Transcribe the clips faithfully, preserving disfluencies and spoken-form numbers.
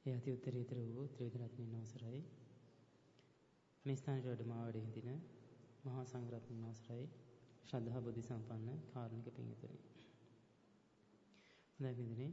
ඒ අති උත්තරීතර වූ ත්‍රිවිධ රත්නයන් අවසරයි. මේ ස්ථානයේ වැඩම වැඩ හිඳින මහා සංඝරත්නයන් අවසරයි. ශ්‍රද්ධා බුද්ධ සම්පන්න කාරුණික පින්තුනි. හොඳයි පින්තුනි.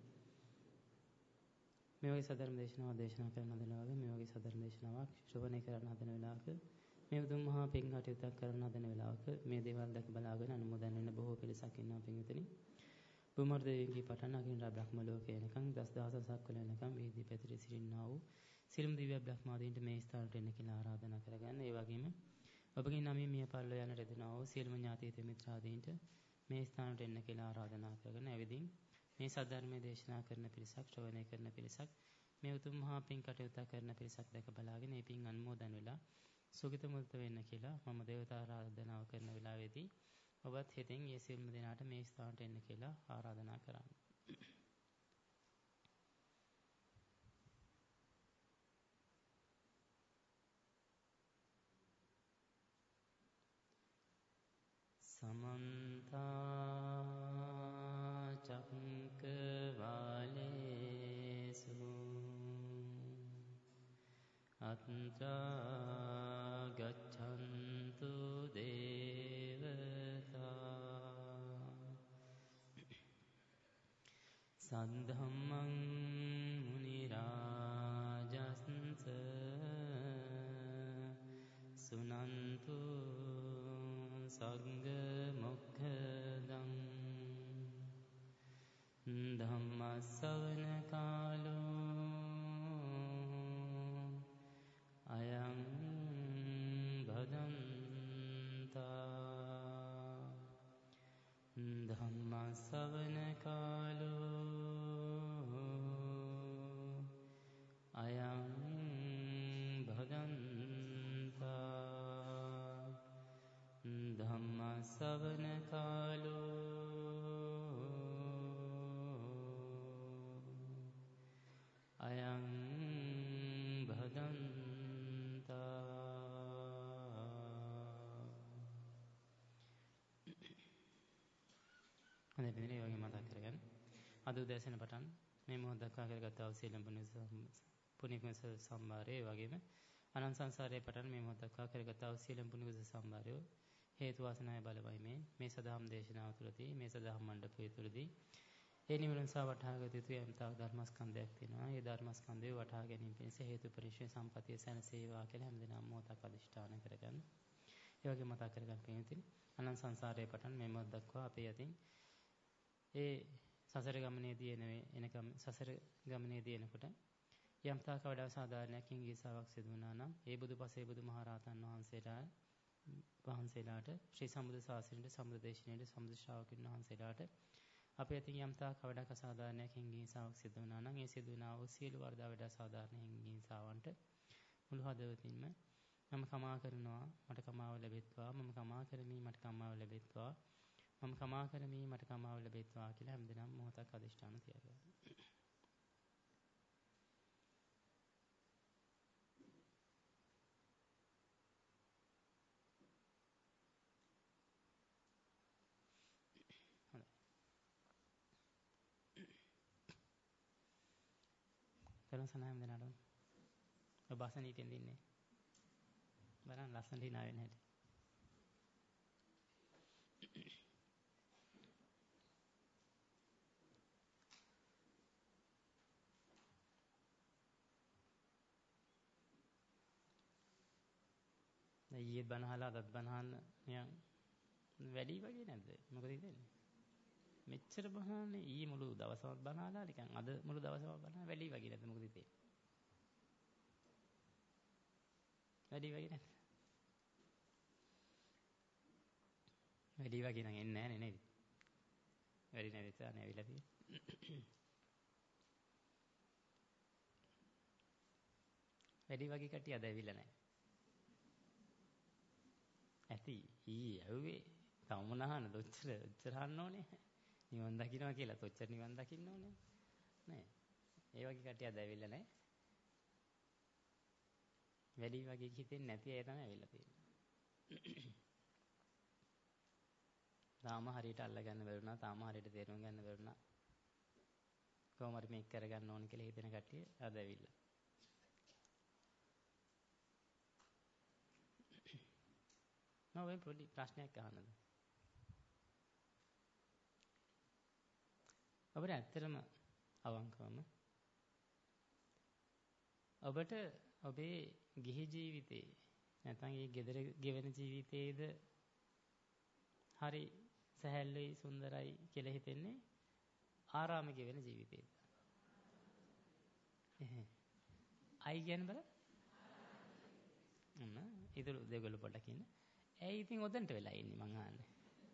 මේ වගේ සදර්ම දේශනාවක් දේශනා කරන හදනවා වගේ මේ වගේ සදර්ම දේශනාවක් ශ්‍රවණය කරන හදන වෙලාවක මේ උතුම් මහා පින් කටයුත්තක් කරන හදන වෙලාවක මේ දේවල් දැක බලාගෙන අනුමෝදන් වෙන බොහෝ පිරිසක් ඉන්නවා පින්තුනි. බුදුමහර දෙවියන්ගේ පටන් අගින් බ්‍රහ්ම ලෝකේ එනකන් දස දහසක් වල එනකන් වේදී පැතිරී සිටිනා වූ සිළුම් දිව්‍ය බ්‍රහ්මාදීන්ට මේ ස්ථානට එන්න කියලා ආරාධනා කරගන්න. ඒ වගේම ඔබගේ නමින් මිය පරලෝ යන රෙදෙනා වූ සියලුම ඥාතීත මිත්‍රාදීන්ට මේ ස්ථානට එන්න කියලා ආරාධනා කරගෙන ඇවිදින් මේ සද්ධර්මයේ දේශනා කරන පිරිසක් ශ්‍රවණය කරන පිරිසක් මේ උතුම් මහා පින් කටයුත්ත කරන පිරිසක් දැක බලාගෙන මේ පින් අනුමෝදන් වෙලා සුගත මුක්ත වෙන්න කියලා මම දේවතා ආරාධනාව කරන වෙලාවේදී ඔබත් හිතින් මේ සියලුම දෙනාට මේ ස්ථානට එන්න කියලා ආරාධනා කරන්න. समन्त चक्रवालेषु अत्र गच्छन्तु देवता सद्धम्मं मुनिराजस्य सुनन्तु संग मुखदं धम्म सवन कालो अयं भदन्ता धम्म सवन कालो अयं भदन्ता धम्म सवन कालो अयं भदन्ता අද පිළිනේ වගේ මතක් කරගන්න. අද උදෑසන පටන් මේ මොහොත දක්වා කරගත් අවසීලම් පුණ්‍යකුස සම්භාරය වගේම අනන්ත සංසාරයේ පටන් මේ මොහොත දක්වා කරගත් අවසීලම් පුණ්‍යකුස සම්භාරය හේතු වාසනාවේ බලවයි මේ මේ සදාම් දේශනාව තුළදී මේ සදාම් මණ්ඩපය තුළදී ඒ නිවන සා වටහාගත යුතු යම්තා ධර්මස්කන්ධයක් තියෙනවා. ඒ ධර්මස්කන්ධය වටහා ගැනීම පිණිස හේතු පරිශ්‍රය සම්පතිය සැනසේවා කියලා හැමදෙනාම මොහොතක් අදිෂ්ඨාන කරගන්න. ඒ වගේ මතක් කරගන්න පිණිතින් අනන්ත සංසාරයේ පටන් මේ මොහොත දක්වා අපේ යතින් ඒ සසර ගමනේදී එනේ එනකම් සසර ගමනේදී එනකොට යම්තා කවදා සාධාරණයක් හිංගීසාවක් සිදු වුණා නම් ඒ බුදුපසේ බුදුමහරහතන් වහන්සේලා වහන්සේලාට ශ්‍රී සම්බුද්ධ ශාසනයට සම්බුද්ධ දේශනාවට සම්බුද්ධ ශ්‍රාවකින් වහන්සේලාට අපේ අතින් යම්තා කවදාක සාධාරණයක් හිංගීසාවක් සිදු වුණා නම් ඒ සිදු වුණා වූ සියලු වර්ධා වඩා සාධාරණ හිංගීසාවන්ට මුළු හදවතින්ම මම කමා කරනවා මට කමාව ලැබෙත්වා මම කමා කරමි මට කමාව ලැබෙත්වා මම කමා කරමි මට කමාව ලැබෙත්වා කියලා හැමදෙනාම මොහොතක් අදිෂ්ඨාන තියාගන්න. තරුණ සනායම් දෙනාට ඔබ අසනීපෙන් දින්නේ බලන්න ලස්සනට hina වෙන හැටි. ඊයේ බනහලා අදත් බනහන්න නිකන් වැඩි වගේ නැද්ද? මොකද හිතන්නේ? මෙච්චර බනහන්නේ ඊයේ මුළු දවසම බනහලා නිකන් අද මුළු දවසම බනහලා වැඩි වගේ නැද්ද? මොකද හිතන්නේ? වැඩි වගේ නැද්ද? වැඩි වගේ නම් එන්නේ නැහැ නේද? වැඩි නැති තානේ ඇවිල්ලා තියෙන්නේ. වැඩි වගේ කට්ටිය අද ඇවිල්ලා නැහැ. ඇති ඊයේ ඇව්වේ තවම නහන ඔච්චර ඔච්චර අහන්න ඕනේ. නිවන් දකින්නවා කියලා ඔච්චර නිවන් දකින්න ඕනේ. නෑ. ඒ වගේ කට්ටිය අද ඇවිල්ලා නැහැ. වැඩි වගේ හිතෙන්නේ නැති අය තමයි ඇවිල්ලා තියෙන්නේ. තාම හරියට අල්ල ගන්න බැරුණා තාම හරියට තේරුම් ගන්න බැරුණා කොහොම හරි මේක කරගන්න ඕන කියලා හිතන කට්ටිය අද ඇවිල්ලා. මම ඔය පොඩි ප්‍රශ්නයක් අහන්නද? ඔබට ඇත්තටම අවංකවම ඔබට ඔබේ ගිහි ජීවිතේ නැත්නම් ඒ ගෙදර ගෙවෙන ජීවිතේද හරි සැහැල්ලුයි සුන්දරයි කියලා හිතෙන්නේ ආරාම ගෙවෙන ජීවිතේද? එහෙ. අයි කියන්නේ බලන්න. අන්න ඊටු දෙගොල්ල පොඩ්ඩක් ඉන්න. ඇයි ඉතින් ඔතනට වෙලා ඉන්නේ මං අහන්නේ.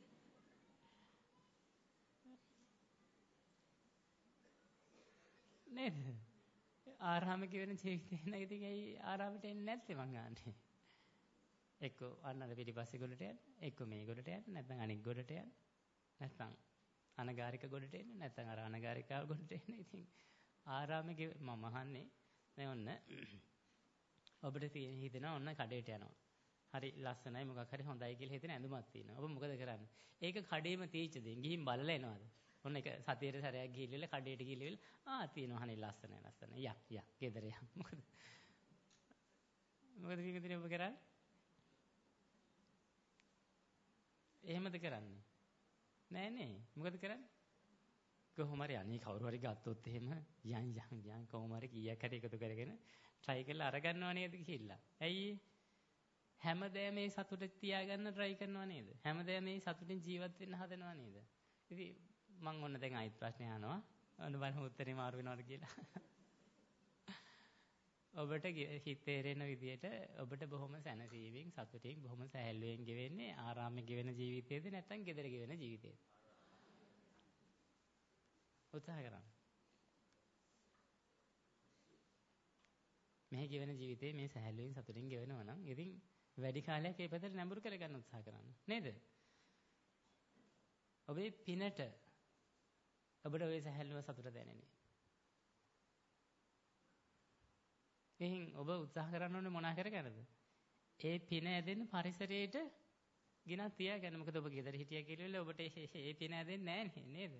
නේද? ආරාම ගෙවෙන ජීවිතේ නේද? ඉතින් ඇයි ආරාමයට එන්නේ නැත්තේ මං අහන්නේ. එක්ක අන්නර පිටිපස්සේ ගොඩට යන්න, එක්ක මේ ගොඩට යන්න, නැත්නම් අනෙක් ගොඩට යන්න. නැත්නම් අනගාരിക ගොඩට එන්න, නැත්නම් අර අනගාരികාව ගොඩට එන්න. ඉතින් ආරාමේ මම අහන්නේ මේ ඔන්න ඔබට තියෙන හිතෙනවා ඔන්න කඩේට යනවා. හරි ලස්සනයි මොකක් හරි හොඳයි කියලා හිතෙන ඇඳුමක් තියෙනවා. ඔබ මොකද කරන්නේ? ඒක කඩේම තීච්ච දෙන් ගිහින් බලලා එනවාද? ඔන්න එක සතියේ සැරයක් ගිහිල්ලා කඩේට ගිහිල්ලා ආ තියෙනවා හනේ ලස්සනයි ලස්සනයි. යක් යක් ගෙදර යක්. මොකද මොකද කිව්වද ඔබ කරන්නේ? එහෙමද කරන්නේ? නෑ නේ. මොකද කරන්නේ? කොහොම හරි අනේ කවුරු හරි ගත්තොත් එහෙම යන් යන් යන් කොහොම හරි කීයක් හරි එකතු කරගෙන try කරලා අරගන්නව නේද කියලා. ඇයි හැමදේම මේ සතුට තියාගන්න try කරනව නේද? හැමදේම මේ සතුටින් ජීවත් වෙන්න හදනව නේද? ඉතින් මම ඔන්න දැන් ආයෙත් ප්‍රශ්නේ අහනවා. ඔන්න බලමු උත්තරේ මාරු වෙනවද කියලා. ඔබට හිතේරෙන විදියට ඔබට බොහොම සැනසීමෙන් සතුටින් බොහොම සැහැල්ලුවෙන් ගෙවෙන්නේ ආරාමයේ ගෙවෙන ජීවිතයේද නැත්නම් ගෙදර ගෙවෙන ජීවිතයේද? උත්සාහ කරන්න. මේ ගෙවෙන ජීවිතේ මේ සැහැල්ලුවෙන් සතුටින් ගෙවෙනවා නම් ඉතින් වැඩි කාලයක් ඒ පැත්තට නැඹුරු කරගන්න උත්සාහ කරන්න. නේද? ඔබේ පිනට ඔබට ඔය සැහැල්ලුව සතුට දැනෙන්නේ. එහෙන් ඔබ උත්සාහ කරන්න ඕනේ මොනා කරගන්නද? ඒ පින ඇදෙන්න පරිසරයට ගිනක් තියාගන්න. මොකද ඔබ ගෙදර හිටියා කියලා ඔබට ඒ පින ඇදෙන්නේ නැහැ නේද?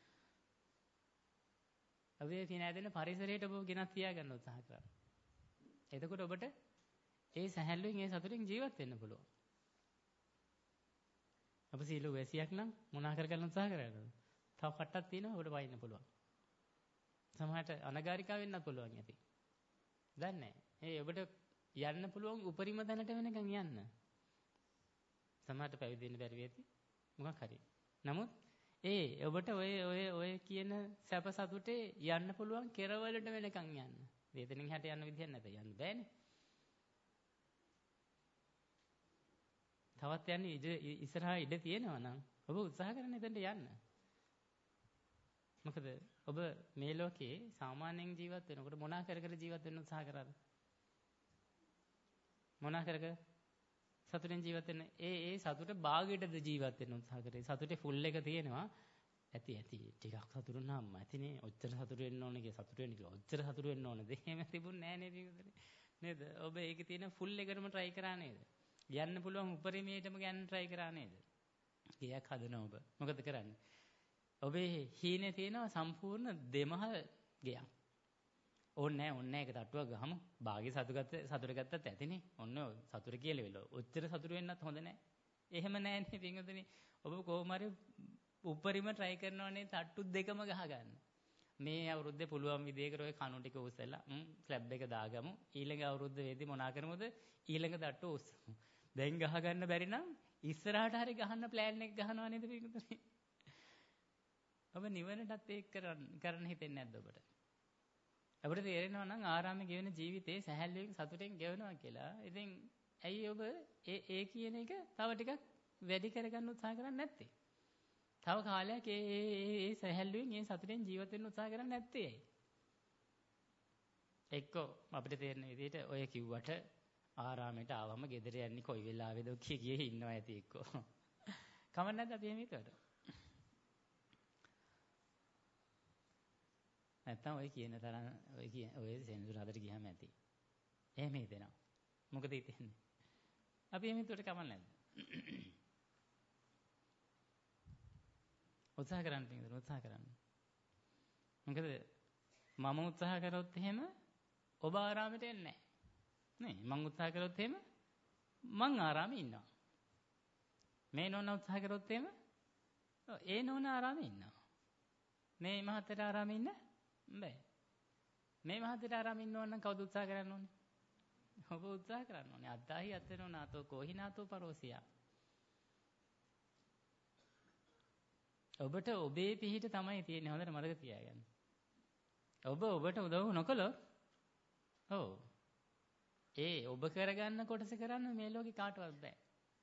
ඔබේ පින ඇදෙන්න පරිසරයට ඔබ ගිනක් තියාගන්න උත්සාහ කරන්න. එතකොට ඔබට ඒ සැහැල්ලුවෙන් ඒ සතුටින් ජීවත් වෙන්න පුළුවන්. ඔබ සීල වැසියක් නම් මොනා කරගන්න උත්සාහ කරනවද? තව කට්ටක් තියෙනවා ඔබට වයින්න පුළුවන්. සමහරට අනගාരികා වෙන්නත් පුළුවන් ඇති. දන්නේ නැහැ. ඒ ඔබට යන්න පුළුවන් උපරිම තැනට වෙනකන් යන්න. සමහරට පැවිදි වෙන්න බැරි වෙති. මොකක් හරි. නමුත් ඒ ඔබට ඔය ඔය ඔය කියන සැප සතුටේ යන්න පුළුවන් කෙරවලට වෙනකන් යන්න. වේදනෙන් හැට යන්න විදියක් නැත. යන්න බෑනේ. තවත් යන්න ඉඩ ඉස්සරහා ඉඩ තියෙනවා නම් ඔබ උත්සාහ කරන්න එතනට යන්න. මොකද ඔබ මේ ලෝකේ සාමාන්‍යයෙන් ජීවත් වෙනකොට මොනා කර කර ජීවත් වෙන්න උත්සාහ කරාද? මොනා කර කර සතුටෙන් ජීවත් වෙන්න ඒ ඒ සතුට භාගයටද ජීවත් වෙන්න උත්සාහ කරේ. සතුටේ ෆුල් එක තියෙනවා. ඇති ඇති ටිකක් සතුටු නම් ඇතිනේ. ඔච්චර සතුටු වෙන්න ඕනේ කියලා සතුටු වෙන්න කියලා. ඔච්චර සතුටු වෙන්න ඕනේද? එහෙම තිබුණේ නැහැ නේද? නේද? ඔබ ඒකේ තියෙන ෆුල් එකටම try කරා නේද? යන්න පුළුවන් උපරිමයටම යන්න try කරා නේද? ගියක් හදන ඔබ. මොකද කරන්නේ? ඔබේ හීනේ තියෙනවා සම්පූර්ණ දෙමහල් ගයක්. ඕනේ නැහැ ඕනේ නැහැ ඒක තට්ටුවක් ගහමු. භාගය සතුටගත්ත සතුට ගත්තත් ඇතිනේ. ඔන්න සතුට කියලා වෙල. ඔච්චර සතුට වෙන්නත් හොඳ නැහැ. එහෙම නැහැනේ පින්වතුනි. ඔබ කොහොම හරි උපරිම try කරනවනේ තට්ටු දෙකම ගහගන්න. මේ අවුරුද්දේ පුළුවන් විදිහකට ඔය කණු ටික උස්සලා ස්ලැබ් එක දාගමු. ඊළඟ අවුරුද්ද වෙද්දි මොනා කරමුද? ඊළඟ තට්ටු උස්සමු. දැන් ගහ ගන්න බැරි නම් ඉස්සරහට හරි ගහන්න ප්ලෑන් එක ගහනවා නේද පින්වතුනි? ඔබ නිවනටත් ඒක කරන්න කරන්න හිතෙන්නේ නැද්ද ඔබට? ඔබට තේරෙනවා නම් ආරාමයේ ගෙවෙන ජීවිතේ සැහැල්ලුවෙන් සතුටෙන් ගෙවනවා කියලා. ඉතින් ඇයි ඔබ ඒ ඒ කියන එක තව ටිකක් වැඩි කරගන්න උත්සාහ කරන්නේ නැත්තේ? තව කාලයක් ඒ ඒ ඒ සැහැල්ලුවෙන් ඒ සතුටෙන් ජීවත් වෙන්න උත්සාහ කරන්නේ නැත්තේ ඇයි? එක්කෝ අපිට තේරෙන විදිහට ඔය කිව්වට ආරාමයට ආවම ගෙදර යන්නේ කොයි වෙලාවෙද කිය කිය ඉන්නවා ඇති එක්කෝ. කමක් නැද්ද අපි එහෙම හිතුවට? නැත්තම් ඔය කියන තරම් ඔය කියන ඔය සෙන්සුරාදට ගියාම ඇති. එහෙම හිතෙනවා. මොකද හිතෙන්නේ? අපි එහෙම හිතුවට කමක් නැද්ද? උත්සාහ කරන්න පිටින් උත්සාහ කරන්න. මොකද මම උත්සාහ කරොත් එහෙම ඔබ ආරාමයට එන්නේ නැහැ. නේ මං උත්සාහ කරොත් එහෙම මං ආරාමේ ඉන්නවා. මේ නෝනා උත්සාහ කරොත් එහෙම ඒ නෝනා ආරාමේ ඉන්නවා. මේ මහත්තයාට ආරාමේ ඉන්න බෑ. මේ මහත්තයාට ආරාමේ ඉන්න ඕන නම් කවුද උත්සාහ කරන්න ඕනේ? ඔබ උත්සාහ කරන්න ඕනේ. අද්දාහි අත්තරෝ නාතෝ කොහිනාතෝ පරෝසියා. ඔබට ඔබේ පිහිට තමයි තියෙන්නේ. හොඳට මතක තියාගන්න. ඔබ ඔබට උදව් නොකළොත් ඔව් ඒ ඔබ කරගන්න කොටස කරන්න මේ ලෝකේ කාටවත් බෑ.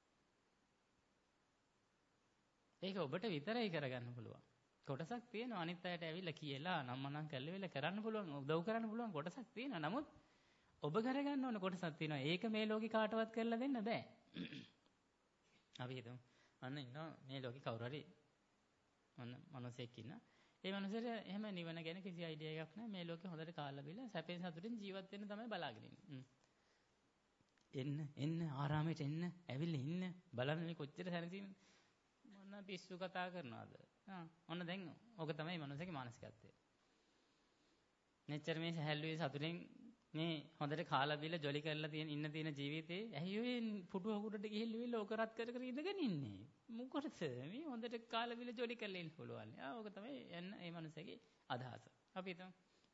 ඒක ඔබට විතරයි කරගන්න පුළුවන්. කොටසක් තියෙනවා අනිත් අයට ඇවිල්ලා කියලා නම්මනම් කල්ලෙවිලා කරන්න පුළුවන් උදව් කරන්න පුළුවන් කොටසක් තියෙනවා. නමුත් ඔබ කරගන්න ඕන කොටසක් තියෙනවා. ඒක මේ ලෝකේ කාටවත් කරලා දෙන්න බෑ. අපි හිතමු අන්න ඉන්නවා මේ ලෝකේ කවුරු හරි මොන මනුස්සයෙක් ඉන්නවා. ඒ මනුස්සයාට එහෙම නිවන ගැන කිසි අයිඩියා එකක් නැහැ. මේ ලෝකේ හොඳට කාලා බීලා සැපෙන් සතුටින් ජීවත් වෙන්න තමයි බලාගෙන ඉන්නේ. එන්න එන්න ආරාමයට එන්න ඇවිල්ලා ඉන්න බලන්න මේ කොච්චර සැනසීමද මොන පිස්සු කතා කරනවද? ආ ඔන්න දැන් ඕක තමයි මනුස්සයාගේ මානසිකත්වය. මෙච්චර මේ සැහැල්ලුවේ සතුටින් මේ හොඳට කාලා බීලා ජොලි කරලා තියෙන ඉන්න තියෙන ජීවිතේ ඇයි ඔය පුටුව උඩට ගිහිල්ලා ලෝක රත් කර කර ඉඳගෙන ඉන්නේ? මොකටද මේ හොඳට කාලා බීලා ජොලි කරලා ඉන්න පුළුවන්. ආ ඕක තමයි එන්න මේ මනුස්සයාගේ අදහස. අපි හිතමු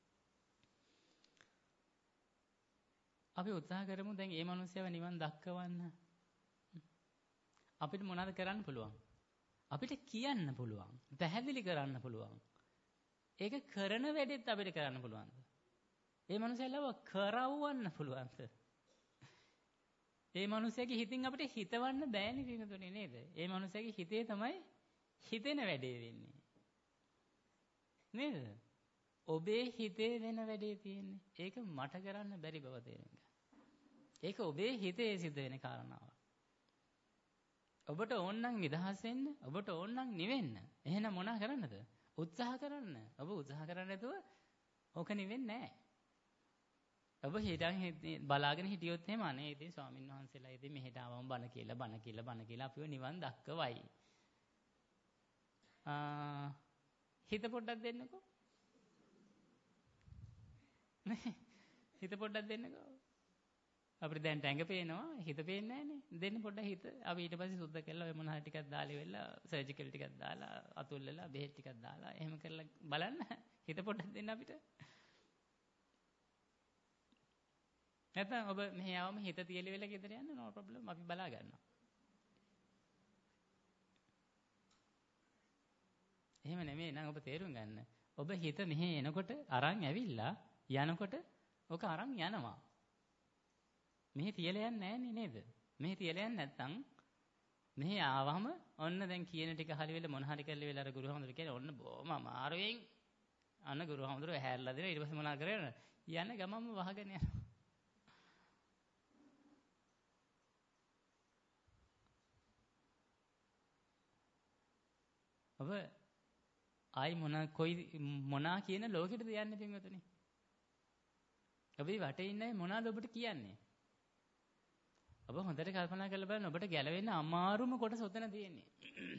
අපි උත්සාහ කරමු දැන් මේ මනුස්සයව නිවන් දක්වන්න. අපිට මොනවද කරන්න පුළුවන්? අපිට කියන්න පුළුවන්. පැහැදිලි කරන්න පුළුවන්. ඒක කරන වැඩෙත් අපිට කරන්න පුළුවන්ද? ඒ මනුස්සයලව කරවන්න පුළුවන්ද? ඒ මනුස්සයාගේ හිතින් අපිට හිතවන්න බෑනේ පිටුනේ නේද? ඒ මනුස්සයාගේ හිතේ තමයි හිතෙන වැඩේ වෙන්නේ. නේද? ඔබේ හිතේ වෙන වැඩේ තියෙන්නේ. ඒක මට කරන්න බැරි බව තේරෙන්න. ඒක ඔබේ හිතේ සිද්ධ වෙන කාරණාවක්. ඔබට ඕන නම් නිදහස් වෙන්න, ඔබට ඕන නම් නිවෙන්න. එහෙනම් මොනා කරන්නද? උත්සාහ කරන්න. ඔබ උත්සාහ කරන්නේ නැතුව ඕක නිවෙන්නේ නැහැ. ඔබ හිතන් බලාගෙන හිටියොත් එහෙම අනේ ඉතින් ස්වාමීන් වහන්සේලා ඉතින් මෙහෙට ආවම බණ කියලා බණ කියලා බණ කියලා අපිව නිවන් දක්කවයි. ආ හිත පොඩ්ඩක් දෙන්නකෝ. නේ හිත පොඩ්ඩක් දෙන්නකෝ. අපිට දැන් ටැඟ පේනවා හිත පේන්නේ නැහනේ. දෙන්න පොඩ්ඩක් හිත. අපි ඊට පස්සේ සුද්ධ කරලා ඔය මොන හරි ටිකක් දාලා වෙලා සර්ජිකල් ටිකක් දාලා අතුල් වෙලා බෙහෙත් ටිකක් දාලා එහෙම කරලා බලන්න. හිත පොඩ්ඩක් දෙන්න අපිට. නැත්නම් ඔබ මෙහි ආවම හිත තියලි වෙලා ගෙදර යන්න නෝ ප්‍රොබ්ලම් අපි බලා ගන්නවා. එහෙම නෙමෙයි නං ඔබ තේරුම් ගන්න. ඔබ හිත මෙහි එනකොට අරන් ඇවිල්ලා යනකොට ඔක අරන් යනවා. මෙහි තියලා යන්නේ නැන්නේ නේද? මෙහි තියලා යන්නේ නැත්නම් මෙහි ආවම ඔන්න දැන් කියන ටික හරි වෙලා මොන හරි කරලා වෙලා අර ගුරුහමඳුර කියන්නේ ඔන්න බොම අමාරුවෙන් අන්න ගුරුහමඳුර හැරලා දෙනවා ඊට පස්සේ මොනා කරේද? යන ගමම වහගෙන යනවා. ඔබ ආයි මොන කොයි මොනා කියන ලෝකෙටද යන්නේ පින්වතුනි? ඔබේ වටේ ඉන්න අය මොනවාද ඔබට කියන්නේ? ඔබ හොඳට කල්පනා කරලා බලන්න ඔබට ගැලවෙන්න අමාරුම කොටස ඔතන තියෙන්නේ.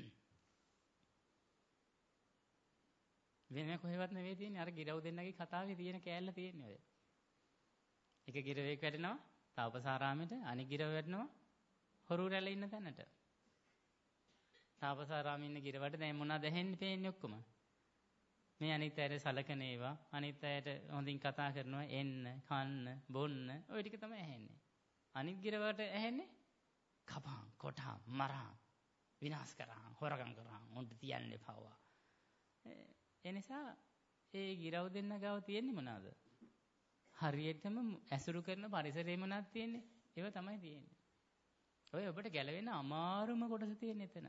වෙන කොහෙවත් නෙවෙයි තියෙන්නේ අර ගිරව් දෙන්නගේ කතාවේ තියෙන කෑල්ල තියෙන්නේ ඔය. එක ගිරවෙක් වැටෙනවා තාපසාරාමෙට අනිත් ගිරව වැටෙනවා හොරු රැළ ඉන්න තැනට. තාපසාරාමේ ඉන්න ගිරවට දැන් මොනවද ඇහෙන්නේ පේන්නේ ඔක්කොම. මේ අනිත් අයට සලකන ඒවා අනිත් අයට හොඳින් කතා කරනවා එන්න කන්න බොන්න ওই ටික තමයි ඇහෙන්නේ. අනිත් ගිරවට ඇහෙන්නේ කපං කොටං මරං විනාශ කරං හොරගම් කරං උන්ට තියන්න එපා. ඒ නිසා ඒ ගිරව් දෙන්න ගාව තියෙන්නේ මොනවාද? හරියටම ඇසුරු කරන පරිසරේ මොනවද තියෙන්නේ? ඒව තමයි තියෙන්නේ. ඔය ඔබට ගැලවෙන්න අමාරුම කොටස තියෙන එතන.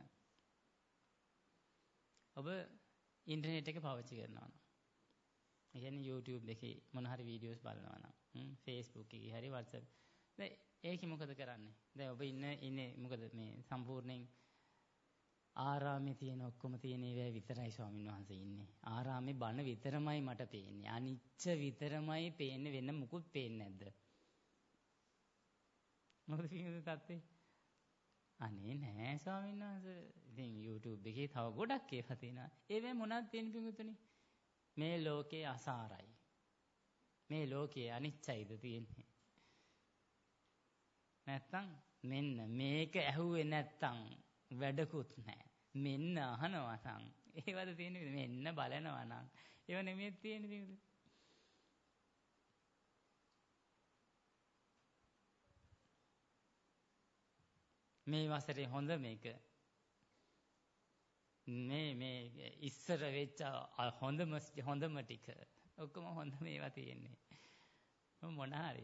ඔබ ඉන්ටර්නෙට් එක පාවිච්චි කරනවා නම්, ඒ කියන්නේ YouTube එකේ මොන හරි වීඩියෝස් බලනවා නම්, Facebook එකේ හරි WhatsApp. දැන් ඒකෙ මොකද කරන්නේ? දැන් ඔබ ඉන්න ඉන්නේ මොකද මේ සම්පූර්ණයෙන් ආරාමේ තියෙන ඔක්කොම තියෙන ඒවා විතරයි ස්වාමීන් වහන්සේ ඉන්නේ. ආරාමේ බණ විතරමයි මට පේන්නේ. අනිච්ච විතරමයි පේන්නේ වෙන මුකුත් පේන්නේ නැද්ද? මොකද කියන්නේ තාත්තේ? අනේ නෑ ස්වාමීන් වහන්සේ. ඉතින් YouTube එකේ තව ගොඩක් ඒවා තියෙනවා. ඒවෙන් මොනවද තියෙන්නේ පිටුතුනි? මේ ලෝකේ අසාරයි. මේ ලෝකේ අනිච්චයිද තියෙන්නේ. නැත්තම් මෙන්න මේක ඇහුවේ නැත්තම් වැඩකුත් නැහැ. මෙන්න අහනවා නම් ඒවද තියෙන්නේ. මෙන්න බලනවා නම් ඒව නෙමෙයි තියෙන්නේ. මේ වසරේ හොඳ මේක. මේ මේ ඉස්සර වෙච්ච හොඳම හොඳම ටික ඔක්කොම හොඳ මේවා තියෙන්නේ. මොන හරි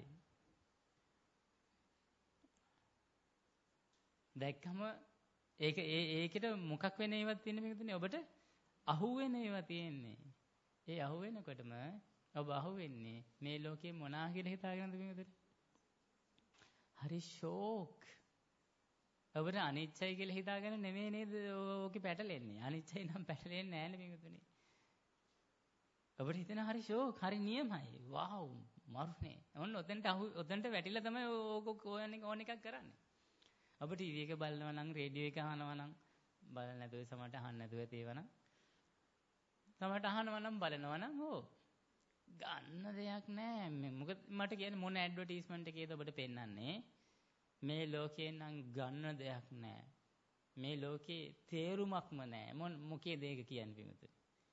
දැක්කම ඒක ඒ ඒකට මොකක් වෙන ඒවා තියෙන මේකනේ ඔබට අහුවෙන ඒවා තියෙන්නේ. ඒ අහුවෙනකොටම ඔබ අහුවෙන්නේ මේ ලෝකේ මොනා කියලා හිතාගෙනද මේකද? හරි ෂෝක්. ඔබට අනිච්චයි කියලා හිතාගෙන නෙමෙයි නේද ඕකේ පැටලෙන්නේ. අනිච්චයි නම් පැටලෙන්නේ නැහැ නේ මේකතුනේ. ඔබට හිතෙන හරි ෂෝක්, හරි නියමයි. වව් මරුනේ. ඔන්න ඔතෙන්ට අහු ඔතෙන්ට වැටිලා තමයි ඕක ඕන ඕන එකක් කරන්නේ. ඔබ ටීවී එක බලනවා නම්, රේඩියෝ එක අහනවා නම්, බලන්න නැතුව සමහරට අහන්න නැතුව තේවනම්. සමහරට අහනවා නම් බලනවා නම් ඕ ගන්න දෙයක් නැහැ. මොකද මට කියන්නේ මොන ඇඩ්වර්ටයිස්මන්ට් එකේද ඔබට පෙන්වන්නේ? මේ ලෝකේ නම් ගන්න දෙයක් නැහැ. මේ ලෝකේ තේරුමක්ම නැහැ. මොන මොකේද ඒක කියන්නේ පිටුතුනි?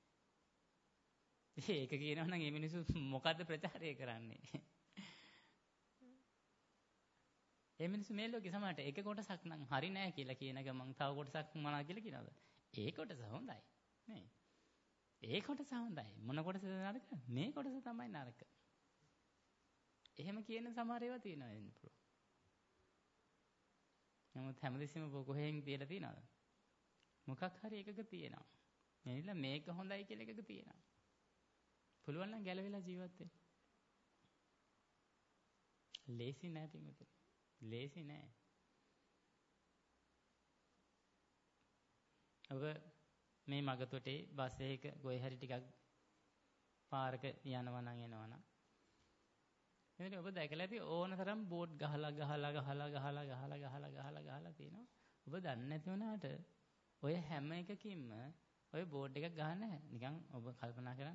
ඒක කියනවා නම් මේ මිනිස්සු මොකද්ද ප්‍රචාරය කරන්නේ? මේ මිනිස්සු මේ ලෝකේ සමහරට එක කොටසක් නම් හරි නැහැ කියලා කියන ගමන් තව කොටසක් මොනවා කියලා කියනවද? ඒ කොටස හොඳයි. නේ? ඒ කොටස හොඳයි. මොන කොටසද නරක? මේ කොටස තමයි නරක. එහෙම කියන සමහර ඒවා තියෙනවා වෙන්න පුළුවන්. නමුත් හැමදෙස්සෙම කොහෙන් තියලා තියනවද? මොකක් හරි එකක තියෙනවා. එනිලා මේක හොඳයි කියලා එකක තියෙනවා. පුළුවන් නම් ගැලවිලා ජීවත් වෙන්න. ලේසි නෑ පිටුතුනි. ලේසි නෑ. ඔබ මේ මගතොටේ බස් එකක ගොයි හරි ටිකක් පාරක යනවා නම් එනවා නම් එතන ඔබ දැකලා ඇති ඕන තරම් බෝඩ් ගහලා ගහලා ගහලා ගහලා ගහලා ගහලා ගහලා ගහලා තියෙනවා. ඔබ දන්නේ නැති වුණාට ඔය හැම එකකින්ම ඔය බෝඩ් එකක් ගහන්නේ නැහැ. නිකන් ඔබ කල්පනා කරන්න.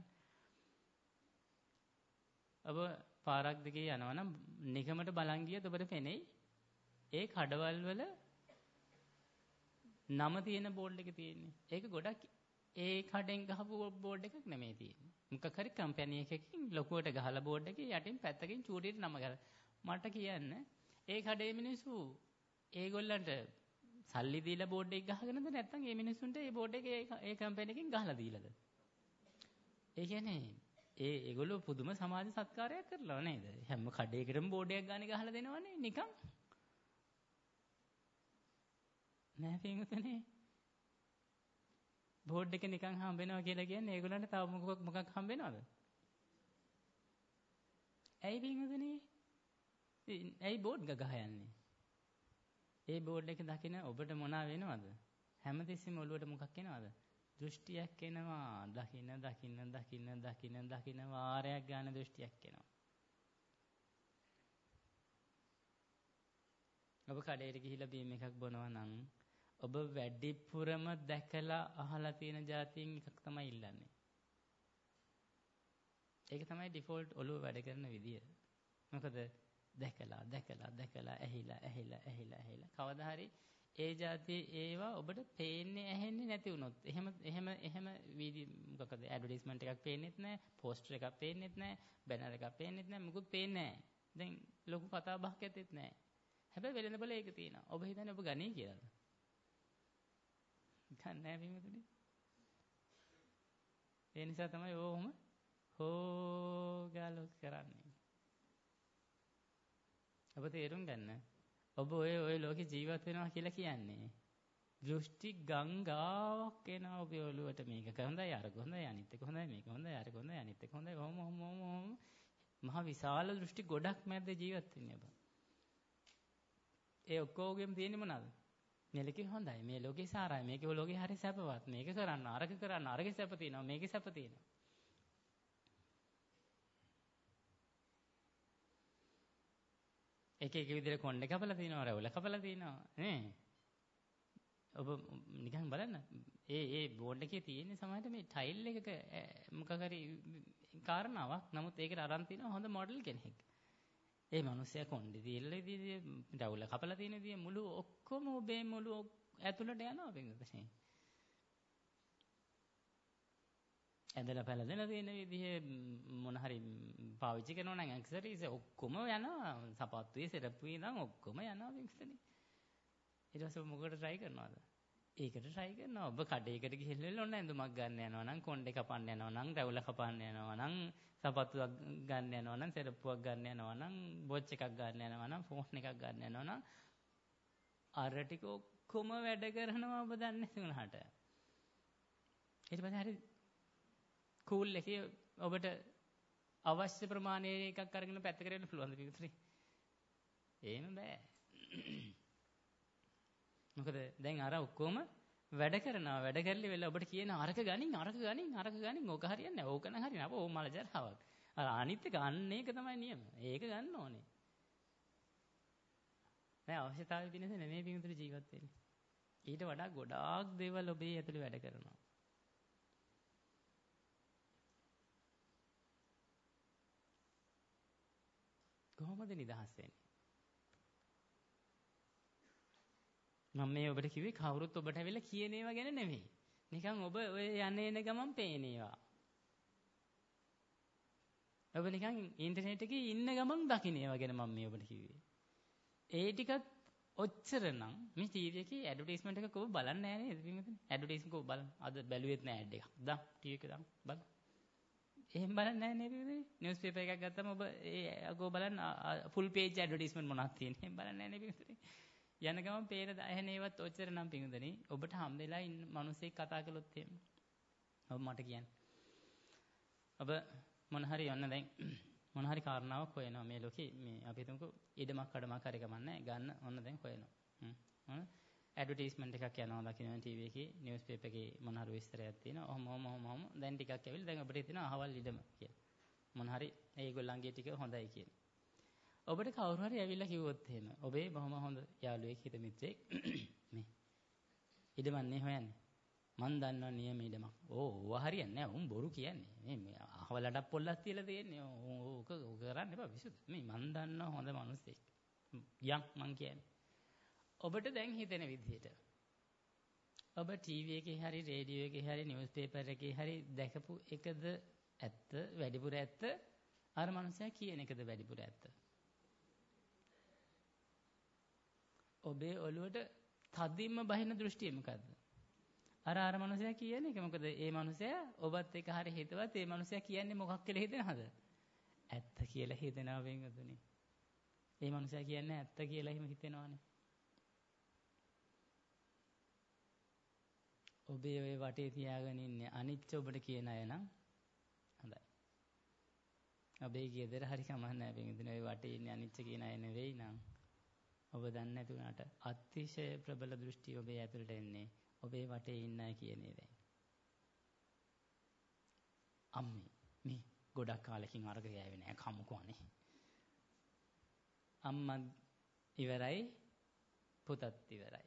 ඔබ පාරක් දිගේ යනවා නම් නිකමට බලන් ගියත් ඔබට පෙනෙයි ඒ කඩවල් වල නම තියෙන බෝඩ් එක තියෙන්නේ. ඒක ගොඩක් ඒ කඩෙන් ගහපු බෝඩ් එකක් නෙමෙයි තියෙන්නේ. මොකක් හරි කම්පැනි එකකින් ලොකුවට ගහලා බෝඩ් එකේ යටින් පැත්තකින් චූටියට නම ගහලා. මට කියන්න ඒ කඩේ මිනිස්සු ඒගොල්ලන්ට සල්ලි දීලා බෝඩ් එක ගහගෙනද නැත්නම් මේ මිනිස්සුන්ට ඒ බෝඩ් එක ඒ කම්පැනි එකකින් ගහලා දීලාද? ඒ කියන්නේ ඒ ඒගොල්ලෝ පුදුම සමාජ සත්කාරයක් කරලා නේද? හැම කඩේකටම බෝඩ් එකක් ගානේ ගහලා දෙනවනේ නිකන්. නෑ පින්වතුනේ. බෝඩ් එක නිකන් හම්බෙනවා කියලා කියන්නේ ඒගොල්ලන්ට තව මොකක් මොකක් හම්බෙනවද? ඇයි පින්වතුනේ? ඇයි බෝඩ් ගහ යන්නේ? ඒ බෝඩ් එක දකින ඔබට මොනවා වෙනවද? හැමතිස්සෙම ඔළුවට මොකක් එනවද? දෘෂ්ටියක් එනවා. දකින්න දකින්න දකින්න දකින්න දකින්න වාරයක් ගන්න දෘෂ්ටියක් එනවා. ඔබ කඩේට ගිහිල්ලා බීම් එකක් බොනවා නම් ඔබ වැඩිපුරම දැකලා අහලා තියෙන જાතියෙන් එකක් තමයි ඉල්ලන්නේ. ඒක තමයි ඩිෆෝල්ට් ඔළුව වැඩ කරන විදිය. මොකද දැකලා දැකලා දැකලා ඇහිලා ඇහිලා ඇහිලා ඇහිලා කවදා හරි ඒ જાතියේ ඒවා ඔබට පේන්නේ ඇහෙන්නේ නැති වුණොත් එහෙම එහෙම එහෙම මොකකද ඇඩ්වර්ටයිස්මන්ට් එකක් පේන්නෙත් නැහැ, පෝස්ටර් එකක් පේන්නෙත් නැහැ, බැනර් එකක් පේන්නෙත් නැහැ, මොකුත් පේන්නේ නැහැ. දැන් ලොකු කතා බහක් ඇත්තෙත් නැහැ. හැබැයි වෙළඳපොළ ඒක තියෙනවා. ඔබ හිතන්නේ ඔබ ගණී කියලාද? ගන්න නැහැ පින්වතුනි. ඒ නිසා තමයි ඕම හෝ ගාලොස් කරන්නේ. ඔබ තේරුම් ගන්න. ඔබ ඔය ඔය ලෝකේ ජීවත් වෙනවා කියලා කියන්නේ දෘෂ්ටි ගංගාවක් එනවා ඔබේ ඔළුවට. මේක හොඳයි, අර හොඳයි, අනිත් එක හොඳයි, මේක හොඳයි, අර හොඳයි, අනිත් එක හොඳයි. ඔහොම ඔහොම ඔහොම මහ විශාල දෘෂ්ටි ගොඩක් මැද්ද ජීවත් වෙන්නේ ඔබ. ඒ ඔක්කොගෙම තියෙන්නේ මොනවාද? මේ ලෝකේ හොඳයි, මේ ලෝකේ සාරයි, මේකේ ලෝකේ හරි සැපවත්, මේක කරන්න, අරක කරන්න, අරගේ සැප තියෙනවා, මේකේ සැප තියෙනවා. එක එක විදිහට කොණ්ඩේ කපලා තිනවා, රැවුල කපලා තිනවා නේ. ඔබ නිකන් බලන්න. ඒ ඒ බෝඩ් එකේ තියෙන සමහරට මේ ටයිල් එකක මොකක් හරි කාරණාවක්. නමුත් ඒකට අරන් තියෙන හොඳ මොඩල් කෙනෙක්. ඒ මිනිස්සයා කොණ්ඩේ තියලා ඉතින් ඩවුල කපලා තියෙන ඉතින් මුළු ඔක්කොම ඔබේ මුළු ඇතුළට යනවා පින්වතුනි. ඇදලා පැලදලා තියෙන විදිහේ මොන හරි පාවිච්චි කරනවා නම් ඇක්සසරිස් ඔක්කොම යනවා. සපත්තුවේ සෙරප්පුවේ ඉඳන් ඔක්කොම යනවා පින්වතුනි. ඊට පස්සේ මොකටද try කරනවද? ඒකට try කරනවා. ඔබ කඩේකට ගිහිල්ලා ඔන්න ඇඳුමක් ගන්න යනවා නම්, කොණ්ඩේ කපන්න යනවා නම්, රැවුල කපන්න යනවා නම්, සපත්තුවක් ගන්න යනවා නම්, සෙරප්පුවක් ගන්න යනවා නම්, වොච් එකක් ගන්න යනවා නම්, ෆෝන් එකක් ගන්න යනවා නම් අර ටික ඔක්කොම වැඩ කරනවා ඔබ දන්නේ නැතුණාට. ඊට පස්සේ හරි කූල් එකේ ඔබට අවශ්‍ය ප්‍රමාණයේ එකක් අරගෙන පැත්ත කරගෙන පුළුවන් ද පිටුනේ? එහෙම බෑ. මොකද දැන් අර ඔක්කොම වැඩ කරනවා. වැඩ කරලි වෙලා ඔබට කියන අරක ගනින් අරක ගනින් අරක ගනින් ඕක හරියන්නේ නැහැ. ඕක නම් හරියන්නේ. අපෝ මල ජරාවක්. අර අනිත් එක අන්න ඒක තමයි නියම. ඒක ගන්න ඕනේ. නෑ අවශ්‍යතාවය පිණිස නෙමෙයි පිටුනේ ජීවත් වෙන්නේ. ඊට වඩා ගොඩාක් දේවල් ඔබේ ඇතුලේ වැඩ කරනවා. කොහොමද නිදහස් වෙන්නේ? මම මේ ඔබට කිව්වේ කවුරුත් ඔබට ඇවිල්ලා කියන ඒවා ගැන නෙමෙයි. නිකන් ඔබ ඔය යන්නේ එන ගමන් පේන ඒවා. ඔබ නිකන් ඉන්ටර්නෙට් එකේ ඉන්න ගමන් දකින්න ඒවා ගැන මම මේ ඔබට කිව්වේ. ඒ ටිකත් ඔච්චර නම් මේ ටීවී එකේ ඇඩ්වර්ටයිස්මන්ට් එකක් ඔබ බලන්නේ නැහැ නේද පින්වතුනි? ඇඩ්වර්ටයිස්මන්ට් ඔබ බලන්න. අද බැලුවෙත් නැහැ ඇඩ් එකක්. දා ටීවී එක දාන්න බලන්න. එහෙම බලන්නේ නැහැ නේද පින්වතුනි? නිවුස් පේපර් එකක් ගත්තම ඔබ ඒ අගෝ බලන්න ෆුල් පේජ් ඇඩ්වර්ටයිස්මන්ට් මොනවද තියෙන්නේ? එහෙම බලන්නේ නැහැ නේ පින්වතුනි. යන ගමන් පේන ඇහෙන ඒවත් ඔච්චර නම් පින්වතුනි. ඔබට හම්බෙලා ඉන්න මිනිස්සෙක් කතා කළොත් එහෙම. ඔබ මට කියන්නේ. ඔබ මොන හරි යන්න දැන් මොන හරි කාරණාවක් හොයනවා මේ ලෝකේ මේ අපි හිතමුකෝ ඉඩමක් කඩමක් හරි කමන්නේ ගන්න ඔන්න දැන් හොයනවා. හ්ම්. ඔන්න ඇඩ්වර්ටයිස්මන්ට් එකක් යනවා දකින්න ටීවී එකේ නිවුස් පේපර් එකේ මොන හරි විස්තරයක් තියෙනවා. ඔහොම ඔහොම ඔහොම ඔහොම දැන් ටිකක් ඇවිල්ලා දැන් ඔබට හිතෙනවා අහවල් ඉඩම කියලා. මොන හරි ඒගොල්ලන්ගේ ටික හොඳයි කියලා. ඔබට කවුරු හරි ඇවිල්ලා කිව්වොත් එහෙම ඔබේ බොහොම හොඳ යාළුවෙක් හිත මිත්‍රෙක් මේ ඉඩමන්නේ හොයන්නේ. මන් දන්නවා නියම ඉඩමක්. ඕ ඕවා හරියන්නේ නැහැ. උන් බොරු කියන්නේ. මේ අහවලට පොල්ලක් තියලා තියෙන්නේ. ඕක ඕක කරන්න එපා විසුදු. මේ මන් දන්නවා හොඳ මිනිස්සෙක්. යම් මං කියන්නේ. ඔබට දැන් හිතෙන විදිහට ඔබ ටීවී එකේ හරි රේඩියෝ එකේ හරි නිවුස් පේපර් එකේ හරි දැකපු එකද ඇත්ත වැඩිපුර ඇත්ත අර මනුස්සයා කියන එකද වැඩිපුර ඇත්ත ඔබේ ඔළුවට තදින්ම බහින දෘෂ්ටිය මොකද්ද අර අර මනුස්සයා කියන්නේ ඒක මොකද ඒ මනුස්සයා ඔබත් එක්ක හරි හිතවත් ඒ මනුස්සයා කියන්නේ මොකක් කියලා හිතනවද ඇත්ත කියලා හිතනවා වෙන්ගතුනි ඒ මනුස්සයා කියන්නේ ඇත්ත කියලා එහෙම හිතෙනවනේ ඔබේ ඔය වටේ තියාගෙන ඉන්නේ අනිච්ච ඔබට කියන අය නම් හොඳයි. ඔබේ ගෙදර හරි කමක් නැහැ පිටින් ඔය වටේ ඉන්නේ අනිච්ච කියන අය නෙවෙයි නම් ඔබ දන්නේ නැති උනාට අතිශය ප්‍රබල දෘෂ්ටි ඔබේ ඇතුළට එන්නේ ඔබේ වටේ ඉන්න අය කියන්නේ දැන්. අම්මේ මේ ගොඩක් කාලෙකින් අරග ගෑවේ නැහැ කමුකෝ අනේ. අම්මා ඉවරයි පුතත් ඉවරයි.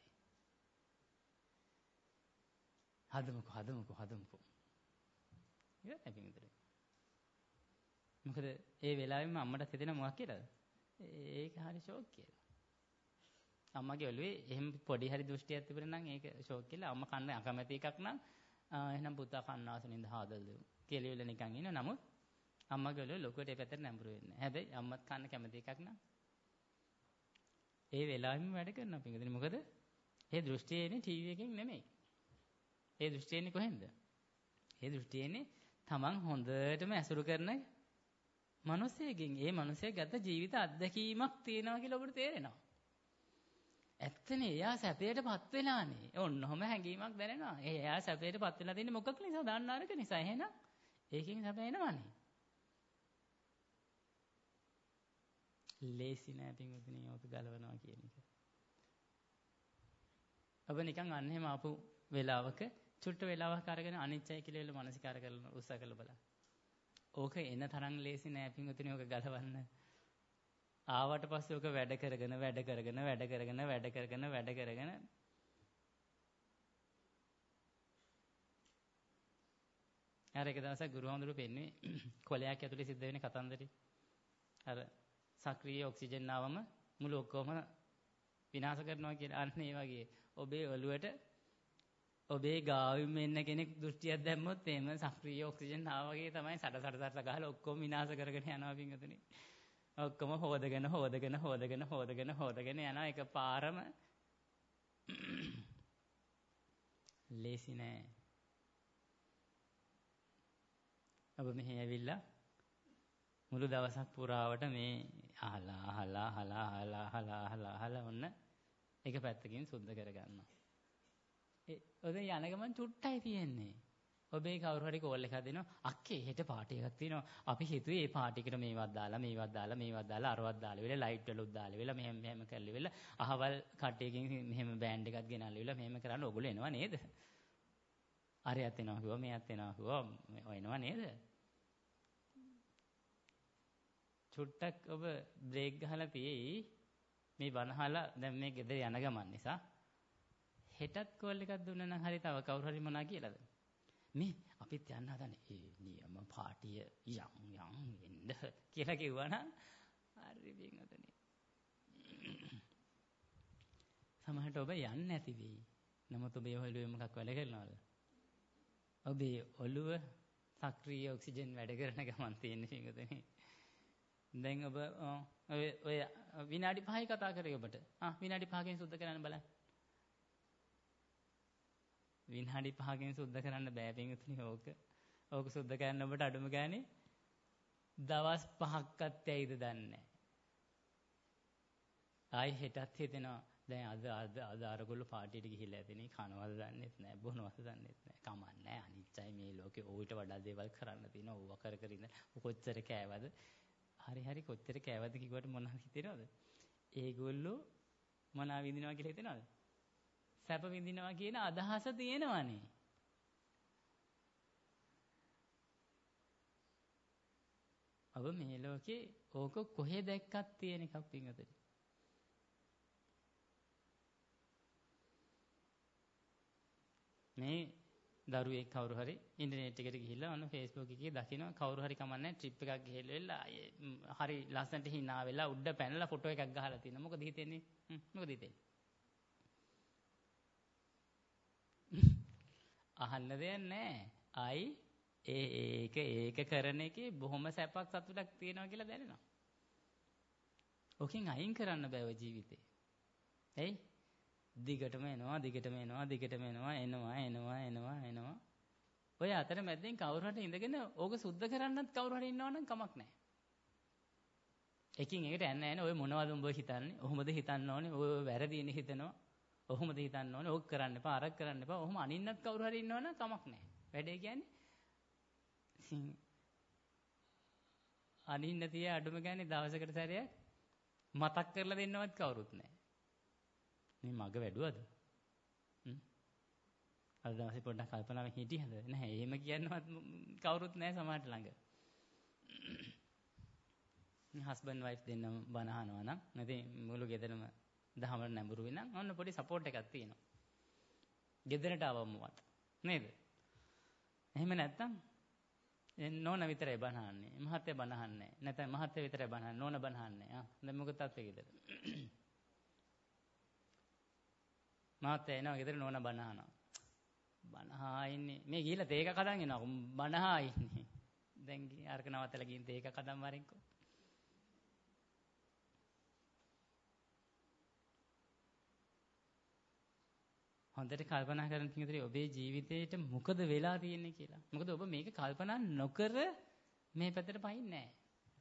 හදමුකෝ හදමුකෝ හදමුකෝ ඉතින් අපි මෙතන මොකද ඒ වෙලාවෙම අම්මට හිතෙන මොකක් කියලාද ඒක හරි ෂෝක් කියලා අම්මගේ ඔළුවේ එහෙම පොඩි හරි දෘෂ්ටියක් තිබුණා නම් ඒක ෂෝක් කියලා අම්මා කන්න අකමැති එකක් නම් එහෙනම් පුතා කන්න ආසනින්ද හාදල්ලු කියලා ඉවල නිකන් ඉන්න නමුත් අම්මගේ ඔළුවේ ලොකුවට ඒ පැත්තට නැඹුරු වෙන්නේ නැහැ හැබැයි අම්මත් කන්න කැමති එකක් නම් ඒ වෙලාවෙම වැඩ කරනවා පිටින් මොකද ඒ දෘෂ්ටිය එන්නේ ටීවී එකෙන් නෙමෙයි ඒ දෘෂ්ටිය එන්නේ කොහෙන්ද? ඒ දෘෂ්ටිය එන්නේ තමන් හොඳටම ඇසුරු කරන මිනිසෙකින්. ඒ මිනිසෙක් ගත ජීවිත අත්දැකීමක් තියෙනවා කියලා ඔබට තේරෙනවා. ඇත්තනේ එයා සැපයටපත් වෙලානේ. ඔන්නෝම හැඟීමක් දැනෙනවා. ඒ එයා සැපයටපත් වෙලා තින්නේ මොකක් නිසා? දන්න අරක නිසා. එහෙනම් ඒකෙන් සැප එනවනේ. ලේසි නෑ පින්වතුනි ඕක ගලවනවා කියන එක. ඔබ නිකන් අන්න එහෙම ආපු වෙලාවක චුට්ට වෙලාවක් අරගෙන අනිච්චයි කියලා වෙල මානසිකාර කරලා උත්සාහ කරලා බලන්න. ඕක එන තරම් ලේසි නෑ පින්වතුනි ඕක ගලවන්න. ආවට පස්සේ ඕක වැඩ කරගෙන වැඩ කරගෙන වැඩ කරගෙන වැඩ කරගෙන වැඩ කරගෙන අර එක දවසක් ගුරුහාමුදුරුවෝ පෙන්නේ කොලයක් ඇතුලේ සිද්ධ වෙන කතන්දරේ. අර සක්‍රීය ඔක්සිජන් ආවම මුළු ඔක්කොම විනාශ කරනවා කියලා. අන්න ඒ වගේ ඔබේ ඔළුවට ඔබේ ගාවින්ම එන්න කෙනෙක් දෘෂ්ටියක් දැම්මොත් එහෙම සක්‍රීය ඔක්සිජන් ආවා වගේ තමයි සඩ සඩ සඩ ගහලා ඔක්කොම විනාශ කරගෙන යනවා පින්වතුනි. ඔක්කොම හොදගෙන හොදගෙන හොදගෙන හොදගෙන හොදගෙන යනවා එක පාරම. ලේසි නෑ. ඔබ මෙහි ඇවිල්ලා මුළු දවසක් පුරාවට මේ අහලා අහලා අහලා අහලා අහලා අහලා අහලා ඔන්න එක පැත්තකින් සුද්ධ කරගන්නවා. ඒ ඔතන යන ගමන් චුට්ටයි තියෙන්නේ. ඔබේ කවුරු හරි කෝල් එකක් දෙනවා. අක්කේ හෙට පාටි එකක් තියෙනවා. අපි හිතුවේ මේ පාටි එකට මේවත් දාලා මේවත් දාලා මේවත් දාලා අරවත් දාලා වෙලා ලයිට් වලුත් දාලා වෙලා මෙහෙම මෙහෙම කරලා වෙලා අහවල් කට්ටියකින් මෙහෙම බෑන්ඩ් එකක් ගෙනල්ලා වෙලා මෙහෙම කරන්න ඔයගොල්ලෝ එනවා නේද? අරයත් එනවා කිව්වා මෙයත් එනවා කිව්වා ඔය එනවා නේද? චුට්ටක් ඔබ බ්‍රේක් ගහලා තියෙයි මේ බනහලා දැන් මේ ගෙදර යන ගමන් නිසා හෙටත් කෝල් එකක් දුන්නා නම් හරි තව කවුරු හරි මොනා කියලාද මේ අපිත් යන්න හදන්නේ ඒ නියම පාටිය යම් යම් වෙන්න කියලා කිව්වනම් හරි බින්ගතනේ සමහරට ඔබ යන්නේ නැති වෙයි. නමුත් ඔබේ ඔළුවේ මොකක් වැඩ කරනවද? ඔබේ ඔළුව සක්‍රීය ඔක්සිජන් වැඩ කරන ගමන් තියෙන බින්ගතනේ. දැන් ඔබ ඔය ඔය විනාඩි පහයි කතා කරේ ඔබට. ආ විනාඩි පහකින් සුද්ධ කරන්න බලන්න. විනාඩි පහකින් සුද්ධ කරන්න බෑ පින්වතුනි ඕක. ඕක සුද්ධ කරන්න ඔබට අඩුම ගානේ දවස් පහක්වත් ඇයිද දන්නේ නැහැ. ආයි හෙටත් හිතෙනවා දැන් අද අද අද අරගොල්ලෝ පාටියට ගිහිල්ලා ඇතිනේ කනවද දන්නෙත් නැහැ බොනවද දන්නෙත් නැහැ. කමන්නේ අනිච්චයි මේ ලෝකේ ඕවිත වඩා දේවල් කරන්න තියෙනවා. ඕවා කර කර ඉන්න කොච්චර කෑවද? හරි හරි කොච්චර කෑවද කිව්වට මොනවද හිතෙනවද? ඒගොල්ලෝ මොනවා විඳිනවා කියලා හිතෙනවද? සැප විඳිනවා කියන අදහස තියෙනවනේ. ඔබ මේ ලෝකේ ඕක කොහෙ දැක්කත් තියෙන එකක් පින්වතුනි. මේ දරුවෙක් කවුරු හරි ඉන්ටර්නෙට් එකට ගිහිල්ලා ඔන්න Facebook එකේ දකින්න කවුරු හරි කමන්නේ ට්‍රිප් එකක් ගිහිල්ලා හරි ලස්සනට hina වෙලා උඩ පැනලා ෆොටෝ එකක් ගහලා තියෙනවා. මොකද හිතෙන්නේ? මොකද හිතෙන්නේ? අහන්න දෙයක් නැහැ. අයි ඒ ඒක ඒක කරන එකේ බොහොම සැපක් සතුටක් තියෙනවා කියලා දැනෙනවා. ඔකෙන් අයින් කරන්න බෑව ජීවිතේ. එයි දිගටම එනවා දිගටම එනවා දිගටම එනවා එනවා එනවා එනවා එනවා. ඔය අතර මැද්දෙන් කවුරු හරි ඉඳගෙන ඕක සුද්ධ කරන්නත් කවුරු හරි ඉන්නවනම් කමක් නැහැ. එකින් එකට යන්නේ නැහැ. ඔය මොනවද උඹ හිතන්නේ? ඔහොමද හිතන්න ඕනේ. ඔය වැරදිනේ හිතනවා. ඔහොමද හිතන්න ඕනේ. ඕක කරන්න එපා අරක් කරන්න එපා. ඔහොම අනින්නත් කවුරු හරි ඉන්නවනම් කමක් නැහැ. වැඩේ කියන්නේ අනින්න තිය අඩුම ගානේ දවසකට සැරයක් මතක් කරලා දෙන්නවත් කවුරුත් නැහැ. මේ මග වැඩුවද? හ්ම්. අද දවසේ පොඩ්ඩක් කල්පනාවෙන් හිටියද? නැහැ. එහෙම කියන්නවත් කවුරුත් නැහැ සමහරට ළඟ. හස්බන්ඩ් වයිෆ් දෙන්නම බන අහනවා නම් නැත්නම් මුළු ගෙදරම දහමකට නැඹුරු වෙනම් ඔන්න පොඩි සපෝට් එකක් තියෙනවා. ගෙදරට ආවමවත් නේද? එහෙම නැත්තම් නෝන විතරයි බනහන්නේ. මහත්තයා බනහන්නේ. නැත්නම් මහත්තයා විතරයි බනහන්නේ. නෝන බනහන්නේ. ආ දැන් මොකද තාත්තේ ගෙදර? මහත්තයා එනවා ගෙදර නෝන බනහනවා. බනහා ඉන්නේ. මේ ගිහිල්ලා තේ එකක් හදන් එනවා. බනහා ඉන්නේ. දැන් අරක නවත්තලා ගිහින් තේ එකක් හදන් වරින්කෝ. හොඳට කල්පනා කරන කෙනෙකුට ඔබේ ජීවිතේට මොකද වෙලා තියෙන්නේ කියලා. මොකද ඔබ මේක කල්පනා නොකර මේ පැත්තට පයින්නේ නැහැ.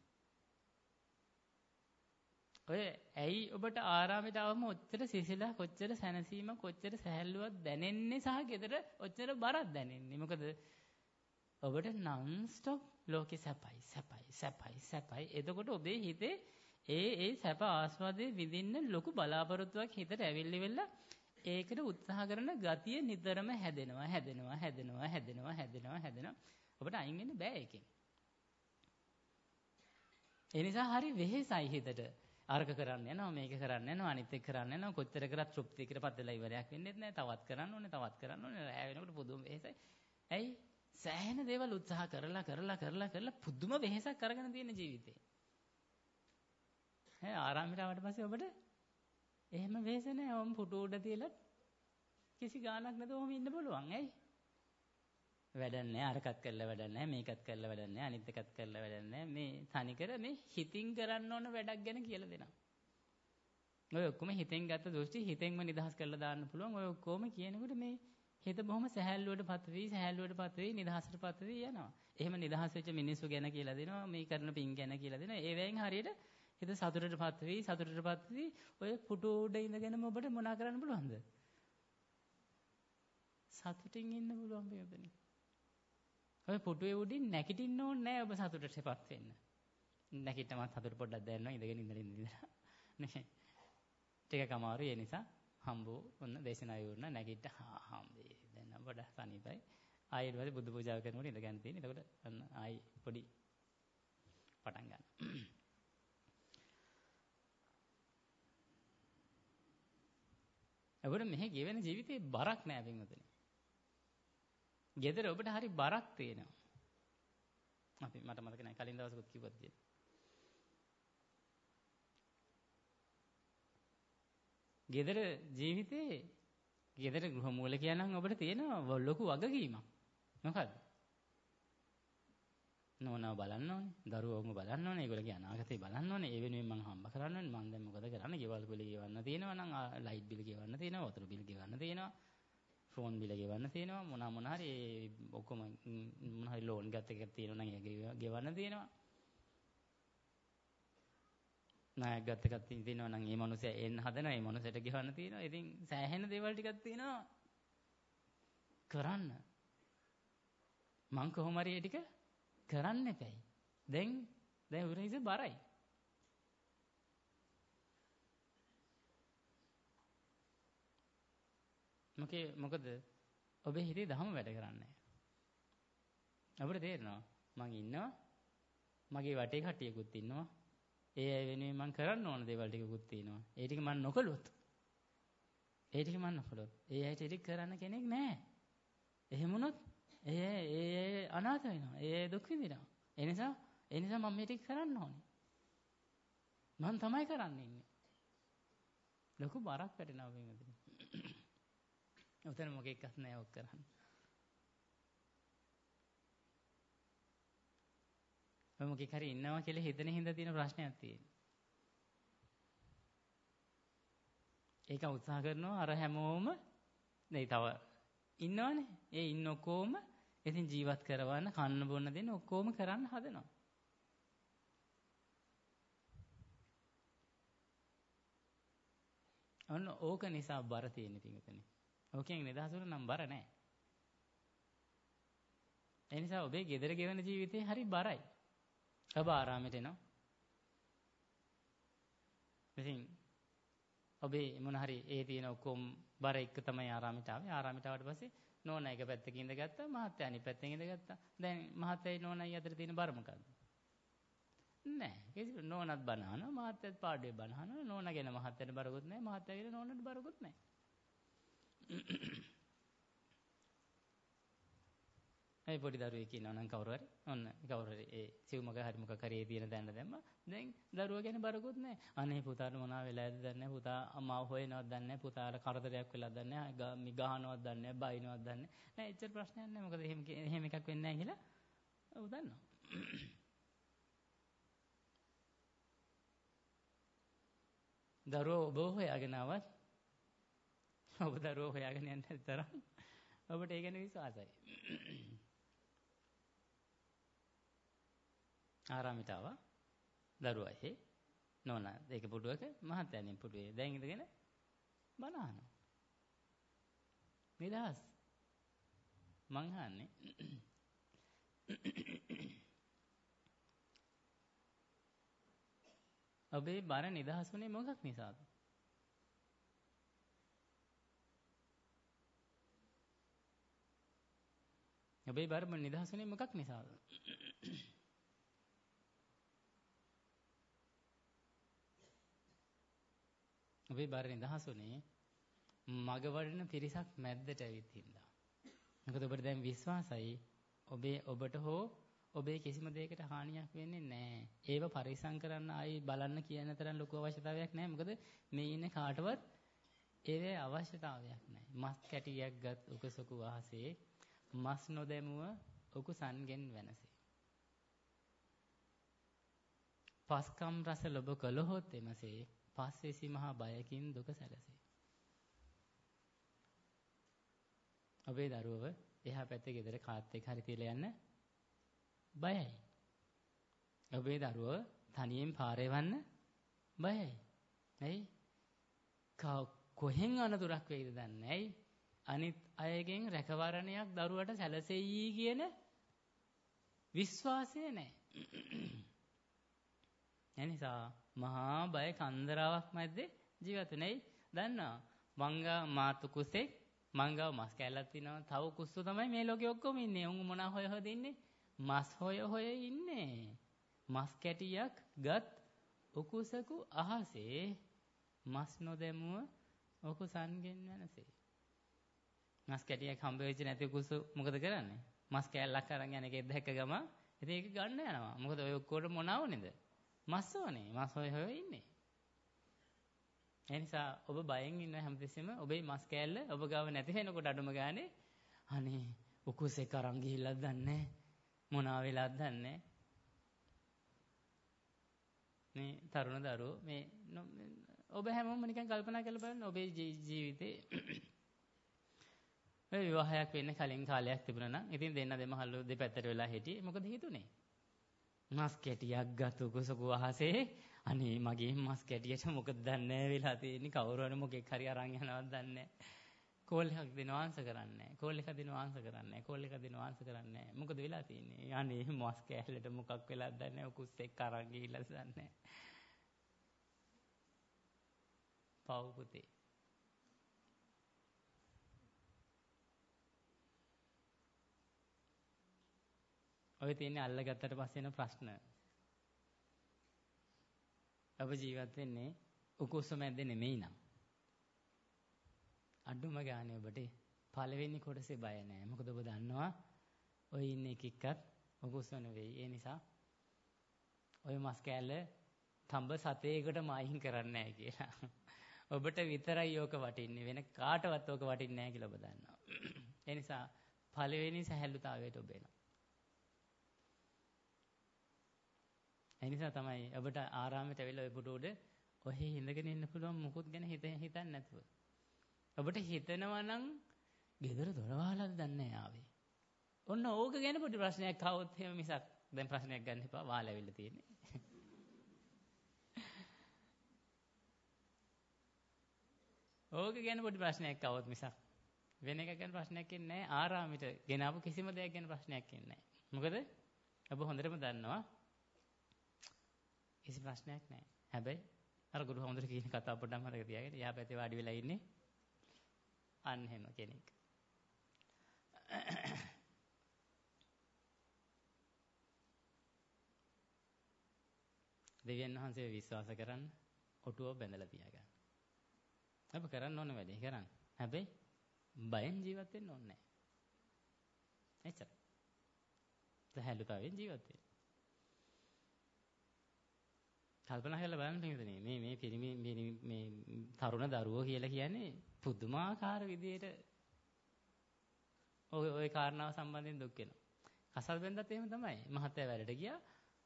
ඔය ඇයි ඔබට ආරාමයට આવම ඔච්චර සිසිලා කොච්චර සැනසීම කොච්චර සැහැල්ලුවක් දැනෙන්නේ සහ ගෙදර ඔච්චර බරක් දැනෙන්නේ. මොකද ඔබට non stop ලෝකේ සැපයි සැපයි සැපයි සැපයි. එතකොට ඔබේ හිතේ ඒ ඒ සැප ආස්වාදයේ විඳින්න ලොකු බලාපොරොත්තුවක් හිතට ඇවිල්ලි වෙලා ඒකට උත්සාහ කරන ගතිය නිතරම හැදෙනවා හැදෙනවා හැදෙනවා හැදෙනවා හැදෙනවා හැදෙනවා. ඔබට අයින් වෙන්න බෑ ඒකෙන්. ඒ නිසා හරි වෙහෙසයි හිතට. අර්ග කරන්න යනවා මේක කරන්න යනවා අනිත් එක කරන්න යනවා කොච්චර කරත් තෘප්තියකට පත් වෙලා ඉවරයක් වෙන්නේ නැහැ. තවත් කරන්න ඕනේ තවත් කරන්න ඕනේ. රැ වෙනකොට පුදුම වෙහෙසයි. ඇයි? සෑහෙන දේවල් උත්සාහ කරලා කරලා කරලා කරලා පුදුම වෙහෙසක් අරගෙන තියෙන ජීවිතේ. ඈ ආරාමයට ආවට පස්සේ ඔබට එහෙම වෙහෙස නැහැ. ඔම් පුටු උඩ තියලා කිසි ගාණක් නැතුව ඔහම ඉන්න පුළුවන්. ඇයි? වැඩක් නැහැ. අරකට කරලා වැඩක් නැහැ. මේකත් කරලා වැඩක් නැහැ. අනිත් එකත් කරලා වැඩක් නැහැ. මේ තනිකර මේ හිතින් කරන්න ඕන වැඩක් ගැන කියලා දෙනවා. ඔය ඔක්කොම හිතෙන් ගත්ත දෘෂ්ටි හිතෙන්ම නිදහස් කරලා දාන්න පුළුවන්. ඔය ඔක්කොම කියනකොට මේ හිත බොහොම සහැල්ලුවටපත් වෙයි, සහැල්ලුවටපත් වෙයි, නිදහසටපත් වෙයි යනවා. එහෙම නිදහස් වෙච්ච මිනිස්සු ගැන කියලා දෙනවා, මේ කරන පින් ගැන කියලා දෙනවා. ඒ වෙයින් හරියට හිත සතුටටපත් වෙයි, සතුටටපත් වෙයි. ඔය පුටු උඩ ඉඳගෙනම ඔබට මොනා කරන්න පුළුවන්ද? සතුටින් ඉන්න පුළුවන් බේබනේ. ඔය පුටුවේ උඩින් නැගිටින්න ඕනේ නැහැ ඔබ සතුටටපත් වෙන්න. නැගිට්ටමත් සතුට පොඩ්ඩක් දැනනවා ඉඳගෙන ඉඳලා ඉඳලා. නේ. ටිකක් අමාරුයි. ඒ නිසා හම්බෝ ඔන්න දේශනාව වුණා නැගිට හා හම්බේ දැන් අපට සනීපයි ආයෙත් බුදු පූජාව කරනකොට ඉඳ ගන්න තියෙන. එතකොට අන්න ආයි පොඩි පටන් ගන්න. ඔබට මෙහි ගෙවෙන ජීවිතේ බරක් නෑ පින්වතුනි. ගෙදර ඔබට හරි බරක් තියෙනවා. අපි මට මතක නෑ කලින් දවසකුත් කිව්වත් තියෙන. ගෙදර ජීවිතේ ගෙදර ගෘහ මූලිකයා නම් ඔබට තියෙන ලොකු වගකීමක්. මොකද්ද? නෝනාව බලන්න ඕනේ, දරුවෝම බලන්න ඕනේ, ඒගොල්ලෝගේ අනාගතේ බලන්න ඕනේ. ඒ වෙනුවෙන් මම හම්බ කරන්න ඕනේ. මම දැන් මොකද කරන්නේ? ගෙවල් බිල ගෙවන්න තියෙනවා නම්, ලයිට් බිල ගෙවන්න තියෙනවා, වතුර බිල ගෙවන්න තියෙනවා, ෆෝන් බිල ගෙවන්න තියෙනවා, මොනවා මොනවා හරි ඔක්කොම මොනවා හරි ලෝන් ගත්ත එකක් තියෙනවා නම් ඒක ගෙවන්න තියෙනවා. ණයක් ගත්ත එකක් තියෙනවා නම් ඒ මනුස්සයා එන්න හදනවා, ඒ මනුස්සයට ගෙවන්න තියෙනවා. ඉතින් සෑහෙන දේවල් ටිකක් තියෙනවා කරන්න. මං කොහොම හරි ඒ ටික කරන්න එපයි. දැන් දැන් උරහිස බරයි. මොකේ මොකද ඔබේ හිතේ දහම වැඩ කරන්නේ. අපිට තේරෙනවා මං ඉන්නවා, මගේ වටේ කට්ටියකුත් ඉන්නවා. ඒ අය වෙනුවෙන් මං කරන්න ඕන දේවල් ටිකකුත් තියෙනවා. ඒ ටික මං නොකළොත් ඒ ටික මං නොකළොත් ඒ අයට ඒක කරන්න කෙනෙක් නැහැ. එහෙම වුණොත් ඒ ඒ අනාථ වෙනවා. ඒ දුක් විඳිනවා. ඒ නිසා ඒ නිසා මම මේ ටික කරන්න ඕනේ. මං තමයි කරන්න ඉන්නේ. ලොකු බරක් වැටෙනවා වෙනදෙන. උතන මොකෙක්වත් නැහැ ඔක් කරන්න. ඔය මොකෙක් හරි ඉන්නවා කියලා හිතන හින්දා තියෙන ප්‍රශ්නයක් තියෙනවා. ඒක උත්සාහ කරනවා අර හැමෝම නේ තව ඉන්නවනේ. ඒ ඉන්න ඔක්කොම ඉතින් ජීවත් කරවන්න කන්න බොන්න දෙන්න ඔක්කොම කරන්න හදනවා. අන්න ඕක නිසා බර තියෙන පිටුනේ. ඕකෙන් නිදහසුන නම් බර නැහැ. ඒ නිසා ඔබේ ගෙදර ගෙවන ජීවිතේ හරි බරයි. ඔබ ආරාමයට එනවා. ඉතින් ඔබේ මොන හරි ඒ තියෙන ඔක්කොම බර එක්ක තමයි ආරාමයට ආවේ. ආරාමයට ආවට පස්සේ නෝනා එක පැත්තකින් ඉඳගත්තා, මහත්තයා අනිත් පැත්තෙන් ඉඳගත්තා. දැන් මහත්තයයි නෝනායි අතර තියෙන බර මොකද්ද? නෑ. කිසි නෝනාත් බන අහනවා, මහත්තයාත් පාඩුවේ බන අහනවා. නෝනා ගැන මහත්තයාට බරකුත් නෑ, මහත්තයා ගැන නෝනාට බරකුත් නෑ. ඒ පොඩි දරුවෙක් ඉන්නවා නම් කවුරු හරි ඔන්න කවුරු හරි ඒ සිව්මක හරි මොකක් හරි ඒ තියෙන දැන්න දැම්මා. දැන් දරුවා ගැන බරකුත් නැහැ. අනේ පුතාට මොනවා වෙලාද දන්නේ නැහැ. පුතා අම්මාව හොයනවත් දන්නේ නැහැ. පුතාට කරදරයක් වෙලා දන්නේ නැහැ. මි ගහනවත් දන්නේ නැහැ. බයිනවත් දන්නේ නැහැ. නෑ එච්චර ප්‍රශ්නයක් නැහැ. මොකද එහෙම එහෙම එකක් වෙන්නේ නැහැ කියලා ඔව් දන්නවා. දරුවෝ ඔබ හොයාගෙන ආවත් ඔබ දරුවෝ හොයාගෙන යන්න තරම් ඔබට ඒ ගැන විශ්වාසයි. ආරාමයට ආවා දරුවා එහේ නෝනා ඒක පුටුවක මහත්තයාණන් පුටුවේ දැන් ඉඳගෙන බණ අහනවා. නිදහස් මං අහන්නේ ඔබේ බර නිදහස් වුණේ මොකක් නිසාද? ඔබේ බර නිදහස් වුණේ මොකක් නිසාද? ඔබේ බර නිදහස් වුණේ මග වඩන පිරිසක් මැද්දට ඇවිත් හින්දා. මොකද ඔබට දැන් විශ්වාසයි ඔබේ ඔබට හෝ ඔබේ කිසිම දෙයකට හානියක් වෙන්නේ නැහැ. ඒව පරිසම් කරන්න ආයි බලන්න කියන තරම් ලොකු අවශ්‍යතාවයක් නැහැ. මොකද මේ ඉන්න කාටවත් ඒවේ අවශ්‍යතාවයක් නැහැ. මස් කැටියක් ගත් උකුසකු වහසේ මස් නොදැමුව උකුසන්ගෙන් වෙනසේ. පස්කම් රස ලොබ කළහොත් එමසේ පස්වෙසි මහා බයකින් දුක සැලසේ. ඔබේ දරුවව එහා පැත්තේ ගෙදර කාත් එක්ක හරි තියලා යන්න බයයි. ඔබේ දරුවව තනියෙන් පාරේ වන්න බයයි. ඇයි? කොහෙන් අනතුරක් වෙයිද දන්නේ ඇයි? අනිත් අයගෙන් රැකවරණයක් දරුවට සැලසෙයි කියන විශ්වාසය නැහැ. එනිසා මහා බය කන්දරාවක් මැද්දේ ජීවත් වෙන්නේ. දන්නවා මංගා මාතු කුසෙක් මංගාව මස් කැල්ලක් තිනවා. තව කුස්සු තමයි මේ ලෝකේ ඔක්කොම ඉන්නේ. උන් මොනා හොය හොය ඉන්නේ? මස් හොය හොය ඉන්නේ. මස් කැටියක් ගත් උකුසකු අහසේ මස් නොදැමුව උකුසන්ගෙන් වෙනසේ. මස් කැටියක් හම්බ වෙච්ච නැති උකුසු මොකද කරන්නේ? මස් කැල්ලක් අරන් යන එකේ දැක්ක ගම ඉතින් ඒක ගන්න යනවා. මොකද ඔය ඔක්කොට මොනවනේද? මස් ඕනේ. මස් හොය හොය ඉන්නේ. එනිසා ඔබ බයෙන් ඉන්න හැමතිස්සෙම ඔබේ මස් කෑල්ල ඔබ ගාව නැති වෙනකොට අඩුම ගානේ අනේ උකුසෙක් අරන් ගිහිල්ලත් දන්නේ මොනවා වෙලාද දන්නේ මේ තරුණ දරුවෝ මේ ඔබ හැමෝම නිකන් කල්පනා කරලා බලන්න ඔබේ ජීවිතේ මේ විවාහයක් වෙන්න කලින් කාලයක් තිබුණා නම් ඉතින් දෙන්න දෙමහල්ලෝ දෙපැත්තට වෙලා හිටියේ මොකද හේතුනේ මස් කැටියක් ගත්ත උකුසක වහසේ අනේ මගේ මස් කැටියට මොකද දන්නේ වෙලා තියෙන්නේ කවුරු හරි මොකෙක් හරි අරන් යනවද දන්නේ කෝල් එකක් දෙනවා ආන්සර් කරන්නේ කෝල් එකක් දෙනවා ආන්සර් කරන්නේ කෝල් එකක් දෙනවා ආන්සර් කරන්නේ මොකද වෙලා තියෙන්නේ අනේ මස් කැලේට මොකක් වෙලාද දන්නේ උකුස්සෙක් අරන් ගිහිල්ලා දන්නේ පව් පුතේ ඔය තියෙන්නේ අල්ලගත්තට පස්සේ එන ප්‍රශ්න. ඔබ ජීවත් වෙන්නේ උකුස්ස මැද්දේ නෙමෙයි නං. අඩුම ගානේ ඔබට පළවෙනි කොටසේ බය නැහැ. මොකද ඔබ දන්නවා ඔය ඉන්න එකෙක්වත් උකුස්ස නෙවෙයි. ඒ නිසා ඔය මස් කෑල්ල තඹ සතේකටම අයින් කරන්නේ නැහැ කියලා. ඔබට විතරයි ඕක වටින්නේ. වෙන කාටවත් ඕක වටින්නේ නැහැ කියලා ඔබ දන්නවා. ඒ නිසා පළවෙනි සැහැල්ලුතාවයට ඔබ එනවා. ඒ නිසා තමයි ඔබට ආරාමයට ඇවිල්ලා ඔය පුටු උඩ ඔහේ ඉඳගෙන ඉන්න පුළුවන් මුකුත් ගැන හිත හිතන්නේ නැතුව. ඔබට හිතනවා නම් ගෙදර දොර වහලාද දන්නේ ආවේ. ඔන්න ඕක ගැන පොඩි ප්‍රශ්නයක් ආවොත් එහෙම මිසක් දැන් ප්‍රශ්නයක් ගන්න එපා වහලා ඇවිල්ලා තියෙන්නේ. ඕක ගැන පොඩි ප්‍රශ්නයක් ආවොත් මිසක් වෙන එකක් ගැන ප්‍රශ්නයක් එන්නේ නැහැ. ආරාමයට ගෙනාවු කිසිම දෙයක් ගැන ප්‍රශ්නයක් එන්නේ නැහැ. මොකද ඔබ හොඳටම දන්නවා කිසි ප්‍රශ්නයක් නැහැ. හැබැයි අර ගුරු හොඳට කියන කතාව පොඩ්ඩක් මතක තියාගන්න. එයා පැත්තේ වාඩි වෙලා ඉන්නේ අන්න එහෙම කෙනෙක්. දෙවියන් වහන්සේ විශ්වාස කරන්න ඔටුව බැඳලා තියාගන්න. අප කරන්න ඕන වැඩේ කරන්න. හැබැයි බයෙන් ජීවත් වෙන්න ඕනේ නැහැ. එච්චර. සහැල්ලුතාවෙන් ජීවත් වෙන්න. කල්පනා කරලා බලන්න පිටුනේ මේ මේ පිරිමි මේ තරුණ දරුවෝ කියලා කියන්නේ පුදුමාකාර විදියට ඔය ඔය කාරණාව සම්බන්ධයෙන් දුක් වෙනවා. කසල් වෙන්දත් එහෙම තමයි. මහත්තයා වැඩට ගියා.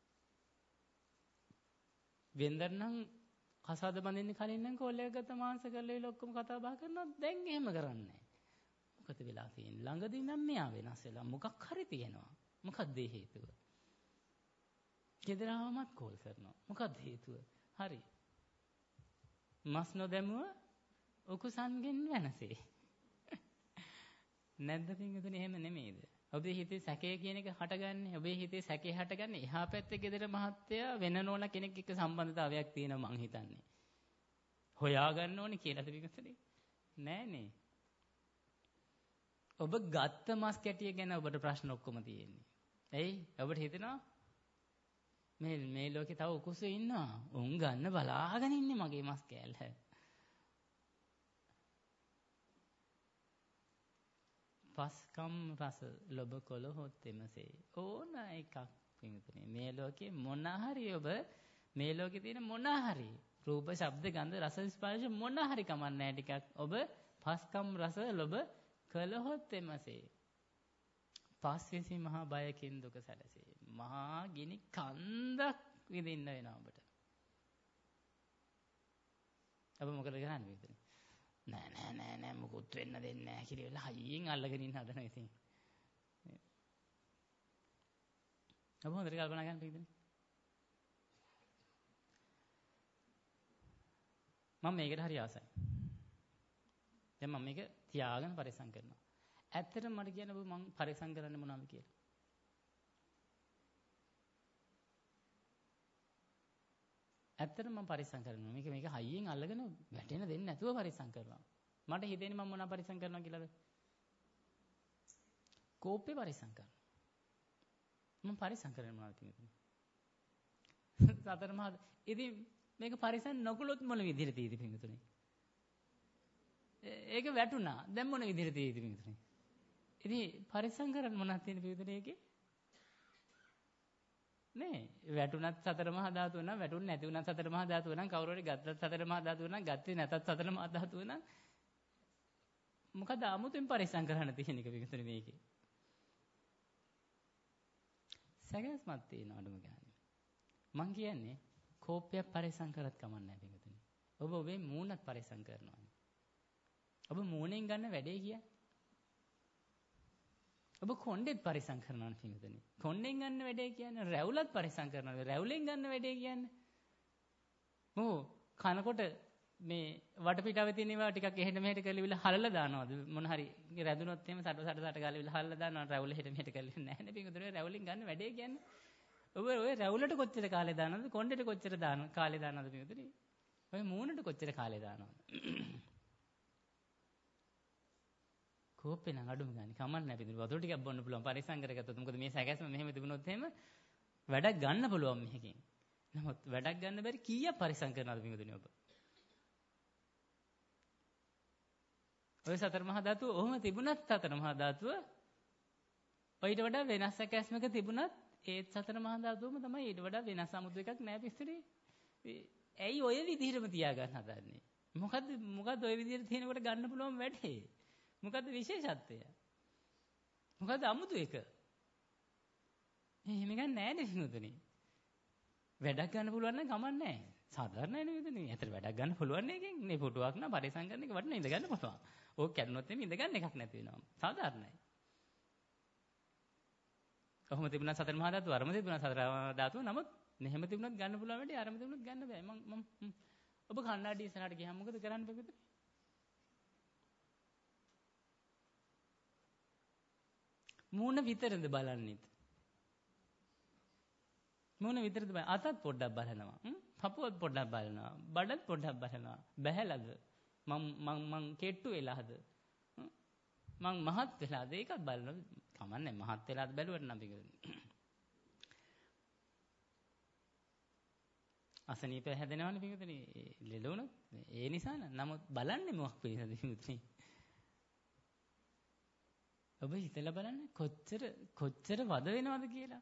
වෙන්දර නම් කසාද බඳින්න කලින් නම් කෝල් එක ගත්ත මාංශ කරලා ඉල ඔක්කොම කතා බහ කරනවා. දැන් එහෙම කරන්නේ නැහැ. මොකද වෙලා තියෙන්නේ? ළඟදී නම් මෙයා වෙනස් වෙලා මොකක් හරි තියෙනවා. මොකක්ද ඒ හේතුව? ගෙදරවමත් කෝල් කරනවා. මොකක්ද හේතුව? හරි. මස් නොදැමුව උකුසන්ගෙන් වෙනසේ. නැද්ද පින්වතුනි එහෙම නෙමෙයිද? ඔබේ හිතේ සැකය කියන එක හටගන්නේ ඔබේ හිතේ සැකේ හටගන්නේ එහා පැත්තේ ගෙදර මහත්තයා වෙන නෝන කෙනෙක් එක්ක සම්බන්ධතාවයක් තියෙනවා මං හිතන්නේ. හොයා ගන්න ඕනේ කියලාද පින්වතුනි? නෑනේ. ඔබ ගත්ත මස් කැටිය ගැන ඔබට ප්‍රශ්න ඔක්කොම තියෙන්නේ. එයි ඔබට හිතෙනවා මේ මේ ලෝකේ තව උකුසෙ ඉන්නවා. උන් ගන්න බලාගෙන ඉන්නේ මගේ මස් කෑල්ල. පස්කම් රස ලොබ කොළොත් එමසේ. ඕන එකක් පින්තුනේ. මේ ලෝකේ මොන හරි ඔබ මේ ලෝකේ තියෙන මොන හරි රූප, ශබ්ද, ගන්ධ, රස, ස්පර්ශ මොන හරි කමන්නේ ටිකක් ඔබ පස්කම් රස ලොබ කළොත් එමසේ. පස්විසි මහා බයකින් දුක සැලසේ. මහා ගිනි කන්දක් විඳින්න වෙනවා ඔබට. ඔබ මොකද කරන්නේ පින්තුනේ? නෑ නෑ නෑ නෑ මොකුත් වෙන්න දෙන්නේ නෑ කියලා හයියෙන් අල්ලගෙන ඉන්න හදනවා ඉතින්. ඔබ හොඳට කල්පනා කරන්න පිටුනේ. මම මේකට හරි ආසයි. දැන් මම මේක තියාගෙන පරිසම් කරනවා. ඇත්තටම මට කියන්න ඔබ මම පරිසම් කරන්නේ මොනවද කියලා. ඇත්තටම මම පරිසම් කරනවා. මේක මේක හයියෙන් අල්ලගෙන වැටෙන්න දෙන්නේ නැතුව පරිසම් කරනවා. මට හිතෙන්නේ මම මොනවා පරිසම් කරනවා කියලාද? කෝපේ පරිසම් කරනවා. මම පරිසම් කරන්නේ මොනවද කියන්නේ? සතර මහා ඉතින් මේක පරිසම් නොකළොත් මොන විදිහට තියෙයිද පින්තුනේ? ඒක වැටුණා. දැන් මොන විදිහට තියෙයිද පින්තුනේ? ඉතින් පරිසම් කරන්න මොනවද තියෙන්නේ පින්තුනේ ඒකේ? නේ වැටුණත් සතර මහා ධාතුව නම් වැටුන්නේ නැති වුණත් සතර මහා ධාතුව නම් කවුරු හරි ගත්තත් සතර මහා ධාතුව නම් ගත්තේ නැතත් සතර මහා ධාතුව නම් මොකද 아무තෙන් පරිසම් කරන්න තියෙන එක පිටුනේ මේකේ. සැකස්මත් තියෙන අඩුම ගානේ. මං කියන්නේ කෝපයක් පරිසම් කරත් කමක් නැහැ පිටුනේ. ඔබ ඔබේ මූණත් පරිසම් කරනවා. ඔබ මූණෙන් ගන්න වැඩේ කියන්නේ. ඔබ කොණ්ඩෙත් පරිසම් කරනවා පිටුනේ. කොණ්ඩෙන් ගන්න වැඩේ කියන්නේ රැවුලත් පරිසම් කරනවා. රැවුලෙන් ගන්න වැඩේ කියන්නේ. මොහො කනකොට මේ වටපිටාවේ තියෙන ඒවා ටිකක් එහෙට මෙහෙට කරලිවිලා හලලා දානවාද මොන හරි රැඳුනොත් එහෙම සට සට සට ගාලවිලා හලලා දානවා රැවුල එහෙට මෙහෙට කරලිවිලා නැහැ නේ පිටුනේ. රැවුලෙන් ගන්න වැඩේ කියන්නේ. ඔබ ඔය රැවුලට කොච්චර කාලේ දානවද? කොණ්ඩෙට කොච්චර දාන කාලේ දානවද පිටුනේ? ඔය මූණට කොච්චර කාලේ දානවද? කෝපේ නම් අඩුම ගානේ කමන්න නැහැ පිටුනේ. වතුර ටිකක් බොන්න පුළුවන් පරිසම් කරගත්තොත්. මොකද මේ සැකැස්ම මෙහෙම තිබුණොත් එහෙම වැඩක් ගන්න පුළුවන් මේකෙන්. නමුත් වැඩක් ගන්න බැරි කීයක් පරිසම් කරනවද පිටුනේ ඔබ? ඔය සතර මහා ධාතුව ඔහොම තිබුණත් සතර මහා ධාතුව ඔයිට වඩා වෙනස් සැකැස්මක තිබුණත් ඒත් සතර මහා ධාතුවම තමයි ඊට වඩා වෙනස් 아무තු එකක් නැහැ පිටුනේ. ඇයි ඔය විදිහටම තියාගන්න හදන්නේ? මොකද්ද මොකද්ද ඔය විදිහට තියෙනකොට ගන්න පුළුවන් වැඩේ? මොකද්ද විශේෂත්වය? මොකද්ද 아무තු එක? එහෙම ගන්න නැහැ නේ පිටුනේ. වැඩක් ගන්න පුළුවන් නම් කමක් නැහැ. සාධාරණයි නේ පිටුනේ. ඇත්තට වැඩක් ගන්න පුළුවන් එකෙන් නේ ෆොටුවක් නම් පරිසම් කරන එක වටිනා ඉඳ ගන්න පුළුවන්. ඕක කැඩුනොත් එමේ ඉඳ ගන්න එකක් නැති වෙනවා. සාධාරණයි. කොහොම තිබුණා සතර මහා ධාතුව අරම තිබුණා සතර මහා ධාතුව නමුත් මෙහෙම තිබුණත් ගන්න පුළුවන් වැඩි අරම තිබුණත් ගන්න බෑ. මම මම ඔබ කන්නාඩි ඉස්සරහට ගියාම මොකද කරන්න බෑ? මූණ විතරද බලන්නේ? මූණ විතරද බලන්නේ? අතත් පොඩ්ඩක් බලනවා. පපුවත් පොඩ්ඩක් බලනවා. බඩත් පොඩ්ඩක් බලනවා. බැහැලාද? මම මම මං කෙට්ටු වෙලාද? මං මහත් වෙලාද? ඒකත් බලනවා. කමන්නේ මහත් වෙලාද බැලුවට නම් පිටුනේ. අසනීප හැදෙනවනේ පිටුනේ. ලෙඩ ඒ නිසා නමුත් බලන්නේ මොකක් පිළිසද පිටුනේ? ඔබ හිතලා බලන්න කොච්චර කොච්චර වද වෙනවද කියලා.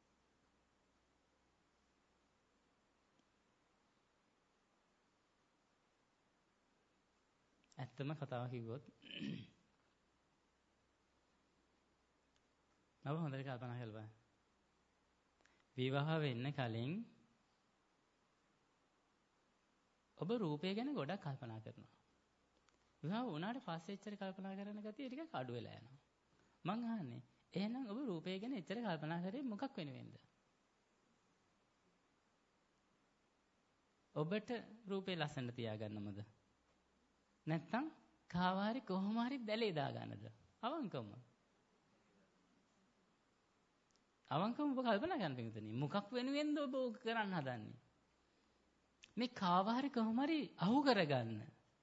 ඇත්තම කතාව කිව්වොත් ඔබ හොඳට කල්පනා කරලා බලන්න. විවාහ වෙන්න කලින් ඔබ රූපය ගැන ගොඩක් කල්පනා කරනවා. විවාහ වුණාට පස්සේ එච්චර කල්පනා කරන ගතිය ටිකක් අඩු වෙලා යනවා. මං අහන්නේ එහෙනම් ඔබ රූපය ගැන එච්චර කල්පනා කරේ මොකක් වෙනුවෙන්ද? ඔබට රූපේ ලස්සන තියාගන්නමද? නැත්නම් කාවාරි කොහොම හරි දැලේ දාගන්නද? අවංකවම. අවංකවම ඔබ කල්පනා කරන්න පිටුනේ. මොකක් වෙනුවෙන්ද ඔබ ඕක කරන්න හදන්නේ? මේ කාවාරි කොහොම හරි අහු කරගන්න.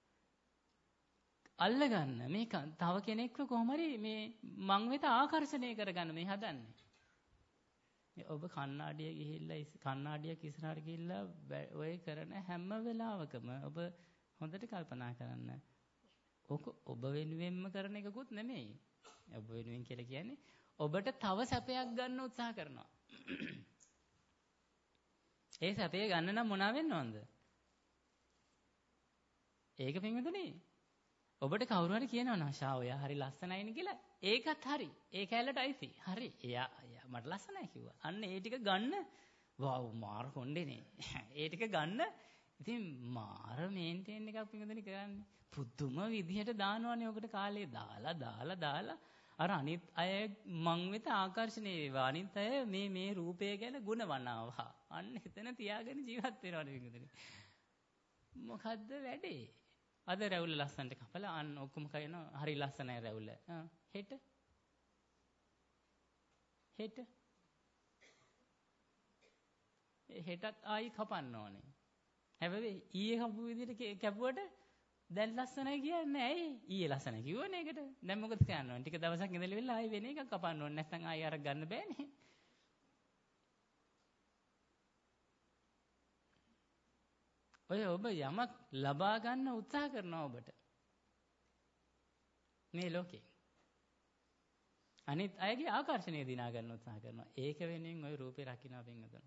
අල්ලගන්න මේ තව කෙනෙක්ව කොහොම හරි මේ මං වෙත ආකර්ෂණය කරගන්න මේ හදන්නේ. ඔබ කණ්ණාඩිය ගිහිල්ලා කණ්ණාඩියක් ඉස්සරහට ගිහිල්ලා ඔය කරන හැම වෙලාවකම ඔබ හොඳට කල්පනා කරන්න. ඕක ඔබ වෙනුවෙන්ම කරන එකකුත් නෙමෙයි. ඔබ වෙනුවෙන් කියලා කියන්නේ ඔබට තව සැපයක් ගන්න උත්සාහ කරනවා. ඒ සැපේ ගන්න නම් මොනවා වෙන්න ඕනද? ඒක පින්වතුනි ඔබට කවුරු හරි කියනවා නම් ෂා ඔයා හරි ලස්සනයිනේ කියලා. ඒකත් හරි. ඒ කැලලට අයිති. හරි. එයා මට ලස්සනයි කිව්වා. අන්න ඒ ටික ගන්න වව් මාර කොණ්ඩේනේ. ඒ ටික ගන්න ඉතින් මාර මේන්ටේන් එකක් පින්වතුනි කරන්නේ. පුදුම විදිහට දානවනේ ඔකට කාලේ දාලා දාලා දාලා අර අනිත් අය මං වෙත ආකර්ෂණය වේවා. අනිත් අය මේ මේ රූපය ගැන ಗುಣ වනාවා. අන්න එතන තියාගෙන ජීවත් වෙනවනේ පින්වතුනි. මොකද්ද වැඩේ? අද රැවුල ලස්සනට කපලා අන්න ඔක්කොම කියනවා හරි ලස්සනයි රැවුල. හෙට හෙට හෙටත් ආයි කපන්න ඕනේ. හැබැයි ඊයේ කපපු විදිහට කැපුවට දැන් ලස්සනයි කියන්නේ ඇයි? ඊයේ ලස්සනයි කිව්වනේ ඒකට. දැන් මොකද කියන්න ඕනේ? ටික දවසක් ඉඳලා ඉවරලා ආයි වෙන එකක් කපන්න ඕනේ. නැත්නම් ආයි අර ගන්න බෑනේ. ඔය ඔබ යමක් ලබා ගන්න උත්සාහ කරනවා ඔබට. මේ ලෝකේ. අනිත් අයගේ ආකර්ෂණය දිනා ගන්න උත්සාහ කරනවා. ඒක වෙනුවෙන් ওই රූපේ රකින්න පින්වතුනි.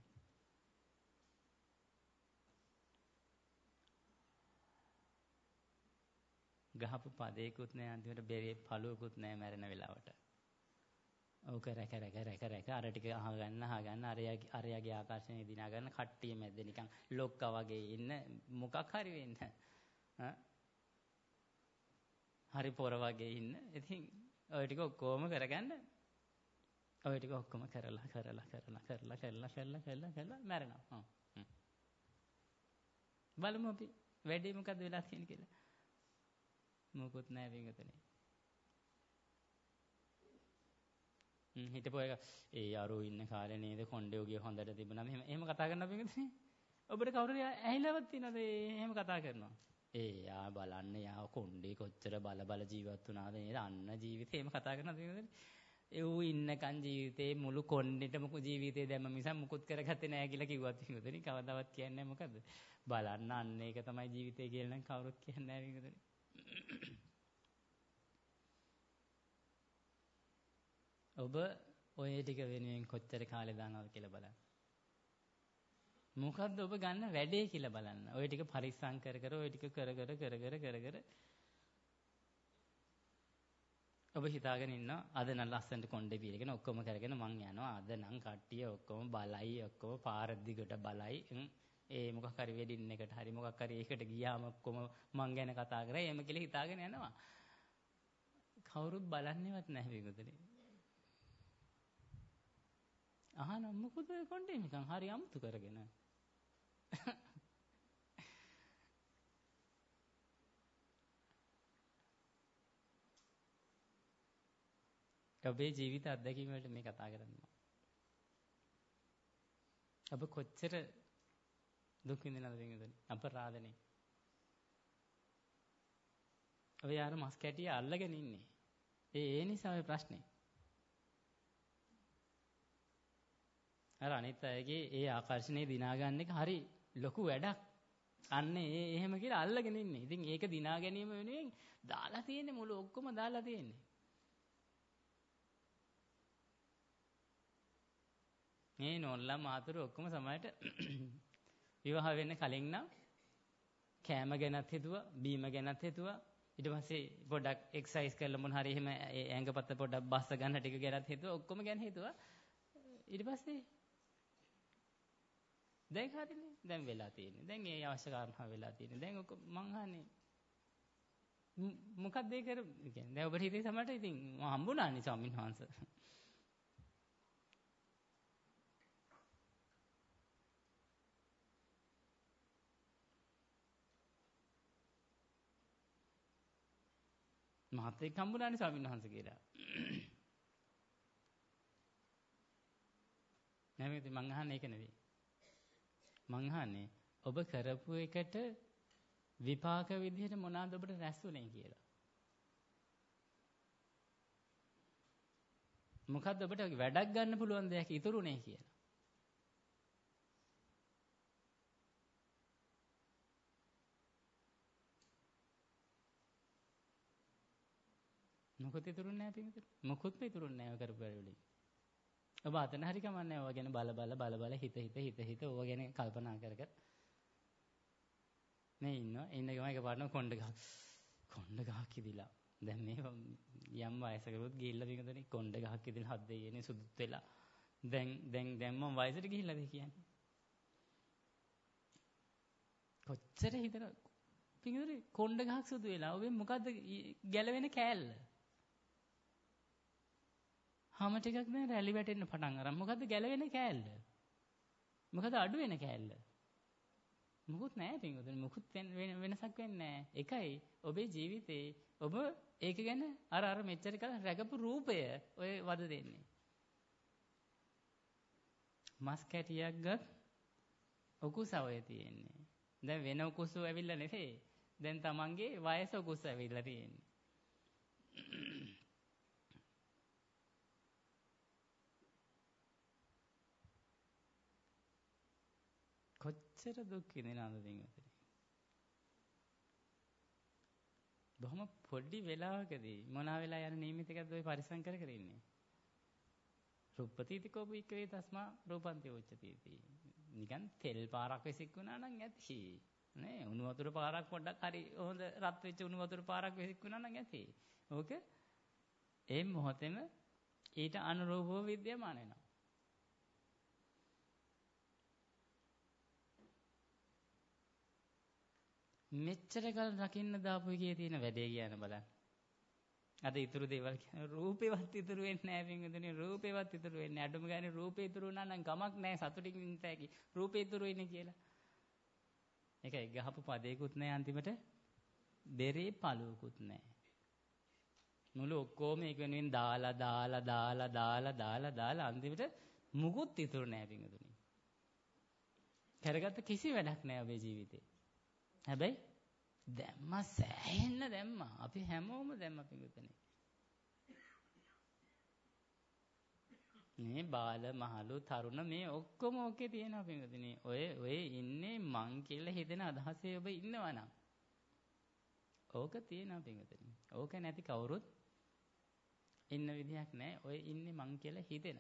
ගහපු පදේකුත් නැහැ අන්තිමට බෙරේ පළුවකුත් නැහැ මැරෙන වෙලාවට. ඕක රැක රැක රැක රැක අර ටික අහගන්න අහගන්න අරයාගේ අරයාගේ ආකර්ෂණය දිනා ගන්න කට්ටිය මැද්ද නිකන් ලොක්කා වගේ ඉන්න මොකක් හරි වෙන්න. හරි පොර වගේ ඉන්න. ඉතින් ඔය ටික ඔක්කොම කරගන්න. ඔය ටික ඔක්කොම කරලා කරලා කරලා කරලා කරලා කරලා කරලා කරලා මැරෙනවා. බලමු අපි වැඩේ මොකද්ද වෙලා තියෙන්නේ කියලා. මොකුත් නැහැ විගතනේ. හ්ම් හිතපොය ඒ අරෝ ඉන්න කාලේ නේද කොණ්ඩේ ඔගේ හොඳට තිබුණා. මෙහෙම එහෙම කතා කරනවා විගතනේ. ඔබට කවුරු හරි ඇහිලවත් තියනද එහෙම කතා කරනවා. ඒ යා බලන්න යා කොණ්ඩේ කොච්චර බල බල ජීවත් වුණාද නේද? අන්න ජීවිතේ එහෙම කතා කරනවා විගතනේ. ඒ ඌ ඉන්නකන් ජීවිතේ මුළු කොණ්ඩෙට මොකු ජීවිතේ දැම්ම මිස මුකුත් කරගත්තේ නැහැ කියලා කිව්වත් විගතනේ. කවදාවත් කියන්නේ මොකද? බලන්න අන්න ඒක තමයි ජීවිතේ කියලා නම් කවුරුත් කියන්නේ නැහැ විගතනේ. ඔබ ඔය ටික වෙනුවෙන් කොච්චර කාලේ දානවද කියලා බලන්න. මොකද්ද ඔබ ගන්න වැඩේ කියලා බලන්න. ඔය ටික පරිස්සම් කර කර ඔය ටික කර කර කර කර කර කර ඔබ හිතාගෙන ඉන්නවා අද නම් ලස්සනට කොණ්ඩේ පිරගෙන ඔක්කොම කරගෙන මං යනවා. අද නම් කට්ටිය ඔක්කොම බලයි ඔක්කොම පාර දිගට බලයි. ඒ මොකක් හරි වෙඩින් එකට හරි මොකක් හරි ඒකට ගියාම ඔක්කොම මං ගැන කතා කරා. එහෙම කියලා හිතාගෙන යනවා. කවුරුත් බලන්නේවත් නැහැ මේකදනේ. අහන මොකද කොණ්ඩේ නිකන් හරි අමුතු කරගෙන. ඔබේ ජීවිත අත්දැකීම් වලට මේ කතා කරන්නේ. ඔබ කොච්චර දුක් විඳිනවද වෙනදනේ අපරාධනේ. ඔය යාර මස් කැටිය අල්ලගෙන ඉන්නේ. ඒ ඒ නිසා ඔය ප්‍රශ්නේ. අර අනිත් අයගේ ඒ ආකර්ෂණය දිනා ගන්න එක හරි ලොකු වැඩක්. අන්න ඒ එහෙම කියලා අල්ලගෙන ඉන්නේ. ඉතින් ඒක දිනා ගැනීම වෙනුවෙන් දාලා තියෙන්නේ මුළු ඔක්කොම දාලා තියෙන්නේ. මේ නෝන්ලා මාතුරු ඔක්කොම සමහරට විවාහ වෙන්න කලින් නම් කෑම ගැනත් හිතුවා, බීම ගැනත් හිතුවා. ඊට පස්සේ පොඩ්ඩක් එක්සර්සයිස් කරලා මොන හරි එහෙම ඇඟපත පොඩ්ඩක් බස්ස ගන්න ටික ගැනත් හිතුවා. ඔක්කොම ගැන හිතුවා. ඊට පස්සේ දැන් හරිනේ. දැන් වෙලා තියෙන්නේ. දැන් ඒ අවශ්‍ය කාරණා වෙලා තියෙන්නේ. දැන් ඔක මං අහන්නේ මොකක්ද ඒ කර කියන්නේ. දැන් ඔබට හිතේ සමහරට ඉතින් මම හම්බුණානේ ස්වාමීන් වහන්සේ. මහත් එක්ක හම්බුණානේ ස්වාමීන් වහන්සේ කියලා. නැමෙති මං අහන්නේ ඒක නෙවෙයි. මං අහන්නේ ඔබ කරපු එකට විපාක විදිහට මොනවාද ඔබට රැස්ුනේ කියලා. මොකද්ද ඔබට වැඩක් ගන්න පුළුවන් දෙයක් ඉතුරුනේ කියලා. මොකද ඉතුරුන්නේ නැහැ පින්විතනේ. මොකුත්ම ඉතුරුන්නේ නැහැ කරපු වැඩ වලින්. ඔබ අතන හරි කමන්නේ ඔය ගැන බල බල බල බල හිත හිත හිත හිත ඔය ගැන කල්පනා කර කර මේ ඉන්නවා. ඉන්න ගමන් එකපාරටම කොණ්ඩ ගහ කොණ්ඩ ගහක් ඉදිලා. දැන් මේ යම් වයසකරුත් ගිහිල්ලා පින්විතනේ කොණ්ඩ ගහක් ඉදිලා හත් දෙයියනේ සුදුත් වෙලා. දැන් දැන් දැන් මම වයසට ගිහිල්ලාද කියන්නේ. කොච්චර හිතන පින්විතනේ කොණ්ඩ ගහක් සුදු වෙලා. ඔබේ මොකද්ද ගැලවෙන කෑල්ල? හැම ටිකක් නෑ රැලි වැටෙන්න පටන් අරන්. මොකද්ද ගැලවෙන කෑල්ල? මොකද අඩු වෙන කෑල්ල? මොකුත් නෑ පින්වතුනි. මොකුත් වෙනසක් වෙන්නේ නෑ. එකයි ඔබේ ජීවිතේ ඔබ ඒක ගැන අර අර මෙච්චර කල රැකපු රූපය ඔය වද දෙන්නේ. මස් කැටියක් ගත් උකුසවය තියෙන්නේ. දැන් වෙන උකුසු ඇවිල්ලා නෙවෙයි. දැන් තමන්ගේ වයස උකුස ඇවිල්ලා තියෙන්නේ. කොච්චර දුක් විඳිනවද පින්වතුනි. බොහොම පොඩි වෙලාවකදී මොනවා වෙලා යන නියමිත එකක්ද ඔය පරිසම් කර කර ඉන්නේ. රුප්පතිති කෝප වික්‍රේ තස්මා රූපන්ති උච්චති. නිකන් තෙල් පාරක් විසිකුණා නම් ඇති. නේ උණු වතුර පාරක් පොඩ්ඩක් හරි හොඳ රත් වෙච්ච උණු වතුර පාරක් විසිකුණා නම් ඇති. ඕක ඒ මොහොතේම ඊට අනුරූපව විද්‍යමාන වෙනවා. මෙච්චර කල් රකින්න දාපු එකේ තියෙන වැඩේ කියන බලන්න. අද ඉතුරු දේවල් කියන රූපේවත් ඉතුරු වෙන්නේ නැහැ පින්වතුනි. රූපේවත් ඉතුරු වෙන්නේ නැහැ. අඩුම ගානේ රූපේ ඉතුරු වුණා නම් ගමක් නැහැ. සතුටින් ඉන්න තැකි. රූපේ ඉතුරු වෙන්නේ කියලා. ඒකයි ගහපු පදේකුත් නැහැ අන්තිමට. දෙරේ පළුවකුත් නැහැ. මුළු ඔක්කොම ඒක වෙනුවෙන් දාලා දාලා දාලා දාලා දාලා දාලා අන්තිමට මුකුත් ඉතුරු නැහැ පින්වතුනි. කරගත්ත කිසි වැඩක් නැහැ ඔබේ ජීවිතේ. හැබැයි දැම්මා සෑහෙන්න දැම්මා. අපි හැමෝම දැම්මා පින්වතුනි. මේ බාල මහලු තරුණ මේ ඔක්කොම ඔකේ තියෙනවා පින්වතුනි. ඔය ඔය ඉන්නේ මං කියලා හිතෙන අදහසේ ඔබ ඉන්නවනම් ඕක තියෙනවා පින්වතුනි. ඕක නැති කවුරුත් ඉන්න විදියක් නැහැ. ඔය ඉන්නේ මං කියලා හිතෙන.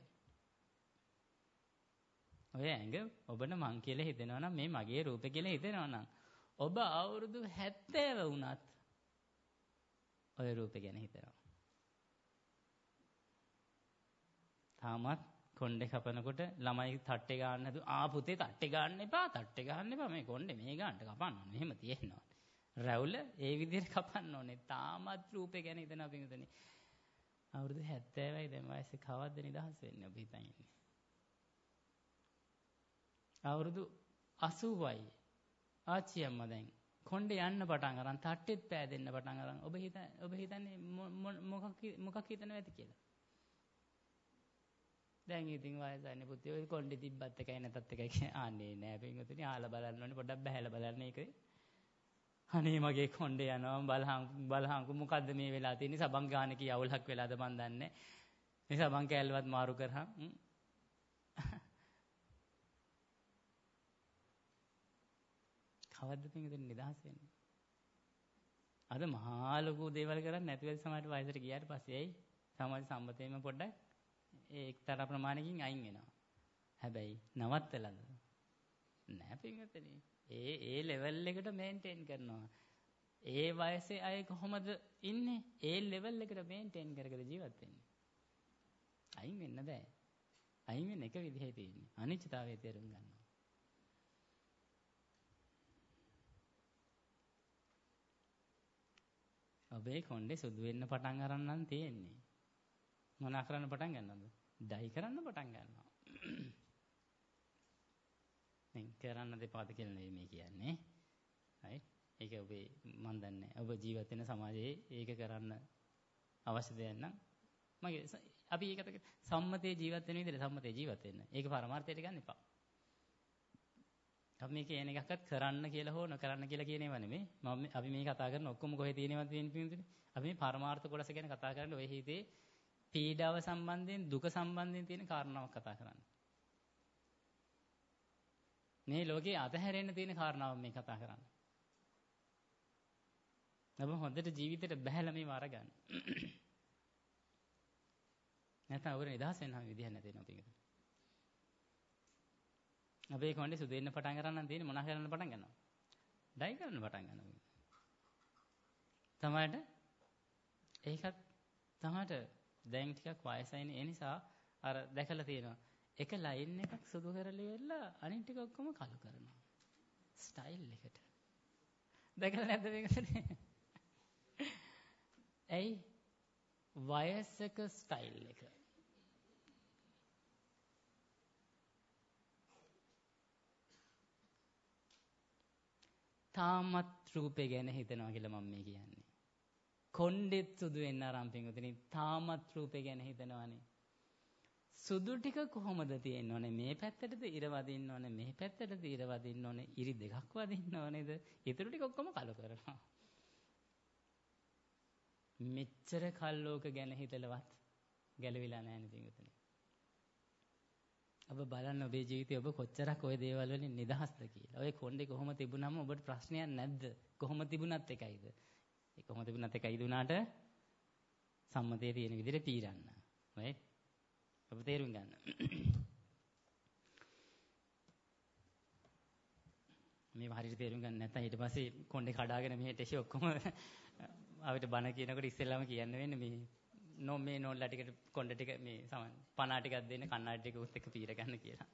ඔය ඇඟ ඔබට මං කියලා හිතෙනවා නම් මේ මගේ රූපේ කියලා හිතෙනවා නම් ඔබ අවුරුදු හැත්තෑව වුණත් ඔය රූපේ ගැන හිතනවා. තාමත් කොණ්ඩේ කපනකොට ළමයි තට්ටේ ගන්න හදු ආ පුතේ තට්ටේ ගන්න එපා තට්ටේ ගන්න එපා මේ කොණ්ඩේ මේ ගන්නට කපන්න ඕනේ. එහෙම තියෙනවා. රැවුල ඒ විදිහට කපන්න ඕනේ. තාමත් රූපේ ගැන හිතනවා පිටුතනේ. අවුරුදු හැත්තෑවයි දැන් වයසේ කවද්ද නිදහස් වෙන්නේ ඔබ හිතන් ඉන්නේ. අවුරුදු අසූවයි ආච්චි අම්මා දැන් කොණ්ඩේ යන්න පටන් අරන් තට්ටෙත් පෑදෙන්න පටන් අරන් ඔබ හිත ඔබ හිතන්නේ මොකක් මොකක් හිතනවද ඇති කියලා. දැන් ඉතින් වයසන්නේ පුතේ ඔය කොණ්ඩේ තිබ්බත් එකයි නැතත් එකයි ආන්නේ නෑ පින්වතුනි ආලා බලන්න ඕනේ පොඩ්ඩක් බහැලා බලන්න ඒකේ. අනේ මගේ කොණ්ඩේ යනවා බලහන් බලහන්කු මොකද්ද මේ වෙලා තියෙන්නේ සබන් ගාන කී අවුලක් වෙලාද මන් දන්නේ. මේ සබන් කෑල්ලවත් මාරු කරහන් කවද්ද පින්වතුනි නිදහස් වෙන්නේ? අද මහා ලොකු දේවල් කරන්නේ නැති වෙයි සමහරට වයසට ගියාට පස්සේ ඇයි? සමාජ සම්මතයෙන්ම පොඩ්ඩක් ඒ එක්තරා ප්‍රමාණයකින් අයින් වෙනවා. හැබැයි නවත්තලාද? නෑ පින්වතුනි. ඒ ඒ ලෙවල් එකට මේන්ටේන් කරනවා. ඒ වයසේ අය කොහොමද ඉන්නේ? ඒ ලෙවල් එකට මේන්ටේන් කර කර ජීවත් වෙන්නේ. අයින් වෙන්න බෑ. අයින් වෙන්න එක විදිහයි තියෙන්නේ. අනිත්‍යතාවය තේරුම් ගන්නවා. ඔබේ කොණ්ඩේ සුදු වෙන්න පටන් අරන් නම් තියෙන්නේ. මොනා කරන්න පටන් ගන්නවද? ඩයි කරන්න පටන් ගන්නවා. දැන් කරන්න දෙපාද කියලා නෙවෙයි මේ කියන්නේ. හරි? ඒක ඔබේ මන් දන්නේ ඔබ ජීවත් වෙන සමාජයේ ඒක කරන්න අවශ්‍ය දෙයක් නම් මගේ අපි ඒකට සම්මතයේ ජීවත් වෙන විදිහට සම්මතයේ ජීවත් වෙන්න. ඒක පරමාර්ථයට ගන්න එපා. අපි මේ කියන එකක්වත් කරන්න කියලා හෝ නොකරන්න කියලා කියන ඒවා නෙමෙයි. මම අපි මේ කතා කරන ඔක්කොම කොහෙ තියෙනවද තියෙන්නේ? අපි මේ පරමාර්ථ කොටස ගැන කතා කරන්නේ ඔය හිතේ පීඩාව සම්බන්ධයෙන් දුක සම්බන්ධයෙන් තියෙන කාරණාවක් කතා කරන්නේ. මේ ලෝකේ අතහැරෙන්න තියෙන කාරණාවක් මේ කතා කරන්නේ. අපි හොඳට ජීවිතේට බහැලා මේව අරගන්න. නැත්නම් ඔකට නිදහස් වෙන්න විදිහක් නැති වෙනවා පිටින්. අපි කොහොමද සුදු වෙන්න පටන් ගන්න තියෙන්නේ මොනවා කරන්න පටන් ගන්නවා? ඩයි කරන්න පටන් ගන්නවා. තමයිට ඒකත් තමයිට දැන් ටිකක් වයසයිනේ ඒ නිසා අර දැකලා තියෙනවා. එක ලයින් එකක් සුදු කරලා ඉවරලා අනිත් ටික ඔක්කොම කළු කරනවා. ස්ටයිල් එකට. දැකලා නැද්ද මේක? ඇයි වයසක ස්ටයිල් එක. තාමත් රූපේ ගැන හිතනවා කියලා මම මේ කියන්නේ. කොණ්ඩෙත් සුදු වෙන්න ආරම්භ පින්වතුනි තාමත් රූපේ ගැන හිතනවානේ. සුදු ටික කොහොමද තියෙන්න ඕනේ? මේ පැත්තටද ඉර වදින්න ඕනේ, මේ පැත්තටද ඉර වදින්න ඕනේ, ඉරි දෙකක් වදින්න ඕනේද? ඊටු ටික ඔක්කොම කළු කරනවා. මෙච්චර කල්ලෝක ගැන හිතලවත් ගැලවිලා නැහැ නේ පින්වතුනි. ඔබ බලන්න ඔබේ ජීවිතේ ඔබ කොච්චරක් ওই දේවල් වලින් නිදහස්ද කියලා. ඔය කොණ්ඩේ කොහොම තිබුණාම ඔබට ප්‍රශ්නයක් නැද්ද? කොහොම තිබුණත් එකයිද? ඒ කොහොම තිබුණත් එකයිද උනාට සම්මතයේ තියෙන විදිහට පීරන්න. right? ඔබ තේරුම් ගන්න. මේ හරියට තේරුම් ගන්න නැත්නම් ඊට පස්සේ කොණ්ඩේ කඩාගෙන මෙහෙට එහි ඔක්කොම ආවිත බණ කියනකොට ඉස්සෙල්ලාම කියන්න වෙන්නේ මේ නෝ මේ නෝල්ලා ටිකට කොණ්ඩ ටික මේ සමන් පණා ටිකක් දෙන්න කන්නාඩි ටික උත් එක පීර ගන්න කියලා.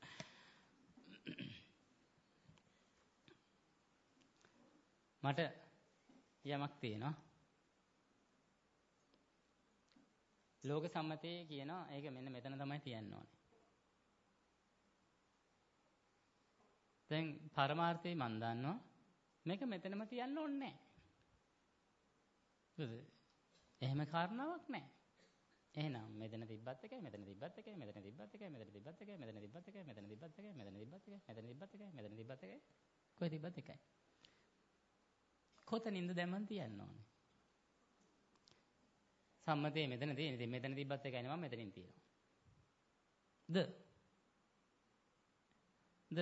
මට යමක් තියෙනවා. ලෝක සම්මතයේ කියනවා ඒක මෙන්න මෙතන තමයි තියන්න ඕනේ. දැන් පරමාර්ථය මන් දන්නවා මේක මෙතනම තියන්න ඕනේ නැහැ. එහෙම කාරණාවක් නැහැ. එහෙනම් මෙතන තිබ්බත් එකයි මෙතන තිබ්බත් එකයි මෙතන තිබ්බත් එකයි මෙතන තිබ්බත් එකයි මෙතන තිබ්බත් එකයි මෙතන තිබ්බත් එකයි මෙතන තිබ්බත් එකයි මෙතන තිබ්බත් එකයි මෙතන තිබ්බත් එකයි කොහෙ තිබ්බත් එකයි. කොතනින්ද දැම්මන් තියන්න ඕනේ. සම්මතයේ මෙතන තියෙන. ඉතින් මෙතන තිබ්බත් එකයි නේ මම මෙතනින් තියනවා. ද ද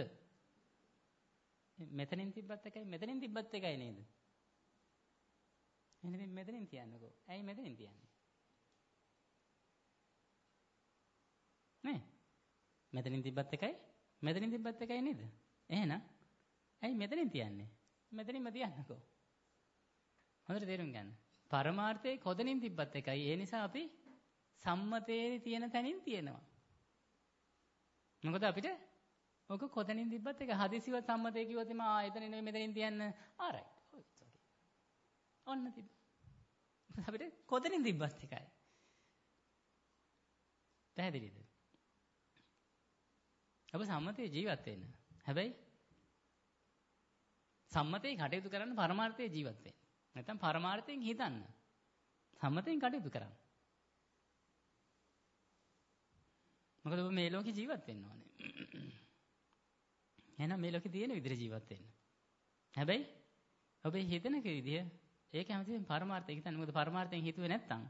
මෙතනින් තිබ්බත් එකයි මෙතනින් තිබ්බත් එකයි නේද? එහෙනම් මෙතනින් තියන්නකෝ. ඇයි මෙතනින් තියන්නේ? නේ? මෙතනින් තිබ්බත් එකයි මෙතනින් තිබ්බත් එකයි නේද? එහෙනම් ඇයි මෙතනින් තියන්නේ? මෙතනින්ම තියන්නකෝ. හොඳට තේරුම් ගන්න. පරමාර්ථයේ කොතනින් තිබ්බත් එකයි. ඒ නිසා අපි සම්මතයේ තියෙන තැනින් තියෙනවා. මොකද අපිට ඔක කොතනින් තිබ්බත් එක හදිසියවත් සම්මතයේ කිව්වොත් එම ආ එතන නෙමෙයි මෙතනින් තියන්න. ආ රයිට්. ඔන්න තිබ්බ. අපිට කොතනින් තිබ්බත් එකයි. පැහැදිලිද? ඔබ සම්මතයේ ජීවත් වෙන්න. හැබැයි සම්මතයේ කටයුතු කරන්න පරමාර්ථයේ ජීවත් වෙන්න. නැත්නම් පරමාර්ථයෙන් හිතන්න. සම්මතයෙන් කටයුතු කරන්න. මොකද ඔබ මේ ලෝකේ ජීවත් වෙන්න ඕනේ. එහෙනම් මේ ලෝකේ තියෙන විදිහට ජීවත් වෙන්න. හැබැයි ඔබේ හිතන විදිය ඒක හැමතිස්සෙම පරමාර්ථයෙන් හිතන්න. මොකද පරමාර්ථයෙන් හිතුවේ නැත්නම්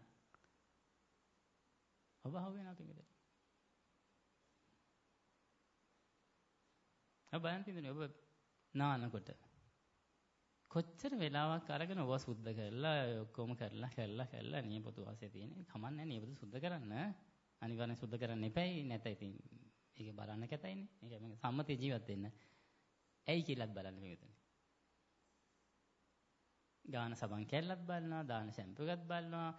ඔබ හව වෙනවා පිටින්. ඔබ බලන්න ඔබ නානකොට කොච්චර වෙලාවක් අරගෙන ඔව සුද්ධ කරලා ඔක්කොම කරලා කරලා කරලා නියපොතු වාසිය තියෙන. කමන්නේ නියපොතු සුද්ධ කරන්න. අනිවාර්යෙන් සුද්ධ කරන්න එපයි. නැත්නම් ඉතින් ඒක බලන්න කැතයිනේ. ඒක මම සම්මතයේ ජීවත් වෙන්න. ඇයි කියලාත් බලන්න මේකනේ. ගාන සබන් කැල්ලත් බලනවා, දාන ෂැම්පු එකත් බලනවා.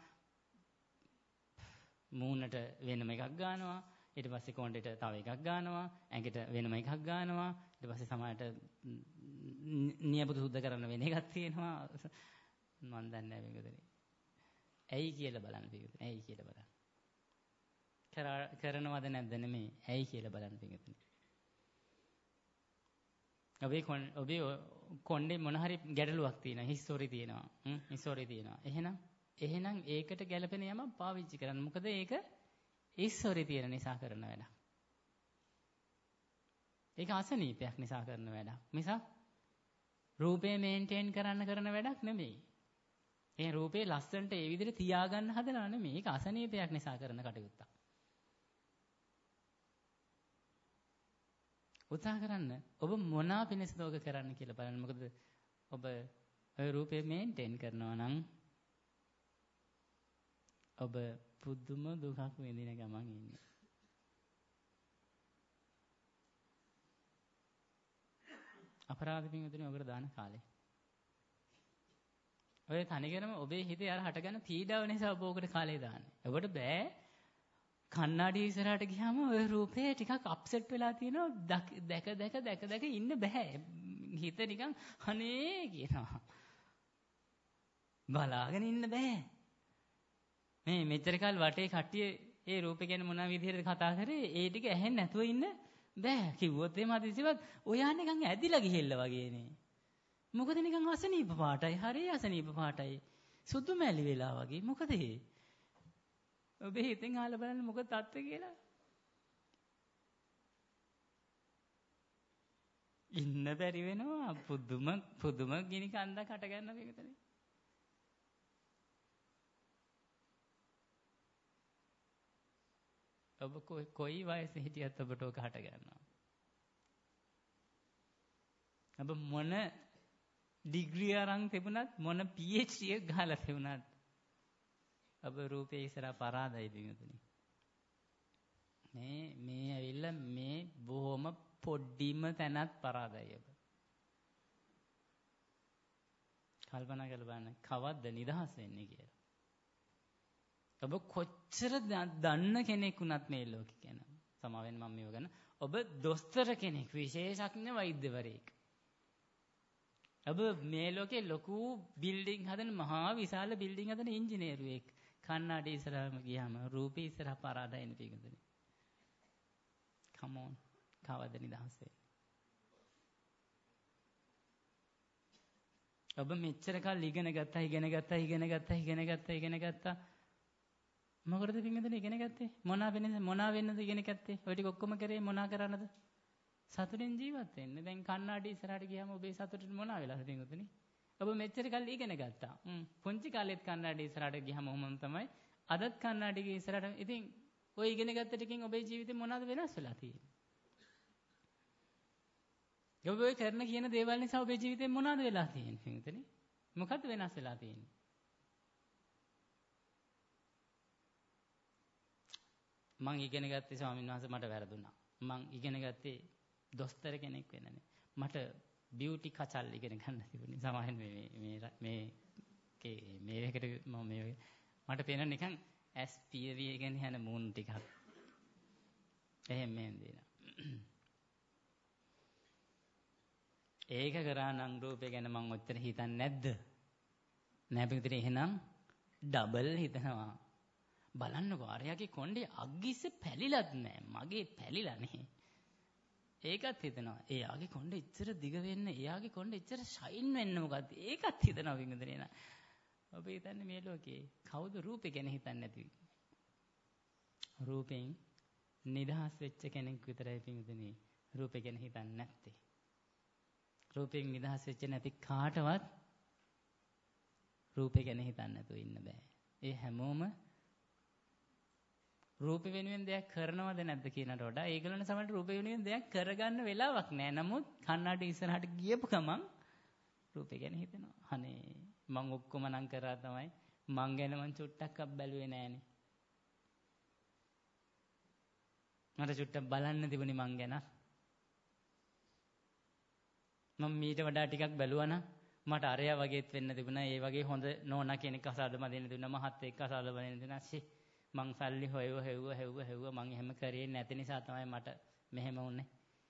මූණට වෙනම එකක් ගන්නවා. ඊට පස්සේ කොණ්ඩේට තව එකක් ගන්නවා. ඇඟට වෙනම එකක් ගන්නවා. ඊට පස්සේ සමායට නියපොතු සුද්ධ කරන්න වෙන එකක් තියෙනවා. මම දන්නේ නැහැ මේකදනේ. ඇයි කියලා බලන්න පිටුනේ. ඇයි කියලා බලන්න. කරනවද නැද්ද නෙමෙයි. ඇයි කියලා බලන්න පිටුනේ. ඔබේ ඔබේ කොණ්ඩේ මොන හරි ගැටලුවක් තියෙනවා. හිස්ටරි තියෙනවා. හ්ම් හිස්ටරි තියෙනවා. එහෙනම් එහෙනම් ඒකට ගැළපෙන යමක් පාවිච්චි කරන්න. මොකද ඒක හිස්ටරි තියෙන නිසා කරන වැඩක්. ඒක අසනීපයක් නිසා කරන වැඩක්. මිසක් රූපේ මේන්ටේන් කරන්න කරන වැඩක් නෙමෙයි. ඒ රූපේ ලස්සනට ඒ විදිහට තියාගන්න හදනව නෙමෙයි. ඒක අසනීපයක් නිසා කරන කටයුත්තක්. උත්සාහ කරන්න ඔබ මොනවා පිණිසද ඔක කරන්න කියලා බලන්න. මොකද ඔබ ඔය රූපේ මේන්ටේන් කරනවා නම් ඔබ පුදුම දුකක් විඳින ගමන් ඉන්නේ. අපරාධ පින්වතුනි ඔබට දාන කාලේ. ඔය තනිකරම ඔබේ හිතේ අර හටගන්න පීඩාව නිසා ඔබ ඔකට කාලේ දාන්නේ. ඔබට බෑ කන්නඩිය ඉස්සරහට ගියාම ඔය රූපේ ටිකක් අප්සෙට් වෙලා තියෙනවා. දැක දැක දැක දැක ඉන්න බෑ. හිත නිකන් අනේ කියනවා. බලාගෙන ඉන්න බෑ. මේ මෙච්චර කාල වටේ කට්ටිය ඒ රූපේ ගැන මොන විදිහටද කතා කරේ ඒ ටික ඇහෙන්නේ නැතුව ඉන්න බෑ. කිව්වොත් එහෙම අදිසිවත් ඔයා නිකන් ඇදිලා ගිහිල්ලා වගේනේ. මොකද නිකන් අසනීප පාටයි. හරි අසනීප පාටයි. සුදු මැලි වෙලා වගේ. මොකද ඒ? ඔබේ හිතෙන් අහලා බලන්න මොකද තත්ත්වය කියලා. ඉන්න බැරි වෙනවා. පුදුම පුදුම ගිනි කන්දක් හට ගන්න මේකතනේ. ඔබ කොයි වයසේ හිටියත් ඔබට ඕක හට ගන්නවා. ඔබ මොන ඩිග්‍රී අරන් තිබුණත් මොන පී එච් ඩී එක ගහලා තිබුණත් ඔබ රූපේ ඉස්සරහා පරාදයි පිටුතුනි. මේ මේ ඇවිල්ලා මේ බොහොම පොඩ්ඩිම තැනත් පරාදයි ඔබ. කල්පනා කරලා බලන්න කවද්ද නිදහස් වෙන්නේ කියලා. ඔබ කොච්චර දන්න කෙනෙක් වුණත් මේ ලෝකේ ගැන සමාවෙන් මම මේව ගන්න. ඔබ දොස්තර කෙනෙක් විශේෂඥ වෛද්‍යවරයෙක්. ඔබ මේ ලෝකේ ලොකු බිල්ඩින් හදන මහා විශාල බිල්ඩින් හදන ඉංජිනේරුවෙක්. කන්නඩි ඉස්සරහම ගියාම රූපේ ඉස්සරහ පරාදයි නේ පිටුතුනි. come on. කවද නිදහස් වෙන්නේ? ඔබ මෙච්චර කාල ඉගෙන ගත්තා ඉගෙන ගත්තා ඉගෙන ගත්තා ඉගෙන ගත්තා ඉගෙන ගත්තා මොකටද පින්වතුනි ඉගෙන ගත්තේ? මොනවා වෙන්නද මොනවා වෙන්නද ඉගෙන ගත්තේ? ඔය ටික ඔක්කොම කරේ මොනවා කරන්නද? සතුටින් ජීවත් වෙන්න. දැන් කන්නඩි ඉස්සරහට ගියාම ඔබේ සතුටට මොනවා වෙලාද පින්වතුනි? ඔබ මෙච්චර කාල ඉගෙන ගත්තා. හ්ම් පුංචි කාලෙත් කන්නඩි ඉස්සරහට ගියාම ඔහොමම තමයි. අදත් කන්නඩිගේ ඉස්සරහට ඉතින් ඔය ඉගෙන ගත්ත ටිකෙන් ඔබේ ජීවිතේ මොනවද වෙනස් වෙලා තියෙන්නේ? ඔබ ඔය කරන කියන දේවල් නිසා ඔබේ ජීවිතේ මොනවද වෙලා තියෙන්නේ පින්වතුනි? මොකද්ද වෙනස් වෙලා තියෙන්නේ? මං ඉගෙන ගත්තේ ස්වාමීන් වහන්සේ මට වැරදුනා. මං ඉගෙන ගත්තේ දොස්තර කෙනෙක් වෙන්නනේ. මට බියුටි කචල් ඉගෙන ගන්න තිබුණේ. සමහන් මේ මේ මේ මේ මේකට මම මේ මට පේන නිකන් ඇස් පියවියගෙන යන මූණ ටිකක්. එහෙම මෙන් දෙනවා. ඒක කරා නම් රූපේ ගැන මං ඔච්චර හිතන්නේ නැද්ද? නෑ පිටින් එහෙනම් ඩබල් හිතනවා. බලන්නකෝ අරයාගේ කොණ්ඩේ අග්ගිස්සේ පැලිලත් නෑ. මගේ පැලිලා නේ. ඒකත් හිතනවා. එයාගේ කොණ්ඩේ ඉච්චර දිග වෙන්න, එයාගේ කොණ්ඩේ ඉච්චර ෂයින් වෙන්න මොකද්ද? ඒකත් හිතනවා වින්දනේ නා. ඔබ හිතන්නේ මේ ලෝකේ කවුද රූපේ ගැන හිතන්නේ නැති? රූපෙන් නිදහස් වෙච්ච කෙනෙක් විතරයි පින්වතුනි රූපේ ගැන හිතන්නේ නැත්තේ. රූපෙන් නිදහස් වෙච්ච නැති කාටවත් රූපේ ගැන හිතන්නේ නැතුව ඉන්න බෑ. ඒ හැමෝම රූපේ වෙනුවෙන් දෙයක් කරනවද නැද්ද කියනට වඩා ඒගොල්ලන් සමහරට රූපේ වෙනුවෙන් දෙයක් කරගන්න වෙලාවක් නෑ. නමුත් කන්නඩි ඉස්සරහට ගියපු ගමන් රූපේ ගැන හිතනවා. අනේ මං ඔක්කොම නම් කරා තමයි මං ගැන මං චුට්ටක්වත් බැලුවේ නෑනේ. මට චුට්ටක් බලන්න තිබුණේ මං ගැන. මම මීට වඩා ටිකක් බැලුවා නම් මට අරයා වගේත් වෙන්න තිබුණා. ඒ වගේ හොඳ නෝනා කෙනෙක් අසාදම දෙන්න තිබුණා. මහත් එක්ක අසාදම දෙන්න තිබුණා. සි මං සල්ලි හොයව හෙව්ව හෙව්ව හෙව්ව මං එහෙම කරේ නැති නිසා තමයි මට මෙහෙම වුනේ.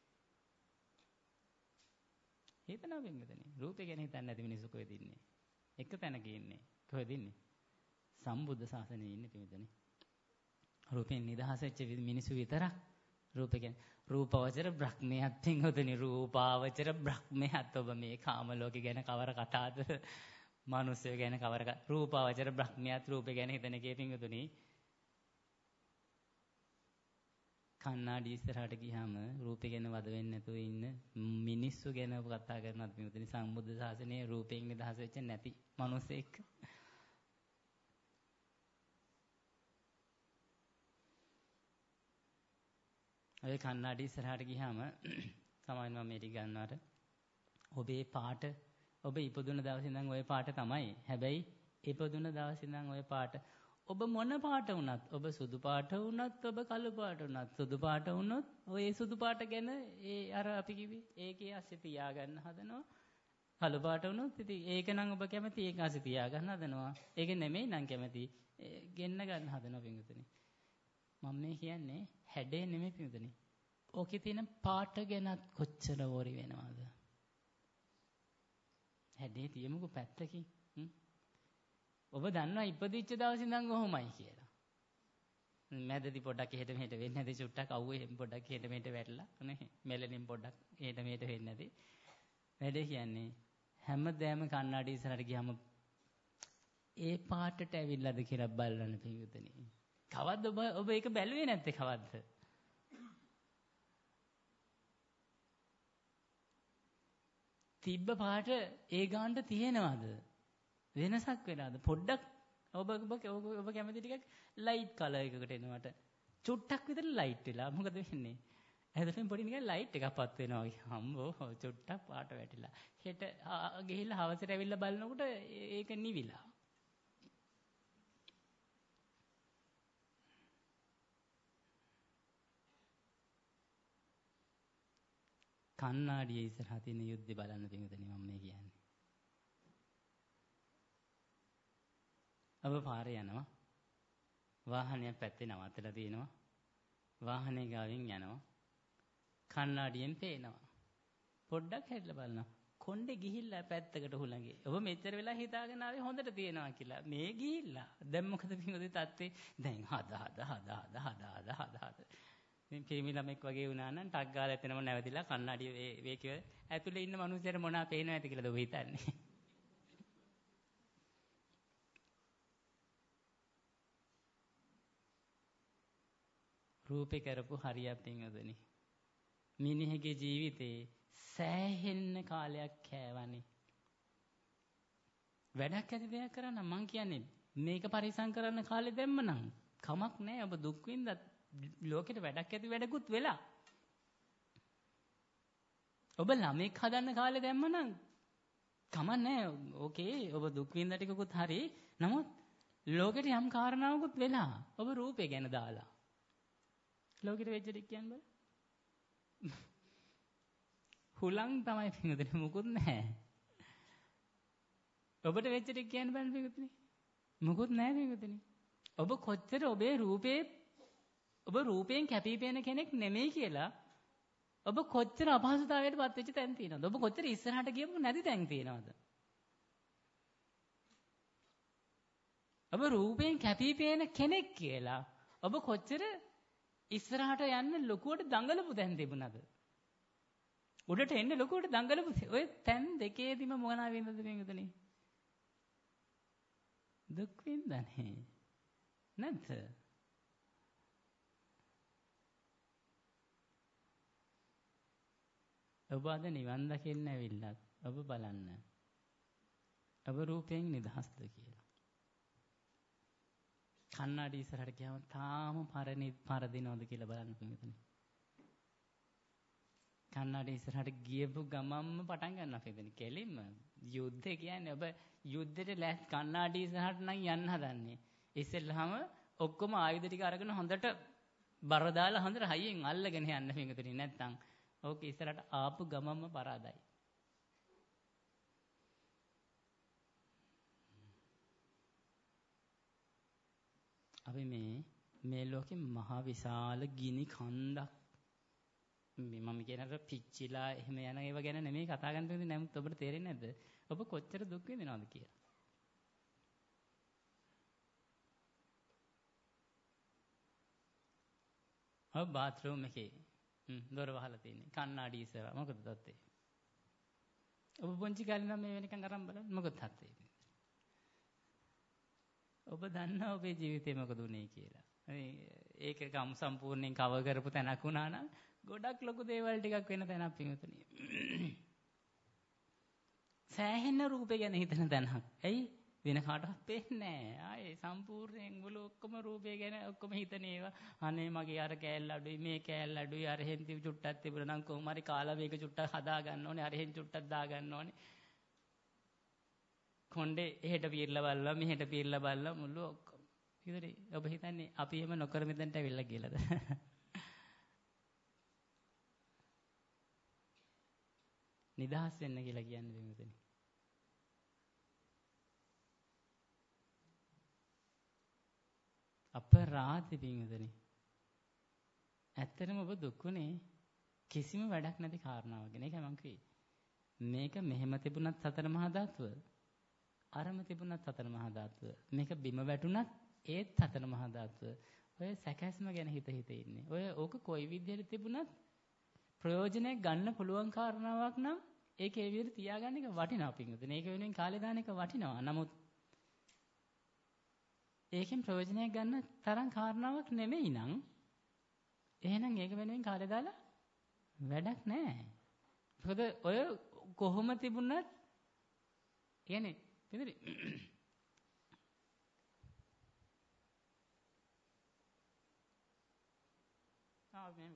හිතනවා වෙන්නේ. රූපේ ගැන හිතන්නේ නැති මිනිස්සු කොහෙද ඉන්නේ? එක තැනක ඉන්නේ. කොහෙද ඉන්නේ? සම්බුද්ධ ශාසනයේ ඉන්නේ පිටුනේ. රූපෙන් නිදහස් වෙච්ච මිනිස්සු විතරක් රූපේ ගැන රූපවචර බ්‍රහ්මයාත් පින්වතුනි රූපාවචර බ්‍රහ්මයාත් ඔබ මේ කාම ලෝකේ ගැන කවර කතාවද? මිනිස්සු ගැන කවර රූපාවචර බ්‍රහ්මයාත් රූපේ ගැන හිතන එකේ පින්වතුනි කන්නාඩි ඉස්සරහට ගියාම රූපේ ගැන වද වෙන්නේ නැතුව ඉන්න මිනිස්සු ගැන කතා කරනත් පින්වතුනි සම්බුද්ධ ශාසනයේ රූපයෙන් නිදහස් වෙච්ච නැති මිනිස්සෙක්. ඔය කන්නාඩි ඉස්සරහට ගියාම සමාවෙන් මම මේක ගන්නවට ඔබේ පාට ඔබ ඉපදුන දවසේ ඉඳන් ඔය පාට තමයි. හැබැයි ඉපදුන දවසේ ඉඳන් ඔය පාට ඔබ මොන පාට වුණත්, ඔබ සුදු පාට වුණත්, ඔබ කළු පාට වුණත්, සුදු පාට වුණොත් ඔය සුදු පාට ගැන ඒ අර අපි කිව්වේ ඒකේ ASCII තියාගන්න හදනවා. කළු පාට වුණොත් ඉතින් ඒක නම් ඔබ කැමති ඒක ASCII තියාගන්න හදනවා. ඒක නෙමෙයි නම් කැමති ගෙන්න ගන්න හදනවා පිටුතුනි. මම මේ කියන්නේ හැඩේ නෙමෙයි පිටුතුනි. ඕකේ තියෙන පාට ගැනත් කොච්චර වොරි වෙනවද? හැඩේ තියමුකෝ පැත්තකින්. ඔබ දන්නවා ඉපදිච්ච දවසේ ඉඳන් කොහොමයි කියලා. මැදදී පොඩ්ඩක් එහෙට මෙහෙට වෙන්නේ නැති චුට්ටක් අවුවේ පොඩ්ඩක් එහෙට මෙහෙට වැටලා නේ. මෙලනින් පොඩ්ඩක් එහෙට මෙහෙට වෙන්නේ නැති. වැඩේ කියන්නේ හැමදේම කන්නඩි ඉස්සරහට ගියාම ඒ පාටට ඇවිල්ලාද කියලා බලන්න පිටුතනේ. කවද්ද ඔබ ඔබ ඒක බැලුවේ නැත්තේ කවද්ද? තිබ්බ පාට ඒ ගානට තියෙනවද? වෙනසක් වෙලාද? පොඩ්ඩක් ඔබ ඔබ ඔබ කැමති ටිකක් ලයිට් කලර් එකකට එනවට චුට්ටක් විතර ලයිට් වෙලා මොකද වෙන්නේ? ඇදලා පොඩි නිකන් ලයිට් එකක් පත් වෙනවා වගේ. හම්බෝ චුට්ටක් පාට වැටිලා. හෙට ගිහිල්ලා හවසට ඇවිල්ලා බලනකොට ඒක නිවිලා. කන්නාඩියේ ඉස්සරහා තියෙන යුද්ධය බලන්න පිටුතනේ මම මේ කියන්නේ. ඔබ පාරේ යනවා. වාහනයක් පැත්තේ නවත්තලා තියෙනවා. වාහනේ ගාවින් යනවා. කන්නාඩියෙන් පේනවා. පොඩ්ඩක් හැරිලා බලනවා. කොණ්ඩේ ගිහිල්ලා පැත්තකට හුලඟේ. ඔබ මෙච්චර වෙලා හිතාගෙන ආවේ හොඳට තියෙනවා කියලා. මේ ගිහිල්ලා. දැන් මොකද පිටුතේ තත්ත්වේ? දැන් හද හද හද හද හද හද හද හද. මේ පිරිමි ළමෙක් වගේ වුණා නම් ටක් ගාලා එතනම නැවතිලා කන්නාඩිය වේ වේ කිය ඇතුලේ ඉන්න මිනිස්සුන්ට මොනවා පේනවද ඇති කියලාද ඔබ හිතන්නේ? රූපේ කරපු හරියක් පින්වදනි. මිනිහගේ ජීවිතේ සෑහෙන්න කාලයක් කෑවනේ. වැඩක් ඇති දෙයක් කරන්න මං කියන්නේ මේක පරිසම් කරන්න කාලේ දැම්ම නම් කමක් නැහැ. ඔබ දුක් විඳලා ලෝකෙට වැඩක් ඇති වැඩකුත් වෙලා. ඔබ ළමෙක් හදන්න කාලේ දැම්ම නම් කමක් නැහැ. ඕකේ ඔබ දුක් විඳ ටිකකුත් හරි. නමුත් ලෝකෙට යම් කාරණාවකුත් වෙලා. ඔබ රූපේ ගැන දාලා. ලෝකෙට වෙච්ච ටික කියන්න බෑ. හුලං තමයි පිටුදේ මුකුත් නැහැ. ඔබට වෙච්ච ටික කියන්න බෑ පිටුදේ. මුකුත් නැහැ පිටුදේ. ඔබ කොච්චර ඔබේ රූපේ ඔබ රූපයෙන් කැපිපෙන කෙනෙක් නෙමෙයි කියලා ඔබ කොච්චර අපහසුතාවයට පත් වෙච්ච තැන් තියෙනවද? ඔබ කොච්චර ඉස්සරහට ගියපු නැති තැන් තියෙනවද? ඔබ රූපයෙන් කැපිපෙන කෙනෙක් කියලා ඔබ කොච්චර ඉස්සරහට යන්න ලොකුවට දඟලපු තැන් තිබුණාද? උඩට එන්න ලොකුවට දඟලපු ඔය තැන් දෙකේදීම මොනවා වෙනවද මේකදනේ? දුක් විඳන්නේ නැද්ද? ඔබ අද නිවන් දකින්න ඇවිල්ලත් ඔබ බලන්න. ඔබ රූපයෙන් නිදහස්ද කියලා. කන්නාඩි ඉස්සරහට ගියාම තාම පරණි පරදිනවද කියලා බලන්න පිටුනේ. කන්නාඩි ඉස්සරහට ගියපු ගමම්ම පටන් ගන්නවා පිටුනේ. කෙලින්ම යුද්ධය කියන්නේ ඔබ යුද්ධෙට ලෑස්ති කන්නාඩි ඉස්සරහට නම් යන්න හදන්නේ. ඉස්සෙල්ලාම ඔක්කොම ආයුධ ටික අරගෙන හොඳට බර දාලා හොඳට හයියෙන් අල්ලගෙන යන්න පිටුනේ. නැත්තම් ඕක ඉස්සරහට ආපු ගමම්ම පරාදයි. අපි මේ මේ ලෝකෙ මහ විශාල ගිනි කන්දක් මේ මම කියනතර පිච්චිලා එහෙම යන ඒවා ගැන නෙමෙයි කතා කරන්න තියෙන්නේ. නමුත් ඔබට තේරෙන්නේ නැද්ද? ඔබ කොච්චර දුක් විඳිනවද කියලා. ඔබ බාත් รู ම් එකේ දොර වහලා තියෙන්නේ. කන්නාඩි ඉස්සරහා මොකද තත්ත්වය? ඔබ පොන්චි කාලේ නම් මේ වෙනකන් අරන් බලන්න මොකද තත්ත්වය? ඔබ දන්නා ඔබේ ජීවිතේ මොකද උනේ කියලා. ඒක ගම් සම්පූර්ණයෙන් කවර් කරපු තැනක් වුණා නම් ගොඩක් ලොකු දේවල් ටිකක් වෙන තැනක් පිටුතුනේ. සෑහෙන රූපේ ගැන හිතන තැනක්. ඇයි? වෙන කාටවත් පේන්නේ නැහැ. ආයේ සම්පූර්ණයෙන් මුළු ඔක්කොම රූපේ ගැන ඔක්කොම හිතන ඒවා. අනේ මගේ අර කෑල්ල අඩුයි මේ කෑල්ල අඩුයි අර හෙන් තිබු චුට්ටක් තිබුණා නම් කොහොම හරි කාලා මේක චුට්ටක් හදා ගන්න ඕනේ. අර හෙන් චුට්ටක් දා ගන්න ඕනේ. කොණ්ඩේ එහෙට පීරලා බලලා මෙහෙට පීරලා බලලා මුළු ඔක්කොම පිටුරේ ඔබ හිතන්නේ අපි එහෙම නොකර මෙතනට ඇවිල්ලා කියලාද? නිදහස් වෙන්න කියලා කියන්නේ පිටුරේ. අපරාධ පිටුරේ. ඇත්තටම ඔබ දුක්ුනේ කිසිම වැඩක් නැති කාරණාවක් ගැන. ඒකයි මම කිව්වේ. මේක මෙහෙම තිබුණත් සතර මහා ධාතුව. අරම තිබුණත් සතර මහා ධාතුව. මේක බිම වැටුණත් ඒත් සතර මහා ධාතුව. ඔය සැකැස්ම ගැන හිත හිත ඉන්නේ. ඔය ඕක කොයි විදිහට තිබුණත් ප්‍රයෝජනයක් ගන්න පුළුවන් කාරණාවක් නම් ඒක ඒ විදිහට තියාගන්න එක වටිනවා පිටුනේ. ඒක වෙනුවෙන් කාලේ දාන එක වටිනවා. නමුත් ඒකෙන් ප්‍රයෝජනයක් ගන්න තරම් කාරණාවක් නෙමෙයි නං. එහෙනම් ඒක වෙනුවෙන් කාලේ දාලා වැඩක් නැහැ. මොකද ඔය කොහොම තිබුණත් කියන්නේ පිටුනේ ආ මේක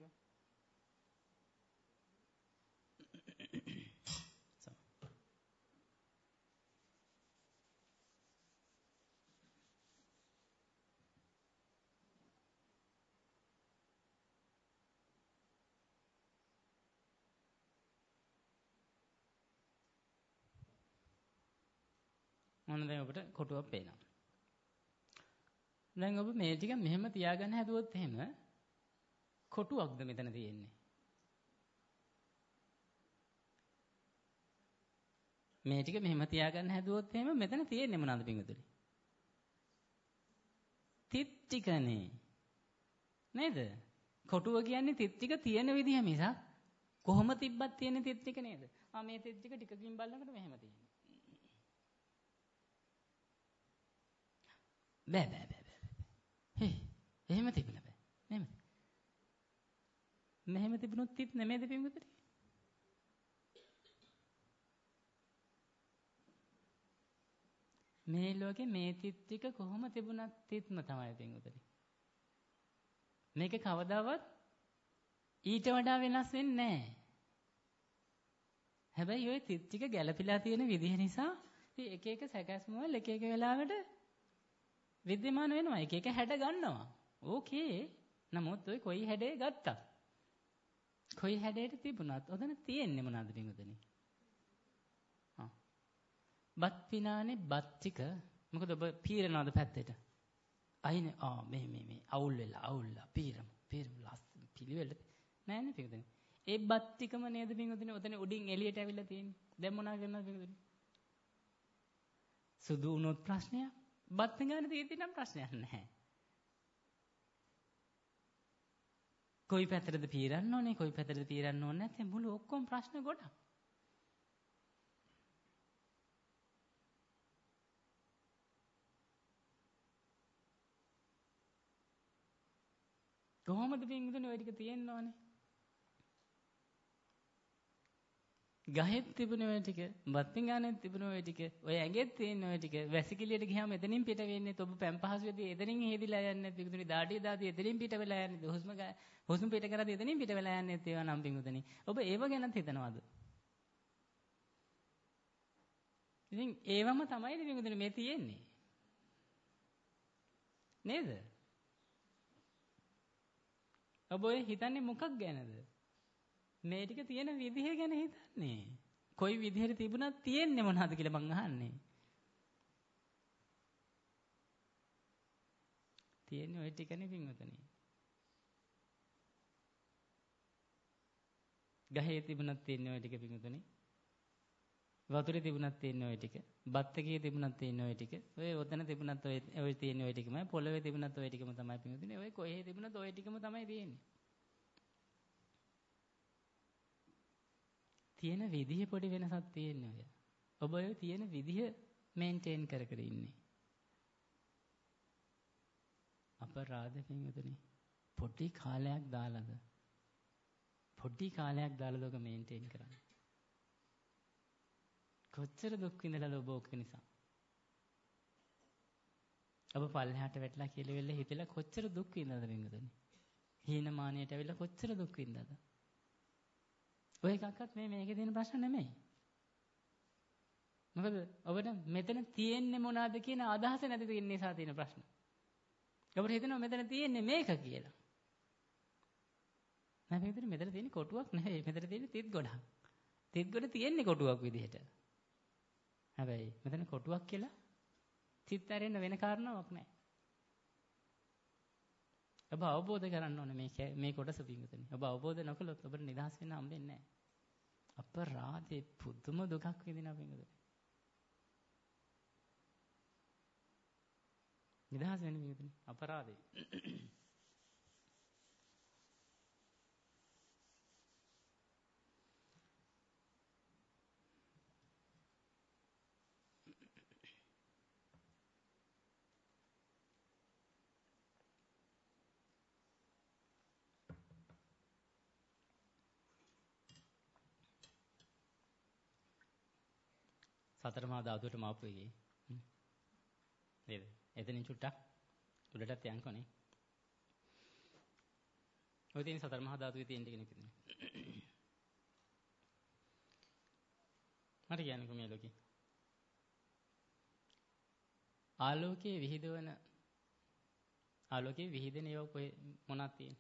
මොන දැන් ඔබට කොටුවක් පේනවා. දැන් ඔබ මේ ටික මෙහෙම තියාගන්න හැදුවොත් එහෙම කොටුවක්ද මෙතන තියෙන්නේ? මේ ටික මෙහෙම තියාගන්න හැදුවොත් එහෙම මෙතන තියෙන්නේ මොනවද පිටුතුනි? තිත් ටිකනේ. නේද? කොටුව කියන්නේ තිත් ටික තියෙන විදිහ මිසක් කොහොම තිබ්බත් තියෙන තිත් ටික නේද? ආ මේ තිත් ටික ටිකකින් බලනකොට මෙහෙම තියෙනවා. බෑ බෑ බෑ බෑ. හේ එහෙම තිබුණා බෑ. මෙහෙම. මෙහෙම තිබුණොත් තිත් නෙමෙයිද පිටුතුනි? මේ ලෝකේ මේ තිත් ටික කොහොම තිබුණත් තිත්ම තමයි පිටුතුනි. මේක කවදාවත් ඊට වඩා වෙනස් වෙන්නේ නැහැ. හැබැයි ওই තිත් ටික ගැළපීලා තියෙන විදිහ නිසා එක එක සැකස්ම වල එක එක වෙලාවට විද්‍යමාන වෙනවා. එක එක හැඩ ගන්නවා. ඕකේ. නමුත් ඔය කොයි හැඩේ ගත්තත් කොයි හැඩයට තිබුණත් ඔතන තියෙන්නේ මොනවද පිටුතුනි? ආ. බත් පිනානේ බත් ටික මොකද ඔබ පීරනවද පැත්තට? අයිනේ ආ මේ මේ මේ අවුල් වෙලා අවුල්ලා පීරමු. පීරමු ලස්සන පිළිවෙල නෑනේ පිටුතුනි. ඒ බත් ටිකම නේද පිටුතුනි ඔතන උඩින් එළියට ඇවිල්ලා තියෙන්නේ. දැන් මොනවා කරනවද පිටුතුනි? සුදු වුණොත් ප්‍රශ්නයක්. බත් ගන්න තියෙද්දි නම් ප්‍රශ්නයක් නැහැ. කොයි පැත්තටද පීරන්න ඕනේ කොයි පැත්තටද පීරන්න ඕනේ නැත්නම් මුළු ඔක්කොම ප්‍රශ්න ගොඩක්. කොහොමද පිටුතුනි ඔය ටික තියෙන්න ඕනේ? ගහෙත් තිබුණ ඔය ටික, බත් පිඟානෙත් තිබුණ ඔය ටික, ඔය ඇඟෙත් තියෙන ඔය ටික, වැසිකිළියට ගියාම එතනින් පිට වෙන්නේ, ඔබ පැම් පහසුවේදී එතනින් හේදිලා යන්නේ පිටුතුනි, දාඩිය දාදී එතනින් පිට වෙලා යන්නේ, හුස්ම හුස්ම පිට කරද්දී එතනින් පිට වෙලා යන්නේ ඒවා නම් පිටුතුනි. ඔබ ඒව ගැනත් හිතනවද? ඉතින් ඒවම තමයි පිටුතුනි මේ තියෙන්නේ. නේද? ඔබ ඔය හිතන්නේ මොකක් ගැනද? මේ ටික තියෙන විදිහ ගැන හිතන්නේ. කොයි විදිහට තිබුණත් තියෙන්නේ මොනවද කියලා මං අහන්නේ. තියෙන්නේ ඔය ටිකනේ පින්වතුනි. ගහේ තිබුණත් තියෙන්නේ ඔය ටික පින්වතුනි. වතුරේ තිබුණත් තියෙන්නේ ඔය ටික. බත් එකේ තිබුණත් තියෙන්නේ ඔය ටික. ඔය ඔතන තිබුණත් ඔය ඔය තියෙන්නේ ඔය ටිකමයි. පොළවේ තිබුණත් ඔය ටිකම තමයි පින්වතුනි. ඔය කොහේ තිබුණත් ඔය ටිකම තමයි තියෙන්නේ. තියෙන විදිහ පොඩි වෙනසක් තියෙන්නේ ඔය. ඔබ ඔය තියෙන විදිහ මේන්ටේන් කර කර ඉන්නේ. අපරාධ පින්වතුනි. පොඩි කාලයක් දාලාද? පොඩි කාලයක් දාලාද ඔක මේන්ටේන් කරන්නේ? කොච්චර දුක් විඳලාද ඔබ ඔක නිසා? ඔබ පල්ලෙහාට වැටලා කියලා වෙල්ල හිතලා කොච්චර දුක් විඳලාද පින්වතුනි? හීනමානයට ඇවිල්ලා කොච්චර දුක් විඳලාද? ඔය එකක්වත් මේ මේකේ තියෙන ප්‍රශ්න නෙමෙයි. මොකද ඔබට මෙතන තියෙන්නේ මොනවද කියන අදහස නැති තියෙන නිසා තියෙන ප්‍රශ්න. අපිට හිතෙනවා මෙතන තියෙන්නේ මේක කියලා. නෑ මේකෙන් මෙතන තියෙන්නේ කොටුවක් නෙවෙයි. මෙතන තියෙන්නේ තිත් ගොඩක්. තිත් ගොඩ තියෙන්නේ කොටුවක් විදිහට. හැබැයි මෙතන කොටුවක් කියලා තිත් ඇරෙන්න වෙන කාරණාවක් නෑ. ඔබ අවබෝධ කරගන්න ඕනේ මේ මේ කොටස පිංගුතුනි. ඔබ අවබෝධ නොකළොත් ඔබට නිදහස් වෙන්න හම්බෙන්නේ නෑ. අපරාධේ පුදුම දුකක් විඳිනවා පිංගුතුනි. නිදහස් වෙන්න පිංගුතුනි. අපරාධේ. සතර මහා ධාතුවට මාපු එකේ නේද? එතනින් චුට්ටක් උඩටත් යන්කොනේ. ඔය තියෙන සතර මහා ධාතුවේ තියෙන ටික නෙකද? මට කියන්නේ කොහොමද ලෝකේ? ආලෝකයේ විහිදවන ආලෝකයේ විහිදෙන ඒවා කොහෙ මොනවද තියෙන්නේ?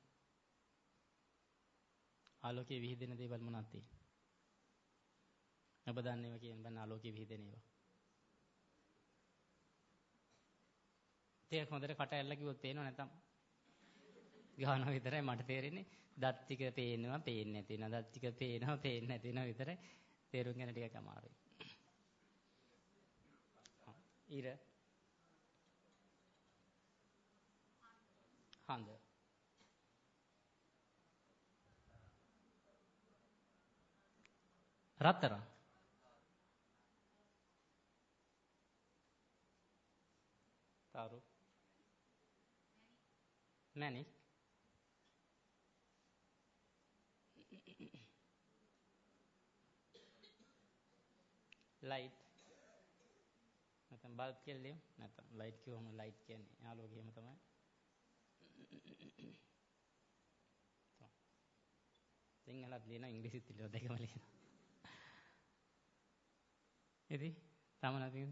ආලෝකයේ විහිදෙන දේවල් මොනවද තියෙන්නේ? ඔබ දන්නේ ඒවා කියන බන්න ආලෝකයේ විහිදෙන ඒවා. ටිකක් හොඳට කට ඇල්ල කිව්වොත් පේනව නැත්තම් ගානවා විතරයි මට තේරෙන්නේ. දත් ටික පේනවා, පේන්නේ නැති වෙනවා. දත් ටික පේනවා, පේන්නේ නැති වෙනවා විතරයි. තේරුම් ගන්න ටිකක් අමාරුයි. ඉර හඳ රත්තරන් तारू मैंने लाइट मतलब बल्ब के लिए मतलब लाइट क्यों हम लाइट के यहाँ लोग ये मतलब है तो सिंगल आप लेना इंग्लिश इतनी लो देखे वाले यदि तामन आती है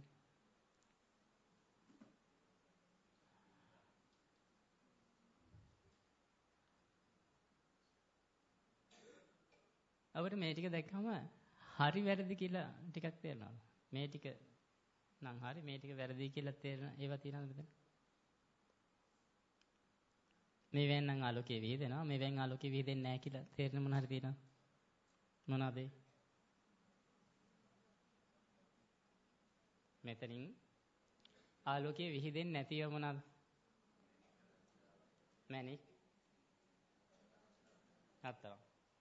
අපිට මේ ටික දැක්කම හරි වැරදි කියලා ටිකක් තේරෙනවා. මේ ටික නම් හරි මේ ටික වැරදි කියලා තේරෙන ඒවා තියෙනවද මෙතන? මේ වෙන් නම් ආලෝකයේ විහිදෙනවා. මේ වෙන් ආලෝකයේ විහිදෙන්නේ නැහැ කියලා තේරෙන මොන හරි තියෙනවද? මොනවාද? මෙතනින් ආලෝකයේ විහිදෙන්නේ නැතිව මොනවාද? මැණික්. අත්තරන්.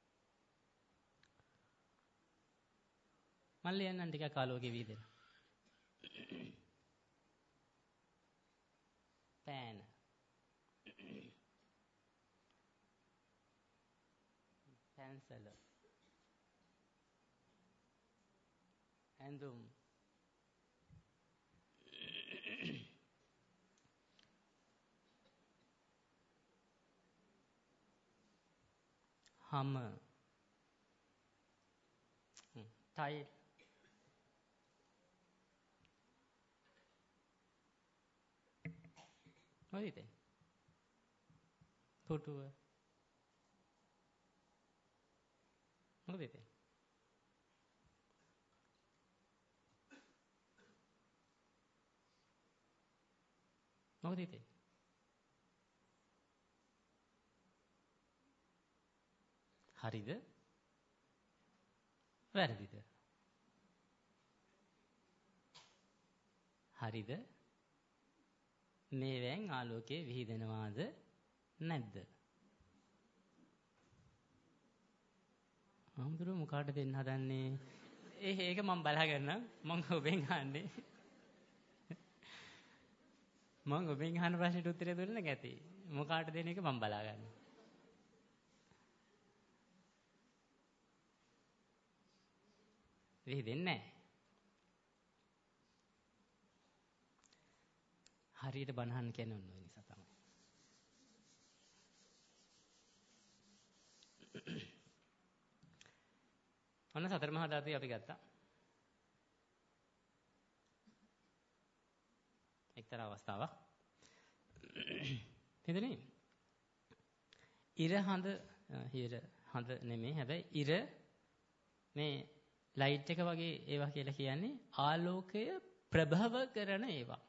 මල්ලි යන්න ටිකක් ආලෝකයේ විහිදෙන. පෑන. පැන්සල. ඇඳුම්. හම. ටයිල්. මොකද ඉතින්? පුටුව. මොකද ඉතින්? මොකද ඉතින්? හරිද? වැරදිද? හරිද? මේවෙන් ආලෝකයේ විහිදෙනවාද නැද්ද? අම්දුරු මොකාට දෙන්න හදන්නේ? ඒ ඒක මම බලාගන්න මම ඔබෙන් අහන්නේ. මම ඔබෙන් අහන ප්‍රශ්නෙට උත්තරය දුන්න ගැති. මොකාට දෙන එක මම බලාගන්න. විහිදෙන්නේ නැහැ. හරියට බනහන් කියන්නේ ඔන්න ඔය නිසා තමයි. ඔන්න සතර මහා ධාතුයි අපි ගත්තා. එක්තරා අවස්ථාවක්. හිතන්නේ ඉර හඳ ඉර හඳ නෙමෙයි හැබැයි ඉර මේ ලයිට් එක වගේ ඒවා කියලා කියන්නේ ආලෝකය ප්‍රභව කරන ඒවා.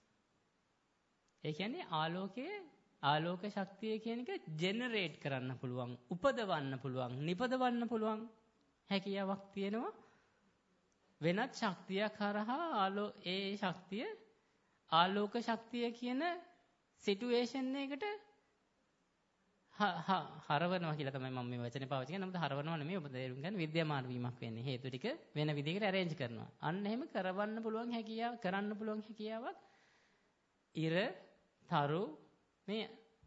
ඒ කියන්නේ ආලෝකයේ ආලෝක ශක්තිය කියන එක ජෙනරේට් කරන්න පුළුවන්, උපදවන්න පුළුවන්, නිපදවන්න පුළුවන් හැකියාවක් තියෙනවා. වෙනත් ශක්තියක් හරහා ආලෝ ඒ ශක්තිය ආලෝක ශක්තිය කියන සිටුේෂන් එකකට හරවනවා කියලා තමයි මම මේ වචනේ පාවිච්චි කරන්නේ. නමුත් හරවනවා නෙමෙයි ඔබ තේරුම් ගන්න විද්‍යාමාන වීමක් වෙන්නේ. හේතු ටික වෙන විදිහකට arrange කරනවා. අන්න එහෙම කරවන්න පුළුවන් හැකියාව කරන්න පුළුවන් හැකියාවක් ඉර තරු මේ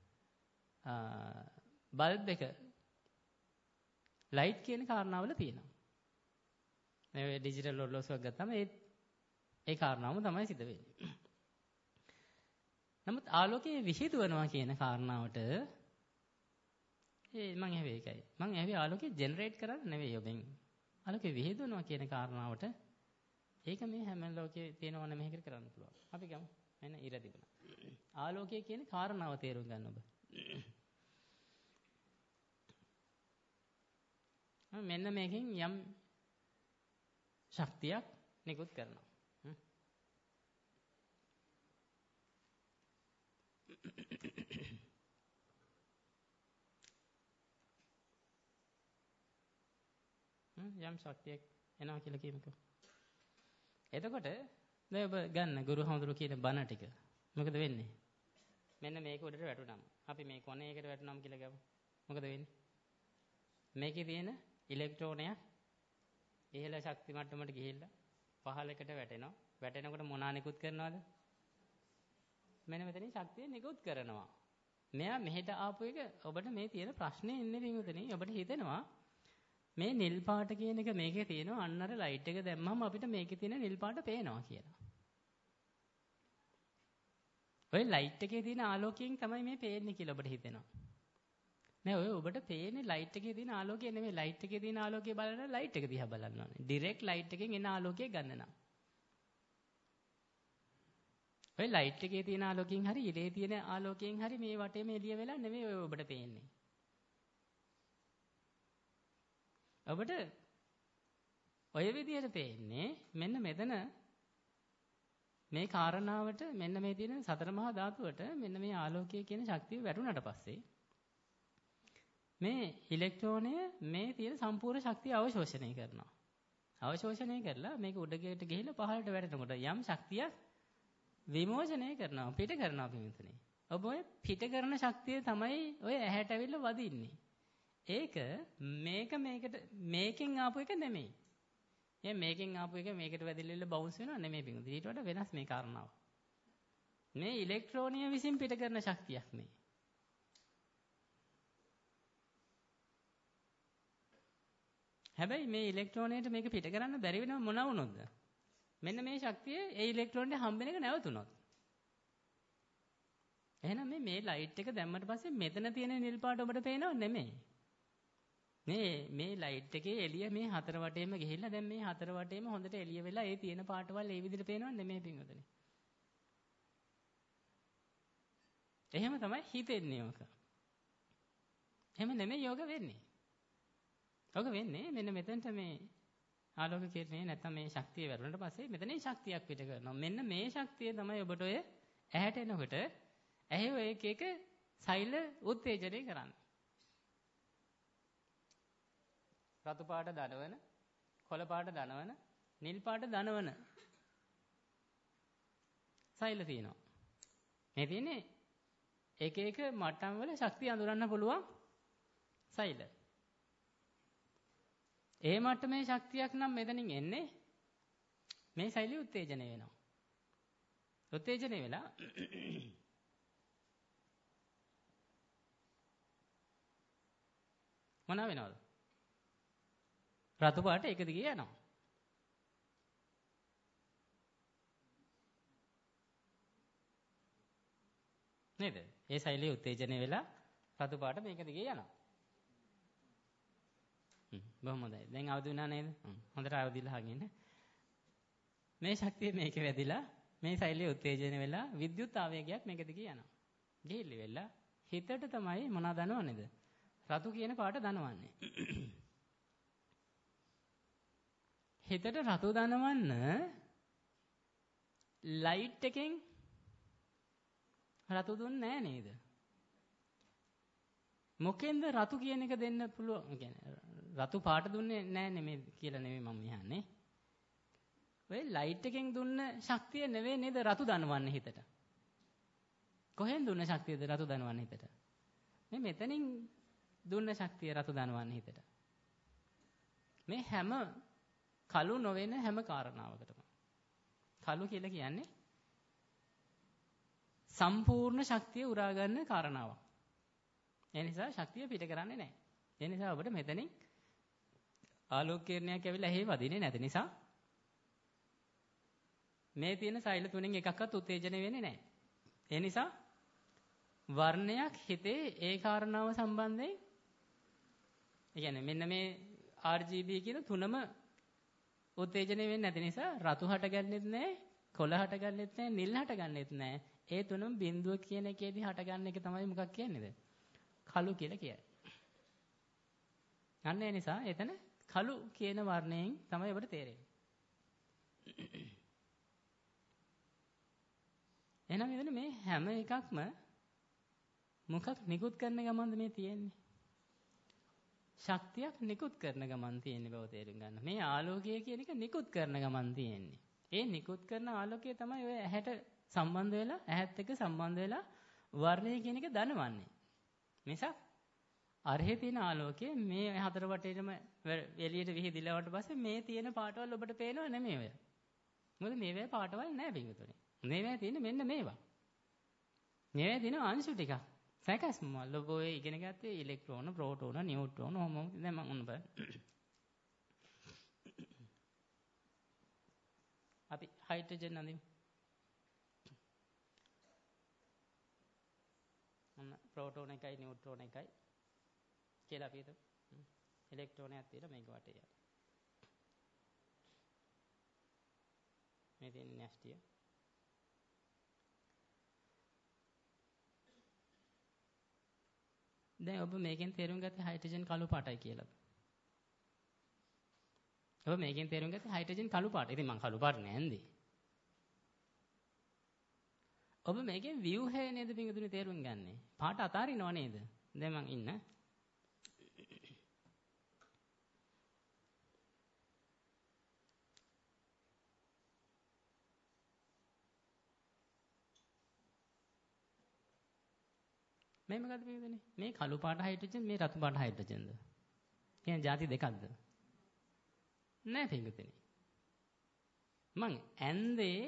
බල්බ් එක ලයිට් කියන කාරණාවල තියෙනවා. මේ ඩිජිටල් ඔරලෝසුවක් ගත්තාම ඒ ඒ කාරණාවම තමයි සිද්ධ වෙන්නේ. නමුත් ආලෝකයේ විහිදුවනවා කියන කාරණාවට ඒ මම ඇහුවේ ඒකයි. මම ඇහුවේ ආලෝකය ජෙනරේට් කරන්න නෙවෙයි ඔබෙන්. ආලෝකය විහිදුවනවා කියන කාරණාවට ඒක මේ හැම ලෝකයේ තියෙනව නෙමෙයි මේකට කරන්න පුළුවන්. අපි ගමු. මෙන්න ඉර තිබුණා. ආලෝකය කියන කාරණාව තේරුම් ගන්න ඔබ. මෙන්න මේකෙන් යම් ශක්තියක් නිකුත් කරනවා. යම් ශක්තියක් එනවා කියලා කියමුකෝ. එතකොට දැන් ඔබ ගන්න ගුරු හඳුරු කියන බණ ටික. මොකද වෙන්නේ? මෙන්න මේක උඩට වැටුනම. අපි මේ කොනේකට වැටුනම කියලා ගමු. මොකද වෙන්නේ? මේකේ තියෙන ඉලෙක්ට්‍රෝනයක් ඉහළ ශක්ති මට්ටමට ගිහිල්ලා පහළකට වැටෙනවා. වැටෙනකොට මොනවා නිකුත් කරනවද? මෙන්න මෙතනින් ශක්තිය නිකුත් කරනවා. මෙයා මෙහෙට ආපු එක ඔබට මේ තියෙන ප්‍රශ්නේ ඉන්නේ පිටුතනේ. ඔබට හිතෙනවා මේ නිල් පාට කියන එක මේකේ තියෙනවා අන්න අර ලයිට් එක දැම්මම අපිට මේකේ තියෙන නිල් පාට පේනවා කියලා. ඔය ලයිට් එකේ තියෙන ආලෝකයෙන් තමයි මේ පේන්නේ කියලා ඔබට හිතෙනවා. නෑ ඔය ඔබට පේන්නේ ලයිට් එකේ තියෙන ආලෝකය නෙමෙයි ලයිට් එකේ තියෙන ආලෝකය බලන ලයිට් එක දිහා බලන්න ඕනේ. ඩිරෙක්ට් ලයිට් එකෙන් එන ආලෝකය ගන්න නම්. ඔය ලයිට් එකේ තියෙන ආලෝකයෙන් හරි ඉරේ තියෙන ආලෝකයෙන් හරි මේ වටේම එළිය වෙලා නෙමෙයි ඔය ඔබට පේන්නේ. ඔබට ඔය විදිහට පේන්නේ මෙන්න මෙතන මේ කාරණාවට මෙන්න මේ තියෙන සතර මහා ධාතුවට මෙන්න මේ ආලෝකය කියන ශක්තිය වැටුණාට පස්සේ මේ ඉලෙක්ට්‍රෝනය මේ තියෙන සම්පූර්ණ ශක්තිය අවශෝෂණය කරනවා. අවශෝෂණය කරලා මේක උඩගේට ගිහිල්ලා පහළට වැටෙනකොට යම් ශක්තියක් විමෝචනය කරනවා පිට කරනවා පිටුනේ. ඔබ ඔය පිට කරන ශක්තිය තමයි ඔය ඇහැට ඇවිල්ලා වදින්නේ. ඒක මේක මේකට මේකෙන් ආපු එක නෙමෙයි. ඒ මේකෙන් ආපු එක මේකට වැදිලා බවුන්ස් වෙනවා නෙමෙයි පිටුනේ. ඊට වඩා වෙනස් මේ කාරණාව. මේ ඉලෙක්ට්‍රෝනිය විසින් පිට කරන ශක්තියක් මේ. හැබැයි මේ ඉලෙක්ට්‍රෝනයට මේක පිට කරන්න බැරි වෙනව මොන වුණොත්ද? මෙන්න මේ ශක්තිය ඒ ඉලෙක්ට්‍රෝනට හම්බෙන එක නැවතුනොත්. එහෙනම් මේ මේ ලයිට් එක දැම්මට පස්සේ මෙතන තියෙන නිල් පාට ඔබට පේනව නෙමෙයි. මේ මේ ලයිට් එකේ එළිය මේ හතර වටේම ගිහිල්ලා දැන් මේ හතර වටේම හොඳට එළිය වෙලා ඒ තියෙන පාටවල් ඒ විදිහට පේනව නෙමෙයි පින්වතුනි. එහෙම තමයි හිතෙන්නේ ඔක. එහෙම නෙමෙයි යෝග වෙන්නේ. ඔක වෙන්නේ මෙන්න මෙතනට මේ ආලෝක කිරණේ නැත්නම් මේ ශක්තිය වැරුණාට පස්සේ මෙතනින් ශක්තියක් පිට කරනවා. මෙන්න මේ ශක්තිය තමයි ඔබට ඔය ඇහැට එනකොට ඇහි ඔය එක එක සෛල උත්තේජනය කරන්නේ. රතු පාට දනවන, කොළ පාට දනවන, නිල් පාට දනවන සෛල තියෙනවා. මේ තියෙන්නේ එක එක මට්ටම් වල ශක්තිය අඳුරන්න පුළුවන් සෛල. ඒ මට්ටමේ ශක්තියක් නම් මෙතනින් එන්නේ මේ සෛලිය උත්තේජනය වෙනවා. උත්තේජනය වෙලා මොනවා වෙනවද? රතු පාට එක දිගේ යනවා. නේද? ඒ සෛලිය උත්තේජනය වෙලා රතු පාට මේක දිගේ යනවා. බොහොම හොඳයි. දැන් අවදි වුණා නේද? හොඳට අවදිලා අහගෙන. මේ ශක්තිය මේකේ වැදිලා මේ සෛලයේ උත්තේජනය වෙලා විද්‍යුත් ආවේගයක් මේක දිගේ යනවා. ගිහිලි වෙලා හිතට තමයි මොනවද දනවන්නේද? රතු කියන පාට දනවන්නේ. හිතට රතු දනවන්න ලයිට් එකෙන් රතු දුන්නේ නැහැ නේද? මොකෙන්ද රතු කියන එක දෙන්න පුළුවන්? කියන්නේ රතු පාට දුන්නේ නැහැ නෙමෙයි කියලා නෙමෙයි මම කියන්නේ. ඔය ලයිට් එකෙන් දුන්න ශක්තිය නෙවෙයි නේද රතු දනවන්නේ හිතට. කොහෙන් දුන්න ශක්තියද රතු දනවන්නේ හිතට? මේ මෙතනින් දුන්න ශක්තිය රතු දනවන්නේ හිතට. මේ හැම කළු නොවන හැම කාරණාවකටම කළු කියලා කියන්නේ සම්පූර්ණ ශක්තිය උරා ගන්න කාරණාවක්. ඒ නිසා ශක්තිය පිට කරන්නේ නැහැ. ඒ නිසා ඔබට මෙතනින් ආලෝක කිරණයක් ඇවිල්ලා එහෙ වදින්නේ නැති නිසා මේ තියෙන සෛල තුනෙන් එකක්වත් උත්තේජනය වෙන්නේ නැහැ. ඒ නිසා වර්ණයක් හිතේ ඒ කාරණාව සම්බන්ධයෙන් ඒ කියන්නේ මෙන්න මේ ආර් ජී බී කියන තුනම උත්තේජනය වෙන්නේ නැති නිසා රතු හටගන්නෙත් නැහැ, කොළ හටගන්නෙත් නැහැ, නිල් හටගන්නෙත් නැහැ. ඒ තුනම බිඳුව කියන එකේදී හටගන්න එක තමයි මොකක් කියන්නේද? කළු කියලා කියන්නේ. අන්න ඒ නිසා එතන කළු කියන වර්ණයෙන් තමයි ඔබට තේරෙන්නේ. එහෙනම් මෙතන මේ හැම එකක්ම මොකක් නිකුත් කරන ගමන්ද මේ තියෙන්නේ? ශක්තියක් නිකුත් කරන ගමන් තියෙන බව තේරුම් ගන්න. මේ ආලෝකය කියන එක නිකුත් කරන ගමන් තියෙන්නේ. ඒ නිකුත් කරන ආලෝකය තමයි ඔය ඇහැට සම්බන්ධ වෙලා ඇහත් එක්ක සම්බන්ධ වෙලා වර්ණය කියන එක දනවන්නේ. මිසක් අරහේ තියෙන ආලෝකය මේ හතර වටේටම එළියට විහිදිලාවට පස්සේ මේ තියෙන පාටවල් ඔබට පේනව නෙමෙයි ඔය. මොකද මේවැ පාටවල් නැහැ බින්දුතුනේ. මේවැ තියෙන මෙන්න මේවා. මේවැ තියෙන අංශු ටිකක්. සැකස්ම ඔබ ඔය ඉගෙන ගත්තේ ඉලෙක්ට්‍රෝන, ප්‍රෝටෝන, නියුට්‍රෝන ඔහොම දැන් මම උන්න බලන්න. අපි හයිඩ්‍රජන් අඳිමු. ඔන්න ප්‍රෝටෝන එකයි නියුට්‍රෝන එකයි කියලා අපි හිතමු. ඉලෙක්ට්‍රෝනයක් තියෙන මේක වටේ යන. මේ තියෙන නැස්ටිය. දැන් ඔබ මේකෙන් තේරුම් ගත්තේ හයිඩ්‍රජන් කළු පාටයි කියලා. ඔබ මේකෙන් තේරුම් ගත්තේ හයිඩ්‍රජන් කළු පාට. ඉතින් මං කළු පාට නෑන්දේ. ඔබ මේකෙන් ව්‍යුහය නේද පිටුනේ තේරුම් ගන්නෙ. පාට අතාරිනව නේද? දැන් මං ඉන්න. මේ මොකද පිටුනේ? මේ කළු පාට හයිඩ්‍රජන් මේ රතු පාට හයිඩ්‍රජන්ද? කියන්නේ ಜಾති දෙකක්ද? නෑ පිටුනේ. මං ඇන්දේ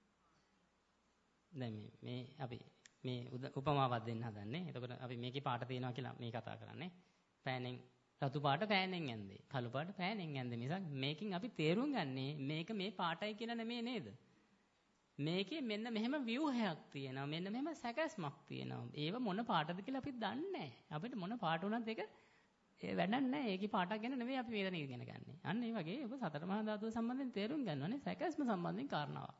දැන් මේ මේ අපි මේ උපමාවක් දෙන්න හදන්නේ. එතකොට අපි මේකේ පාට තියෙනවා කියලා මේ කතා කරන්නේ. පෑනෙන් රතු පාට පෑනෙන් ඇන්දේ. කළු පාට පෑනෙන් ඇන්දේ. මිසක් මේකෙන් අපි තේරුම් ගන්නේ මේක මේ පාටයි කියලා නෙමෙයි නේද? මේකේ මෙන්න මෙහෙම ව්‍යුහයක් තියෙනවා. මෙන්න මෙහෙම සැකස්මක් තියෙනවා. ඒව මොන පාටද කියලා අපි දන්නේ නැහැ. අපිට මොන පාට වුණත් ඒක ඒ වැඩක් නැහැ. ඒකේ පාටක් ගැන නෙමෙයි අපි මෙතන ඉගෙන ගන්න. අන්න ඒ වගේ ඔබ සතර මහා ධාතුව සම්බන්ධයෙන් තේරුම් ගන්නවනේ සැකස්ම සම්බන්ධයෙන් කාරණාවක්.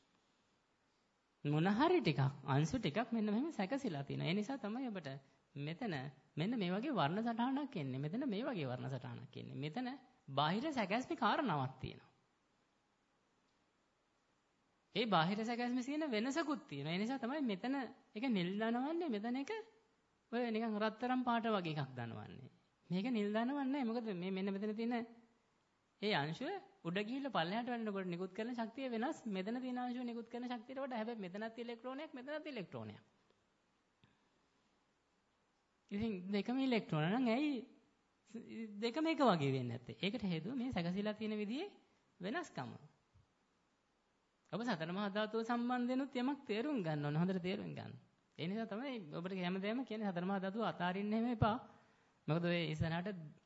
මොන හරි ටිකක් අංශු ටිකක් මෙන්න මෙහෙම සැකසීලා තියෙනවා. ඒ නිසා තමයි ඔබට මෙතන මෙන්න මේ වගේ වර්ණ සටහනක් එන්නේ. මෙතන මේ වගේ වර්ණ සටහනක් එන්නේ. මෙතන බාහිර සැකස්මේ කාරණාවක් තියෙනවා. ඒ බාහිර සැකස්මේ තියෙන වෙනසකුත් තියෙනවා. ඒ නිසා තමයි මෙතන එක නිල් දනවන්නේ. මෙතන එක ඔය නිකන් රත්තරන් පාට වගේ එකක් දනවන්නේ. මේක නිල් දනවන්නේ මොකද මේ මෙන්න මෙතන තියෙන ඒ අංශුව උඩ ගිහිල්ලා පල්ලෙහාට වෙනකොට නිකුත් කරන ශක්තිය වෙනස්. මෙතන තියෙන අංශුව නිකුත් කරන ශක්තියට වඩා හැබැයි මෙතනත් ඉලෙක්ට්‍රෝනයක් මෙතනත් ඉලෙක්ට්‍රෝනයක්. ඉතින් දෙකම ඉලෙක්ට්‍රෝන නම් ඇයි දෙකම එක වගේ වෙන්නේ නැත්තේ? ඒකට හේතුව මේ සැකසීලා තියෙන විදිහේ වෙනස්කම. ඔබ සතර මහා ධාතුව සම්බන්ධෙනුත් යමක් තේරුම් ගන්න ඕන. හොඳට තේරුම් ගන්න. ඒ නිසා තමයි ඔබට හැමදේම කියන්නේ සතර මහා ධාතුව අතාරින්න හැම එපා. මොකද ඔය ඉස්සරහට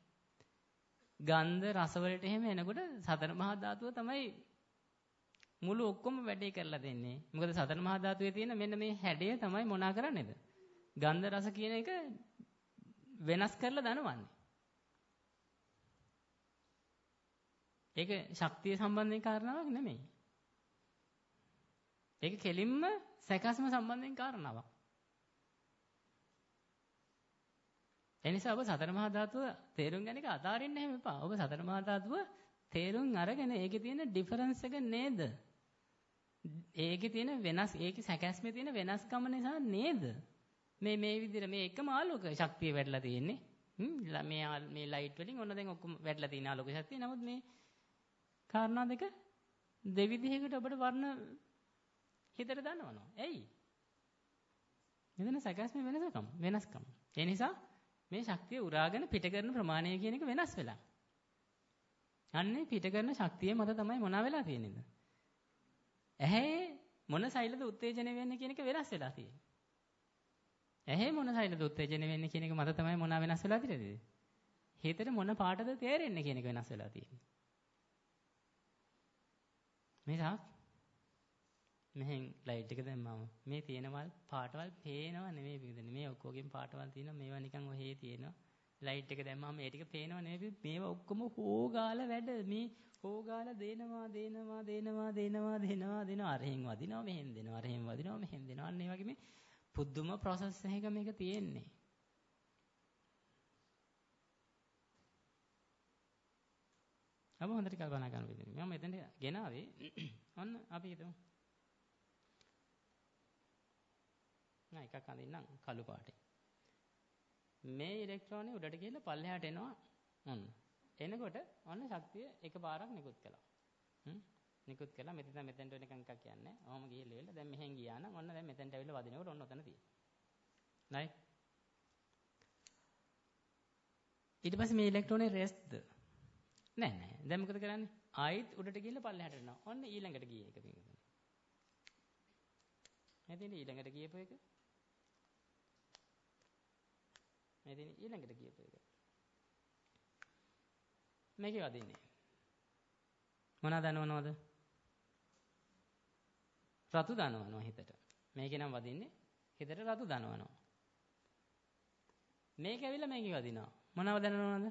ගන්ධ රස වලට එහෙම එනකොට සතර මහා ධාතුව තමයි මුළු ඔක්කොම වැඩේ කරලා දෙන්නේ. මොකද සතර මහා ධාතුවේ තියෙන මෙන්න මේ හැඩය තමයි මොනා කරන්නේද? ගන්ධ රස කියන එක වෙනස් කරලා දනවන්නේ. ඒක ශක්තිය සම්බන්ධයෙන් කාරණාවක් නෙමෙයි. ඒක කෙලින්ම සැකස්ම සම්බන්ධයෙන් කාරණාවක්. ඒ නිසා ඔබ සතර මහා ධාතුව තේරුම් ගන්න එක අතාරින්න හැම එපා. ඔබ සතර මහා ධාතුව තේරුම් අරගෙන ඒකේ තියෙන ඩිෆරන්ස් එක නේද? ඒකේ තියෙන වෙනස් ඒකේ සැකැස්මේ තියෙන වෙනස්කම නිසා නේද? මේ මේ විදිහට මේ එකම ආලෝක ශක්තිය වැඩිලා තියෙන්නේ. හ්ම් මේ මේ ලයිට් වලින් ඔන්න දැන් ඔක්කොම වැඩිලා තියෙන ආලෝක ශක්තිය. නමුත් මේ කාරණා දෙක දෙවිදිහකට ඔබට වර්ණ හිතට දනවනවා. ඇයි? මෙතන සැකැස්මේ වෙනසකම් වෙනස්කම්. ඒ නිසා මේ ශක්තිය උරාගෙන පිට කරන ප්‍රමාණය කියන එක වෙනස් වෙලා. අන්නේ පිට කරන ශක්තිය මත තමයි මොනවා වෙලා තියෙන්නේ. ඇහැ මොන සෛලද උත්තේජනය වෙන්නේ කියන එක වෙනස් වෙලා තියෙන්නේ. ඇහැ මොන සෛලද උත්තේජනය වෙන්නේ කියන එක මත තමයි මොනවා වෙනස් වෙලා තියෙන්නේ. හිතට මොන පාටද තේරෙන්නේ කියන එක වෙනස් වෙලා තියෙන්නේ. මේ සාක් මෙහෙන් ලයිට් එක දැම්මම මේ තියෙනවල් පාටවල් පේනව නෙමෙයි පිටින් මේ ඔක්කොගෙන් පාටවල් තියෙනවා මේවා නිකන් ඔහේ තියෙනවා ලයිට් එක දැම්මම මේ ටික පේනව නෙමෙයි මේවා ඔක්කොම හොගාලා වැඩ මේ හොගාලා දෙනවා දෙනවා දෙනවා දෙනවා දෙනවා දෙනවා අරහෙන් වදිනවා මෙහෙන් දෙනවා අරහෙන් වදිනවා මෙහෙන් දෙනවා අන්න ඒ වගේ මේ පුදුම process එකක මේක තියෙන්නේ අප හොඳට කල්පනා කරන්න විදිහ මම මෙතනට ගෙනාවේ ඔන්න අපි හිතමු නෑ එකක් අඳින්නම් කළු පාටේ. මේ ඉලෙක්ට්‍රෝනේ උඩට ගිහලා පල්ලෙහාට එනවා. ඔන්න. එනකොට ඔන්න ශක්තිය එකපාරක් නිකුත් කළා. හ්ම්. නිකුත් කළා මෙතන මෙතෙන්ට වෙනකන් එකක් කියන්නේ. ඔහොම ගිහලා ඉවරලා දැන් මෙහෙන් ගියා නම් ඔන්න දැන් මෙතෙන්ට ඇවිල්ලා වදිනකොට ඔන්න ඔතන තියෙනවා. නයි. ඊට පස්සේ මේ ඉලෙක්ට්‍රෝනේ රෙස්ට්ද? නෑ නෑ. දැන් මොකද කරන්නේ? ආයිත් උඩට ගිහලා පල්ලෙහාට එනවා. ඔන්න ඊළඟට ගියේ එක පිටින්. මෙතන ඊළඟට ගියපු එක මෙතන ඊළඟට ගියපු එක මේකේ වදින්නේ මොනවද දනවනවද රතු දනවනවා හිතට මේකේ නම් වදින්නේ හිතට රතු දනවනවා මේක ඇවිල්ලා මේකේ වදිනවා මොනවද දනවනවද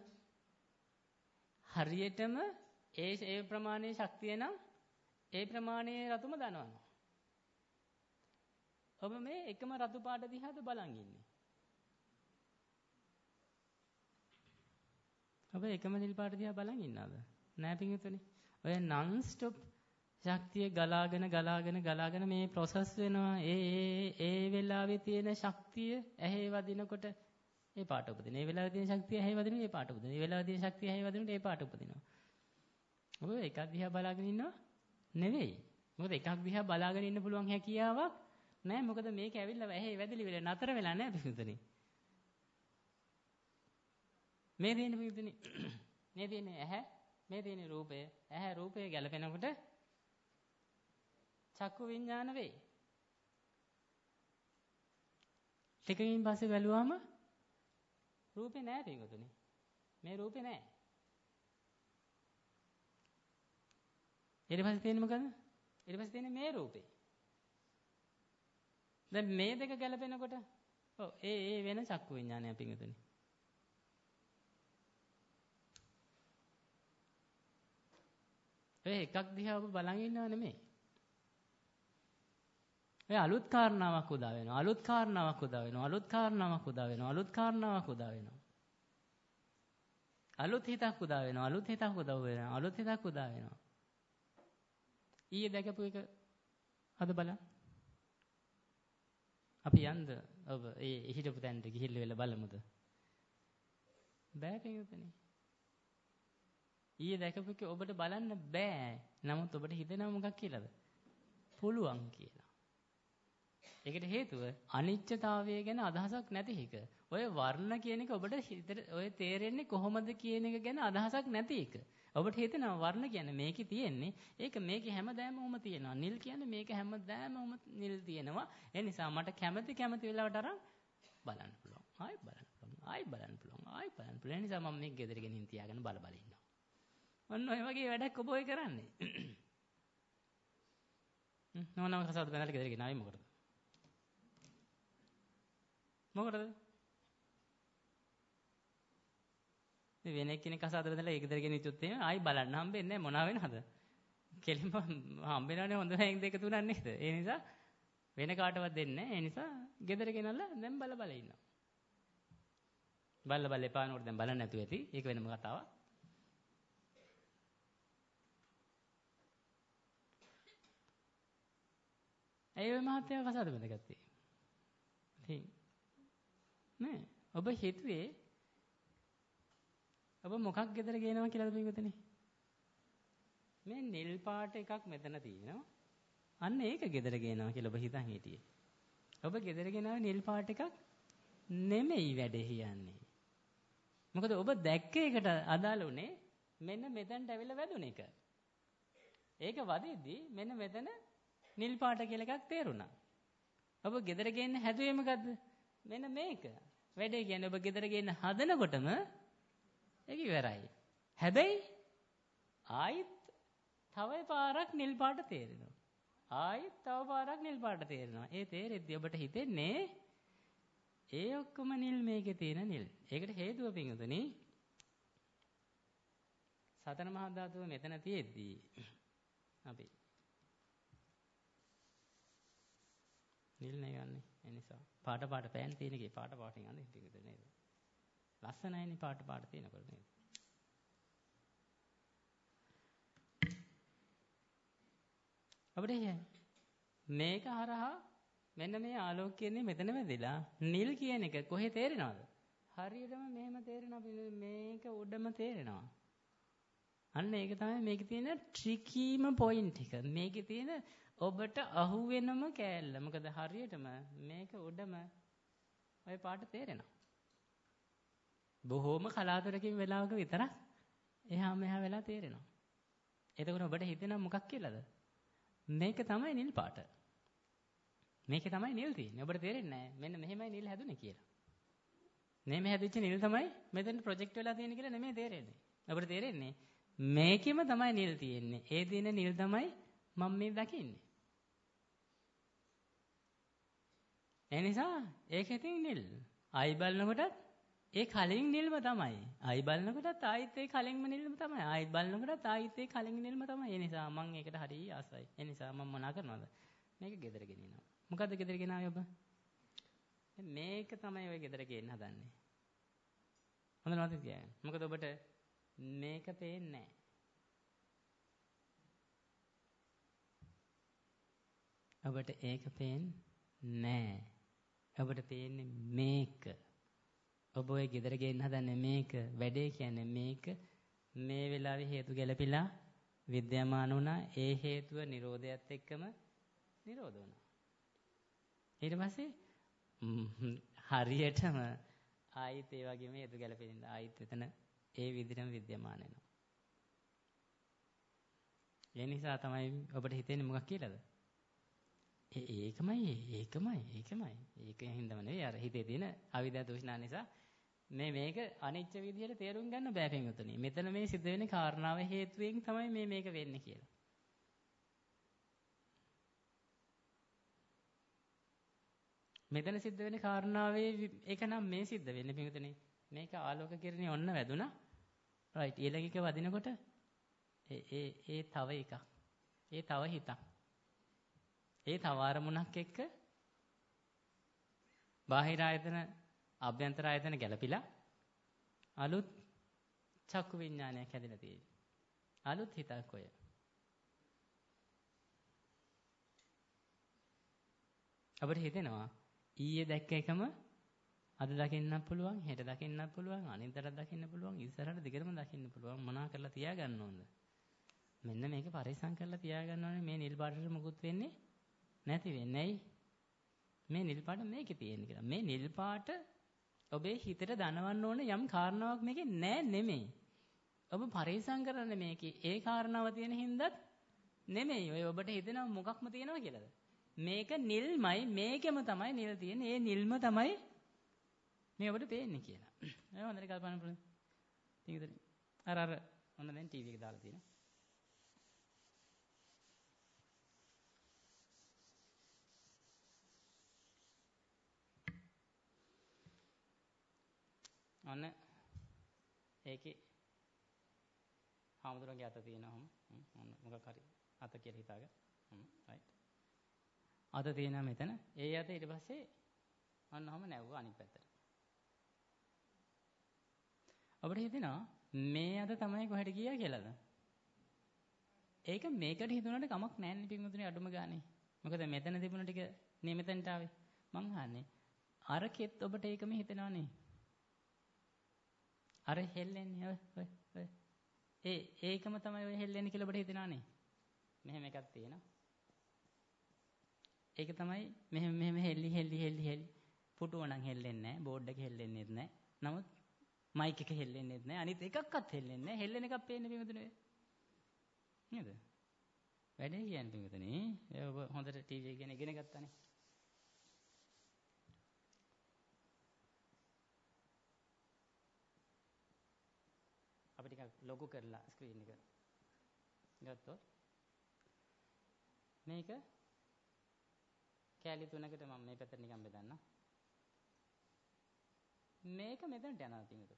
හරියටම ඒ ඒ ප්‍රමාණයේ ශක්තිය නම් ඒ ප්‍රමාණයේ රතුම දනවනවා ඔබ මේ එකම රතු පාට දිහාද බලන් ඉන්නේ. ඔබ එකම නිල් පාට දිහා බලන් ඉන්නවද? නෑ පිටුනේ. ඔය non stop ශක්තිය ගලාගෙන ගලාගෙන ගලාගෙන මේ process වෙනවා. ඒ ඒ ඒ වෙලාවේ තියෙන ශක්තිය ඇහි වදිනකොට ඒ පාට උපදින. ඒ වෙලාවේ තියෙන ශක්තිය ඇහි වදිනකොට ඒ පාට උපදින. ඒ වෙලාවේ තියෙන ශක්තිය ඇහි වදිනකොට ඒ පාට උපදිනවා. ඔබ එකක් දිහා බලාගෙන ඉන්නව නෙවෙයි. මොකද එකක් දිහා බලාගෙන ඉන්න පුළුවන් හැකියාවක් නෑ මොකද මේක ඇවිල්ලා ඇහි වැදලි වෙලා නතර වෙලා නෑ පිටුනේ. මේ දෙන්නේ පිටුනේ. මේ දෙන්නේ ඇහැ මේ දෙන්නේ රූපය. ඇහැ රූපය ගැලපෙනකොට චක්කු විඥාන වෙයි. ටිකකින් පස්සේ බැලුවාම රූපේ නෑ පිටුනේ. මේ රූපේ නෑ. ඊට පස්සේ තියෙන්නේ මොකද? ඊට පස්සේ තියෙන්නේ මේ රූපේ. දැන් මේ දෙක ගැලපෙනකොට ඔව් ඒ ඒ වෙන චක්කු විඥානය පිංගුතුනි. ඒ එකක් දිහා ඔබ බලන් ඉන්නව නෙමෙයි. ඒ අලුත් කාරණාවක් උදා වෙනවා. අලුත් කාරණාවක් උදා වෙනවා. අලුත් කාරණාවක් උදා වෙනවා. අලුත් කාරණාවක් උදා වෙනවා. අලුත් හිතක් උදා වෙනවා. අලුත් හිතක් උදා වෙනවා. අලුත් හිතක් උදා වෙනවා. ඊයේ දැකපු එක අද බලන්න. අපි යන්ද ඔබ ඒ හිටපු තැනට ගිහිල්ලා වෙලා බලමුද? බෑ පිටුනේ. ඊයේ දැකපු එක ඔබට බලන්න බෑ. නමුත් ඔබට හිතෙනවා මොකක් කියලාද? පුළුවන් කියලා. ඒකට හේතුව අනිත්‍යතාවය ගැන අදහසක් නැති එක. ඔය වර්ණ කියන එක ඔබට හිතට ඔය තේරෙන්නේ කොහොමද කියන එක ගැන අදහසක් නැති එක. ඔබට හිතෙනවා වර්ණ කියන්නේ මේකේ තියෙන්නේ. ඒක මේකේ හැමදාම උම තියෙනවා. නිල් කියන්නේ මේක හැමදාම උම නිල් තියෙනවා. ඒ නිසා මට කැමති කැමති වෙලාවට අරන් බලන්න පුළුවන්. ආයි බලන්න පුළුවන්. ආයි බලන්න පුළුවන්. ආයි බලන්න පුළුවන්. ඒ නිසා මම මේක ගෙදර ගෙනින් තියාගෙන බල බල ඉන්නවා. ඔන්න ඔය වගේ වැඩක් ඔබ ඔය කරන්නේ. හ්ම් නෝනම කසාද බඳලා ගෙදර ගෙනාවේ මොකටද? මොකටද? මේ වෙන එක්කෙනෙක් කසාද බඳලා ඒක ගෙදර ගෙනිච්චොත් එහෙම ආයි බලන්න හම්බෙන්නේ නැහැ මොනවා වෙනවද? කෙලින්ම හම්බෙනවනේ හොඳ එක දෙක තුනක් නේද? ඒ නිසා වෙන කාටවත් දෙන්නේ නැහැ. ඒ නිසා ගෙදර ගෙනල්ලා දැන් බල බල ඉන්නවා. බල්ල බල්ල එපා නෝට දැන් බලන්න නැතුව ඇති. ඒක වෙනම කතාවක්. ඇයි ඔය මහත්තයා කසාද බඳගත්තේ? ඉතින් නේ ඔබ හිතුවේ ඔබ මොකක් ගෙදර ගේනවා කියලාද පිටුතනේ? මේ නිල් පාට එකක් මෙතන තියෙනවා. අන්න ඒක ගෙදර ගේනවා කියලා ඔබ හිතන් හිටියේ. ඔබ ගෙදර ගෙනාවේ නිල් පාට එකක් නෙමෙයි වැඩේ කියන්නේ. මොකද ඔබ දැක්ක එකට අදාළ උනේ මෙන්න මෙතනට ඇවිල්ලා වැදුන එක. ඒක වදිද්දී මෙන්න මෙතන නිල් පාට කියලා එකක් තේරුණා. ඔබ ගෙදර ගේන්න හැදුවේ මොකද්ද? මෙන්න මේක. වැඩේ කියන්නේ ඔබ ගෙදර ගේන්න හදනකොටම ඒක ඉවරයි. හැබැයි ආයිත් තව පාරක් නිල් පාට තේරෙනවා. ආයිත් තව පාරක් නිල් පාට තේරෙනවා. ඒ තේරෙද්දී ඔබට හිතෙන්නේ ඒ ඔක්කොම නිල් මේකේ තියෙන නිල්. ඒකට හේතුව පින්වතුනි සතර මහා ධාතුව මෙතන තියෙද්දී අපි නිල් නේ ගන්නෙ. ඒ නිසා පාට පාට පෑන් තියෙන එකේ පාට පාටින් අඳින්න පිටුද නේද? ලස්සනයිනේ පාට පාට තියෙනකොට නේද? අපිට මේක හරහා මෙන්න මේ ආලෝකයනේ මෙතන වැදිලා නිල් කියන එක කොහේ තේරෙනවද? හරියටම මෙහෙම තේරෙනවා. මේක උඩම තේරෙනවා. අන්න ඒක තමයි මේකේ තියෙන ට්‍රිකීම පොයින්ට් එක. මේකේ තියෙන ඔබට අහු වෙනම කෑල්ල. මොකද හරියටම මේක උඩම ඔය පාට තේරෙනවා. බොහෝම කලාතුරකින් වෙලාවක විතරක් එහා මෙහා වෙලා තේරෙනවා. එතකොට ඔබට හිතෙනවා මොකක් කියලාද? මේක තමයි නිල් පාට. මේකේ තමයි නිල් තියෙන්නේ. ඔබට තේරෙන්නේ නැහැ මෙන්න මෙහෙමයි නිල් හැදුනේ කියලා. මේ හැදිච්ච නිල් තමයි මෙතන ප්‍රොජෙක්ට් වෙලා තියෙන්නේ කියලා නෙමෙයි තේරෙන්නේ. ඔබට තේරෙන්නේ මේකෙම තමයි නිල් තියෙන්නේ. ඒ දින නිල් තමයි මම මේ දකින්නේ. ඒ නිසා ඒකේ තියෙන නිල් ආයි බලනකොටත් ඒ කලින් නිල්ම තමයි. ආයි බලනකොටත් ආයිත් ඒ කලින්ම නිල්ම තමයි. ආයි බලනකොටත් ආයිත් ඒ කලින් නිල්ම තමයි. ඒ නිසා මම ඒකට හරිය ආසයි. ඒ නිසා මම මොනා කරනවද? මේක ගෙදර ගෙනිනවා. මොකද්ද ගෙදර ගෙනාවේ ඔබ? මේක තමයි ඔය ගෙදර ගේන්න හදන්නේ. හොඳ නේද කියන්නේ? මොකද ඔබට මේක පේන්නේ නැහැ. ඔබට ඒක පේන්නේ නැහැ. ඔබට පේන්නේ මේක. ඔබ ඔය ගෙදර ගේන්න හදන්නේ මේක. වැඩේ කියන්නේ මේක. මේ වෙලාවේ හේතු ගැලපිලා විද්‍යාමාන වුණා. ඒ හේතුව නිරෝධයත් එක්කම නිරෝධ වුණා. ඊට පස්සේ හරියටම ආයිත් ඒ වගේම හේතු ගැලපෙනින්ද ආයිත් එතන ඒ විදිහටම විද්‍යාමාන වෙනවා. ඒ නිසා තමයි ඔබට හිතෙන්නේ මොකක් කියලාද? ඒ ඒකමයි ඒකමයි ඒකමයි. ඒකෙන් හින්දාම නෙවෙයි අර හිතේ තියෙන අවිද්‍යාව දෝෂනා නිසා මේ මේක අනිච්ච විදිහට තේරුම් ගන්න බෑ පින්වතුනි. මෙතන මේ සිද්ධ වෙන කාරණාව හේතුවෙන් තමයි මේ මේක වෙන්නේ කියලා. මෙතන සිද්ධ වෙන කාරණාවේ ඒක නම් මේ සිද්ධ වෙන්නේ පින්වතුනි. මේක ආලෝක කිරණේ ඔන්න වැදුනා. රයිට් ඊළඟ එක වදිනකොට ඒ ඒ ඒ තව එකක්. ඒ තව හිතක්. ඒ තව අරමුණක් එක්ක බාහිර ආයතන අභ්‍යන්තර ආයතන ගැලපිලා අලුත් චක්කු විඥානයක් හැදෙලා තියෙනවා. අලුත් හිතක් ඔය. අපිට හිතෙනවා ඊයේ දැක්ක එකම අද දකින්නත් පුළුවන්, හෙට දකින්නත් පුළුවන්, අනිද්දාට දකින්න පුළුවන්, ඉස්සරහට දිගටම දකින්න පුළුවන්. මොනා කරලා තියාගන්න ඕනද? මෙන්න මේක පරිස්සම් කරලා තියාගන්න ඕනේ. මේ නිල් පාටට මුකුත් වෙන්නේ නැති වෙන්නේ. ඇයි? මේ නිල් පාට මේකේ තියෙන්නේ කියලා. මේ නිල් පාට ඔබේ හිතට දනවන්න ඕන යම් කාරණාවක් මේකේ නෑ නෙමෙයි. ඔබ පරිස්සම් කරන්නේ මේකේ ඒ කාරණාව තියෙන හින්දාත් නෙමෙයි. ඔය ඔබට හිතෙනවා මොකක්ම තියෙනවා කියලාද? මේක නිල්මයි, මේකෙම තමයි නිල් තියෙන්නේ. ඒ නිල්ම තමයි මේ ඔබට පේන්නේ කියලා. ඒ හොඳට කල්පනා කරන්න. ටිකද? අර අර ඔන්න දැන් ටීවී එක දාලා තියෙනවා. ඔන්න ඒකේ හාමුදුරන්ගේ අත තියෙනවා. ඔන්න මොකක් හරි අත කියලා හිතාගන්න. Hmm right. අත තියෙනවා මෙතන. ඒ අත ඊට පස්සේ අන්නවම නැවුවා අනිත් පැත්තට. අපිට හිතෙනවා මේ අත තමයි කොහෙට ගියා කියලාද? ඒක මේකට හිතුණාට කමක් නැහැ නේ පින්වතුනි අඩුම ගානේ. මොකද මෙතන තිබුණ ටික නේ මෙතනට ආවේ. මං අහන්නේ අරකෙත් ඔබට ඒකම හිතෙනවනේ. අර හෙල්ලෙන්නේ ඔය ඔය ඔය. ඒ ඒකම තමයි ඔය හෙල්ලෙන්නේ කියලා ඔබට හිතෙනවනේ. මෙහෙම එකක් තියෙනවා. ඒක තමයි මෙහෙම මෙහෙම හෙල්ලි හෙල්ලි හෙල්ලි හෙල්ලි. පුටුව නම් හෙල්ලෙන්නේ නැහැ, බෝඩ් එක හෙල්ලෙන්නේත් නැහැ. නමුත් මයික් එක හෙල්ලෙන්නේත් නැහැ. අනිත් එකක්වත් හෙල්ලෙන්නේ නැහැ. හෙල්ලෙන එකක් පේන්නේ පින්වතුනි. නේද? වැඩේ කියන්නේ පින්වතුනි. ඒ ඔබ හොඳට ටීවී එක ගැන ඉගෙන ගත්තානේ. අපි ටිකක් ලොකු කරලා ස්ක්‍රීන් එක ගත්තොත් මේක කැලි තුනකට මම මේ පැත්තට නිකන් බෙදන්නම්. මේක මෙතනට යනවා පින්වතුනි.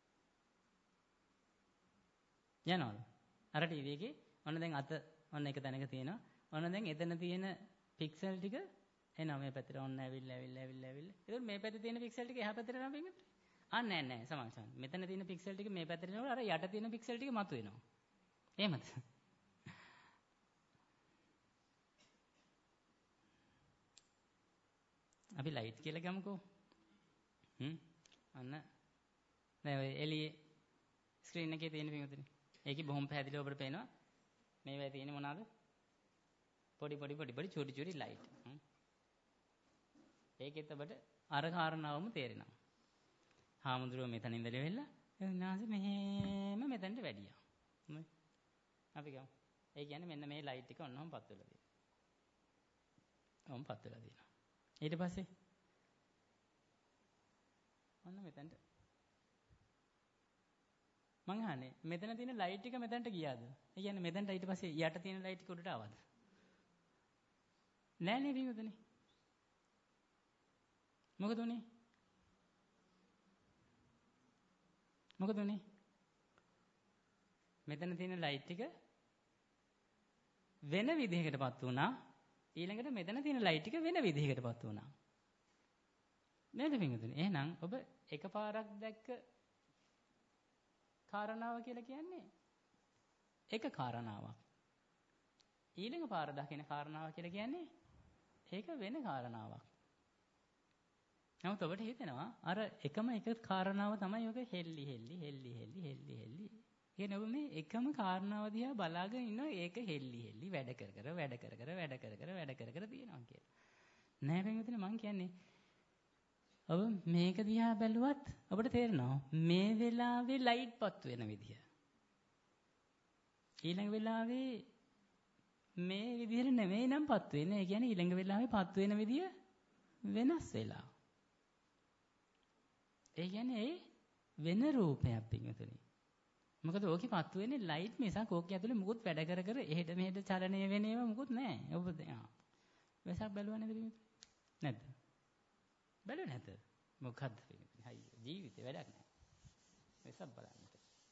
යනවද? අර ටීවී එකේ ඔන්න දැන් අත ඔන්න එක තැනක තියෙනවා. ඔන්න දැන් එතන තියෙන පික්සල් ටික එනවා මේ පැත්තට ඔන්න ඇවිල්ලා ඇවිල්ලා ඇවිල්ලා ඇවිල්ලා. ඒක මේ පැත්තේ තියෙන පික්සල් ටික එහා පැත්තට යනවා පින්වතුනි. ආ නෑ නෑ සමාන සමාන. මෙතන තියෙන පික්සල් ටික මේ පැත්තට යනකොට අර යට තියෙන පික්සල් ටික මතුවෙනවා. එහෙමද? අපි ලයිට් කියලා ගමුකෝ. හ්ම්. අන්න දැන් ඔය එළියේ ස්ක්‍රීන් එකේ තියෙන පින්වතුනි. ඒකේ බොහොම පැහැදිලිව ඔබට පේනවා. මේවැය තියෙන්නේ මොනවාද? පොඩි පොඩි පොඩි පොඩි චූටි චූටි ලයිට්. හ්ම්. ඒකෙත් ඔබට අර කාරණාවම තේරෙනවා. හාමුදුරුවෝ මෙතන ඉඳලා වෙලා එන්නාස මෙහෙම මෙතනට වැඩියා. හ්ම්. අපි ගමු. ඒ කියන්නේ මෙන්න මේ ලයිට් එක ඔන්නම පත් වෙලා තියෙනවා. ඔන්න පත් වෙලා තියෙනවා. ඊට පස්සේ ඔන්න මෙතනට මං අහන්නේ මෙතන තියෙන ලයිට් එක මෙතනට ගියාද? ඒ කියන්නේ මෙතනට ඊට පස්සේ යට තියෙන ලයිට් එක උඩට ආවද? නෑ නේ පින්වතුනි. මොකද උනේ? මොකද උනේ? මෙතන තියෙන ලයිට් එක වෙන විදිහකටපත් වුණා. ඊළඟට මෙතන තියෙන ලයිට් එක වෙන විදිහකටපත් වුණා. නේද පින්වතුනි? එහෙනම් ඔබ එකපාරක් දැක්ක කාරණාව කියලා කියන්නේ එක කාරණාවක්. ඊළඟ පාර දකින කාරණාව කියලා කියන්නේ ඒක වෙන කාරණාවක්. නමුත් ඔබට හිතෙනවා අර එකම එක කාරණාව තමයි ඔක හෙල්ලි හෙල්ලි හෙල්ලි හෙල්ලි හෙල්ලි හෙල්ලි. කියන්නේ ඔබ මේ එකම කාරණාව දිහා බලාගෙන ඉන්නවා ඒක හෙල්ලි හෙල්ලි වැඩ කර කර වැඩ කර කර වැඩ කර කර වැඩ කර කර තියෙනවා කියලා. නෑ පින්වතුනි මං කියන්නේ ඔබ මේක දිහා බැලුවත් ඔබට තේරෙනවා මේ වෙලාවේ ලයිට් පත් වෙන විදිය. ඊළඟ වෙලාවේ මේ විදිහට නෙමෙයි නම් පත් වෙන්නේ. ඒ කියන්නේ ඊළඟ වෙලාවේ පත් වෙන විදිය වෙනස් වෙලා. ඒ කියන්නේ ඒ වෙන රූපයක් පින්වතුනි. මොකද ඕකේ පත් වෙන්නේ ලයිට් මිසක් ඕකේ ඇතුලේ මුකුත් වැඩ කර කර එහෙට මෙහෙට චලනය වෙන ඒවා මුකුත් නැහැ. ඔබ ආ. වෙසක් බැලුවා නේද පින්වතුනි? නැද්ද? බැලුවේ නැත. මොකද්ද පින්වතුනි? අයියෝ ජීවිතේ වැඩක් නැහැ. වෙසක් බලන්න.